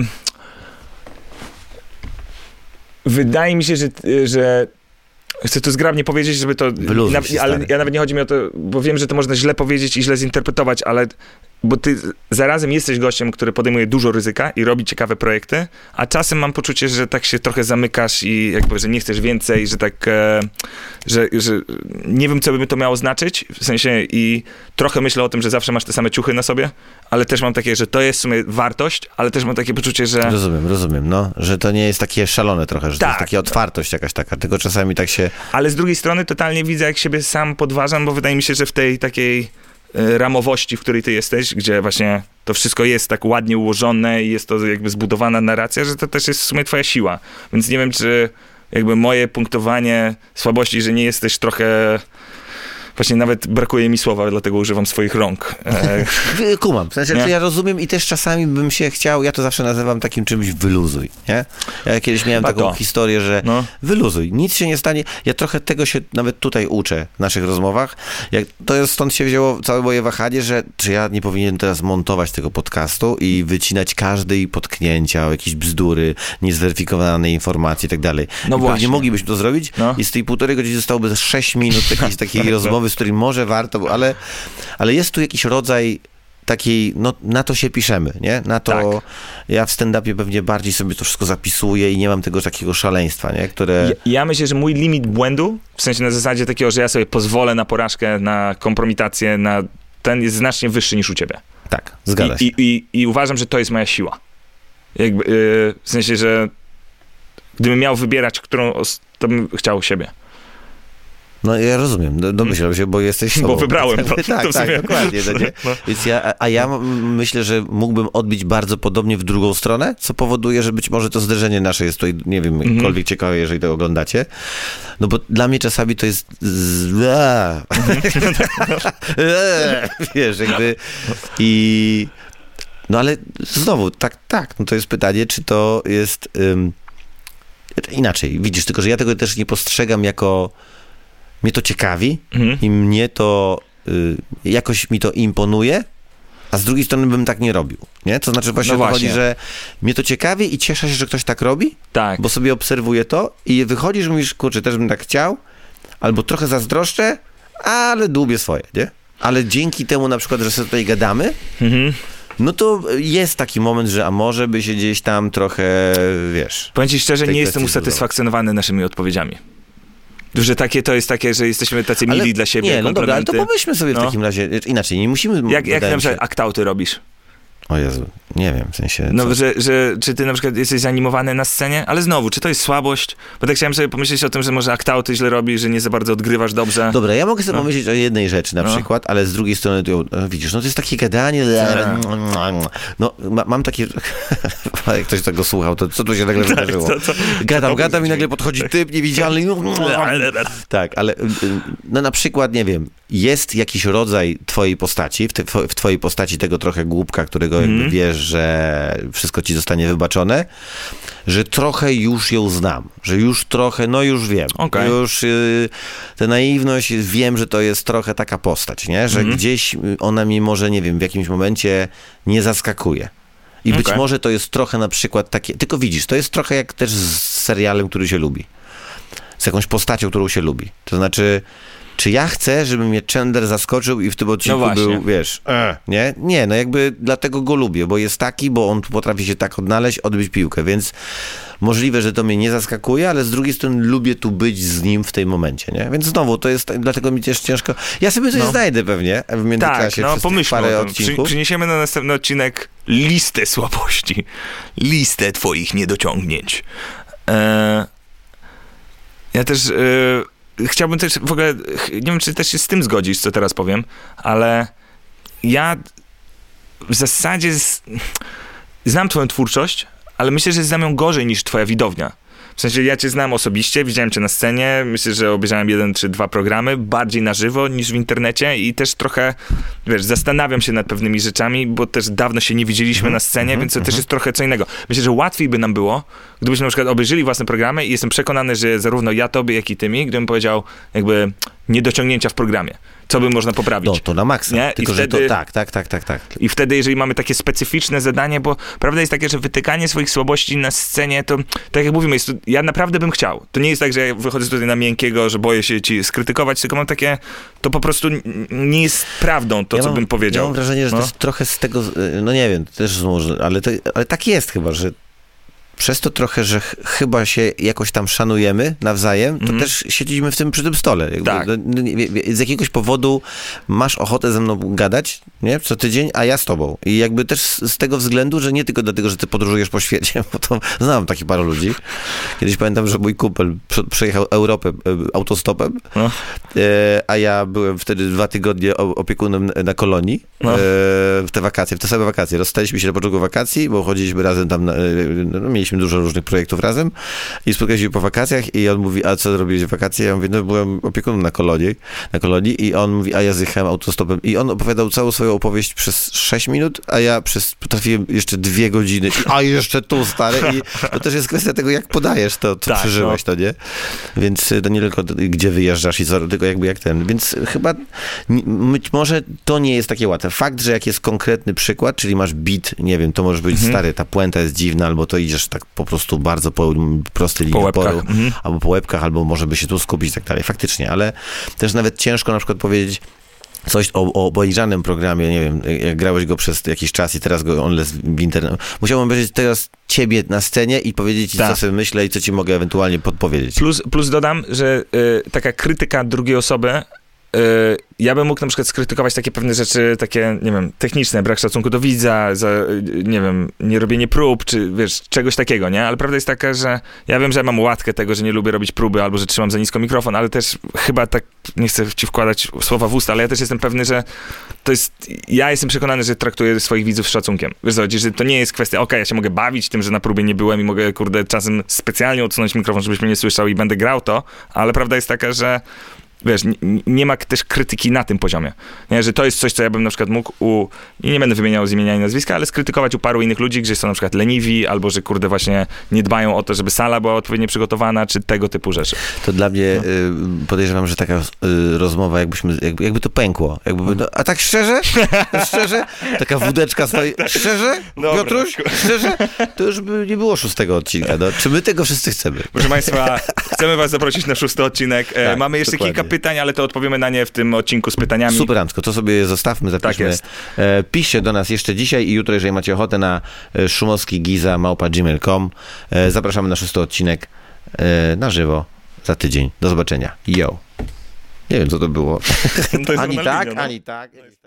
Wydaje mi się, że chcę to zgrabnie powiedzieć, żeby to... Ale ja nawet nie chodzi mi o to, bo wiem, że to można źle powiedzieć i źle zinterpretować, ale... Bo ty zarazem jesteś gościem, który podejmuje dużo ryzyka i robi ciekawe projekty, a czasem mam poczucie, że tak się trochę zamykasz i jakby, że nie chcesz więcej, że tak, że nie wiem, co by to miało znaczyć, w sensie i trochę myślę o tym, że zawsze masz te same ciuchy na sobie, ale też mam takie, że to jest w sumie wartość, ale też mam takie poczucie, że... Rozumiem, no, że to nie jest takie szalone trochę, że to jest taka otwartość jakaś taka, tylko czasami tak się... Ale z drugiej strony totalnie widzę, jak siebie sam podważam, bo wydaje mi się, że w tej takiej ramowości, w której ty jesteś, gdzie właśnie to wszystko jest tak ładnie ułożone i jest to jakby zbudowana narracja, że to też jest w sumie twoja siła. Więc nie wiem, czy jakby moje punktowanie słabości, że nie jesteś trochę... Właśnie nawet brakuje mi słowa, dlatego używam swoich rąk. Kumam. W sensie, ja rozumiem i też czasami bym się chciał, ja to zawsze nazywam takim czymś wyluzuj, nie? Ja kiedyś miałem taką historię, że wyluzuj, nic się nie stanie. Ja trochę tego się nawet tutaj uczę w naszych rozmowach. Stąd się wzięło całe moje wahanie, że czy ja nie powinienem teraz montować tego podcastu i wycinać każdej potknięcia, jakieś bzdury, niezweryfikowane informacje i tak dalej. No I właśnie. pewnie moglibyśmy to zrobić i z tej 1,5 godziny zostałoby 6 minut takiej rozmowy, z którym może warto, ale jest tu jakiś rodzaj takiej, no na to się piszemy, nie? Na to ja w stand-upie pewnie bardziej sobie to wszystko zapisuję i nie mam tego takiego szaleństwa, nie? Które... Ja myślę, że mój limit błędu, w sensie na zasadzie takiego, że ja sobie pozwolę na porażkę, na kompromitację, na ten jest znacznie wyższy niż u ciebie. Tak, zgadza się. I uważam, że to jest moja siła. Jakby, w sensie, że gdybym miał wybierać, to bym chciał siebie. No ja rozumiem, domyślam się, bo jesteś sobą. Bo wybrałem to. Tak, dokładnie. No nie? Więc ja myślę, że mógłbym odbić bardzo podobnie w drugą stronę, co powoduje, że być może to zderzenie nasze jest tutaj, nie wiem, jakkolwiek ciekawe, jeżeli to oglądacie. No bo dla mnie czasami to jest wiesz, jakby no ale znowu, tak, no to jest pytanie, czy to jest inaczej, widzisz, tylko że ja tego też nie postrzegam jako mnie to ciekawi i mnie to jakoś mi to imponuje, a z drugiej strony bym tak nie robił, nie? To znaczy właśnie No o to chodzi, właśnie. że mnie to ciekawi i cieszę się, że ktoś tak robi, Tak. bo sobie obserwuję to i wychodzisz i mówisz, kurczę, też bym tak chciał, albo trochę zazdroszczę, ale dłubię swoje, nie? Ale dzięki temu na przykład, że sobie tutaj gadamy, no to jest taki moment, że a może by się gdzieś tam trochę, wiesz... Powiem ci szczerze, tej nie jestem kwestii usatysfakcjonowany naszymi odpowiedziami. Że to jest takie, że jesteśmy tacy mili dla siebie, Nie, no dobra, ale komplementy. to pomyślmy sobie w takim razie, inaczej, nie musimy... Jak wydaje na mi się- przykład aktauty robisz? O Jezu, nie wiem, w sensie... No, co? czy ty na przykład jesteś zanimowany na scenie? Ale znowu, czy to jest słabość? Bo tak chciałem sobie pomyśleć o tym, że może aktauty źle robisz, że nie za bardzo odgrywasz dobrze. Dobra, ja mogę sobie pomyśleć o jednej rzeczy na No. przykład, ale z drugiej strony, widzisz, no to jest takie gadanie, no mam takie, jak ktoś tego słuchał, to co tu się nagle wydarzyło? Gadam i nagle podchodzi typ niewidzialny, tak, ale no na przykład, nie wiem, jest jakiś rodzaj twojej postaci, w twojej postaci tego trochę głupka, którego jakby wiesz, że wszystko ci zostanie wybaczone, że trochę już ją znam, że już trochę, no już wiem, Okej. już tę naiwność, wiem, że to jest trochę taka postać, nie? Że gdzieś ona mi może, nie wiem, w jakimś momencie nie zaskakuje. I być Okej. może to jest trochę na przykład takie, tylko widzisz, to jest trochę jak też z serialem, który się lubi. Z jakąś postacią, którą się lubi. To znaczy, czy ja chcę, żeby mnie Chandler zaskoczył i w tym odcinku właśnie. był, wiesz, nie? Nie, no jakby dlatego go lubię, bo jest taki, bo on potrafi się tak odnaleźć, odbyć piłkę, więc możliwe, że to mnie nie zaskakuje, ale z drugiej strony lubię tu być z nim w tym momencie, nie? Więc znowu, to jest, dlatego mi też ciężko... Ja sobie coś znajdę pewnie w międzyczasie Tak, przez tych pomyślmy parę o tym. odcinków. Przyniesiemy na następny odcinek listę słabości. Listę twoich niedociągnięć. Ja też chciałbym też w ogóle, nie wiem, czy też się z tym zgodzisz, co teraz powiem, ale ja w zasadzie znam twoją twórczość, ale myślę, że znam ją gorzej niż twoja widownia. W sensie ja cię znam osobiście, widziałem cię na scenie, myślę, że obejrzałem 1 czy 2 programy, bardziej na żywo niż w internecie i też trochę, wiesz, zastanawiam się nad pewnymi rzeczami, bo też dawno się nie widzieliśmy na scenie, więc to też jest trochę co innego. Myślę, że łatwiej by nam było, gdybyśmy na przykład obejrzeli własne programy i jestem przekonany, że zarówno ja tobie, jak i ty mi, gdybym powiedział jakby niedociągnięcia w programie. Co by można poprawić? No, to na maksa. Nie? Tylko, I że wtedy- to tak. I wtedy, jeżeli mamy takie specyficzne zadanie, bo prawda jest taka, że wytykanie swoich słabości na scenie, to tak jak mówimy, ja naprawdę bym chciał. To nie jest tak, że ja wychodzę tutaj na miękkiego, że boję się ci skrytykować, tylko mam takie, to po prostu nie jest prawdą to, co bym powiedział. Ja mam wrażenie, że No. to jest trochę z tego, no nie wiem, też może, ale tak jest chyba, że przez to trochę, że chyba się jakoś tam szanujemy nawzajem, to też siedzimy przy tym stole. Jakby, Tak. z jakiegoś powodu masz ochotę ze mną gadać, nie? Co tydzień, a ja z tobą. I jakby też z tego względu, że nie tylko dlatego, że ty podróżujesz po świecie, bo to znam takich paru ludzi. Kiedyś pamiętam, że mój kumpel przejechał Europę autostopem, No. a ja byłem wtedy 2 tygodnie opiekunem na kolonii w te wakacje, w te same wakacje. Rozstaliśmy się na początku wakacji, bo chodziliśmy razem tam, mieliśmy dużo różnych projektów razem i spotkaliśmy się po wakacjach i on mówi, a co robiłeś w wakacje? Ja mówię, no byłem opiekunem na kolonii i on mówi, a ja zjechałem autostopem i on opowiadał całą swoją opowieść przez 6 minut, a ja potrafiłem jeszcze 2 godziny, a jeszcze tu, stary, i to też jest kwestia tego, jak podajesz to, co Tak, przeżyłeś, to nie? Więc to nie tylko gdzie wyjeżdżasz i co, tylko jakby jak ten. Więc chyba być może to nie jest takie łatwe. Fakt, że jak jest konkretny przykład, czyli masz beat, nie wiem, to może być stary, ta puenta jest dziwna, albo to idziesz tak po prostu bardzo po prostej linii oporu, albo po łebkach, albo może by się tu skupić i tak dalej. Faktycznie, ale też nawet ciężko na przykład powiedzieć coś o obejrzanym programie, nie wiem, jak grałeś go przez jakiś czas i teraz go on jest w internecie. Musiałbym obejrzeć teraz ciebie na scenie i powiedzieć ci, co sobie myślę i co ci mogę ewentualnie podpowiedzieć. Plus dodam, że taka krytyka drugiej osoby, ja bym mógł na przykład skrytykować takie pewne rzeczy, takie, nie wiem, techniczne, brak szacunku do widza, nie wiem, nie robienie prób, czy wiesz, czegoś takiego, nie? Ale prawda jest taka, że ja wiem, że mam łatkę tego, że nie lubię robić próby, albo że trzymam za nisko mikrofon, ale też chyba tak, nie chcę ci wkładać słowa w usta, ale ja też jestem pewny, że to jest, ja jestem przekonany, że traktuję swoich widzów z szacunkiem. Wiesz co, że to nie jest kwestia, ja się mogę bawić tym, że na próbie nie byłem i mogę, kurde, czasem specjalnie odsunąć mikrofon, żebyś mnie nie słyszał i będę grał to, ale prawda jest taka, że wiesz, nie ma też krytyki na tym poziomie. Nie? Że to jest coś, co ja bym na przykład mógł i nie będę wymieniał z imienia i nazwiska, ale skrytykować u paru innych ludzi, gdzie są na przykład leniwi, albo że kurde właśnie nie dbają o to, żeby sala była odpowiednio przygotowana, czy tego typu rzeczy. To dla mnie podejrzewam, że taka rozmowa, jakby to pękło. A tak szczerze? Szczerze? Taka wódeczka stoi. Szczerze? Dobra. Piotruś? Szczerze? To już by nie było 6. odcinka. No. Czy my tego wszyscy chcemy? Proszę Państwa, chcemy Was zaprosić na 6. odcinek. Tak, mamy jeszcze dokładnie. kilka pytań, ale to odpowiemy na nie w tym odcinku z pytaniami. Superancko, to sobie zostawmy, zapiszmy. Tak jest. Piszcie do nas jeszcze dzisiaj i jutro, jeżeli macie ochotę, na szumowskigiza@gmail.com. Zapraszamy na 6. odcinek na żywo za tydzień. Do zobaczenia. Yo. Nie wiem, co to było. To jest Ani Ronaldinho, tak, no. ani tak.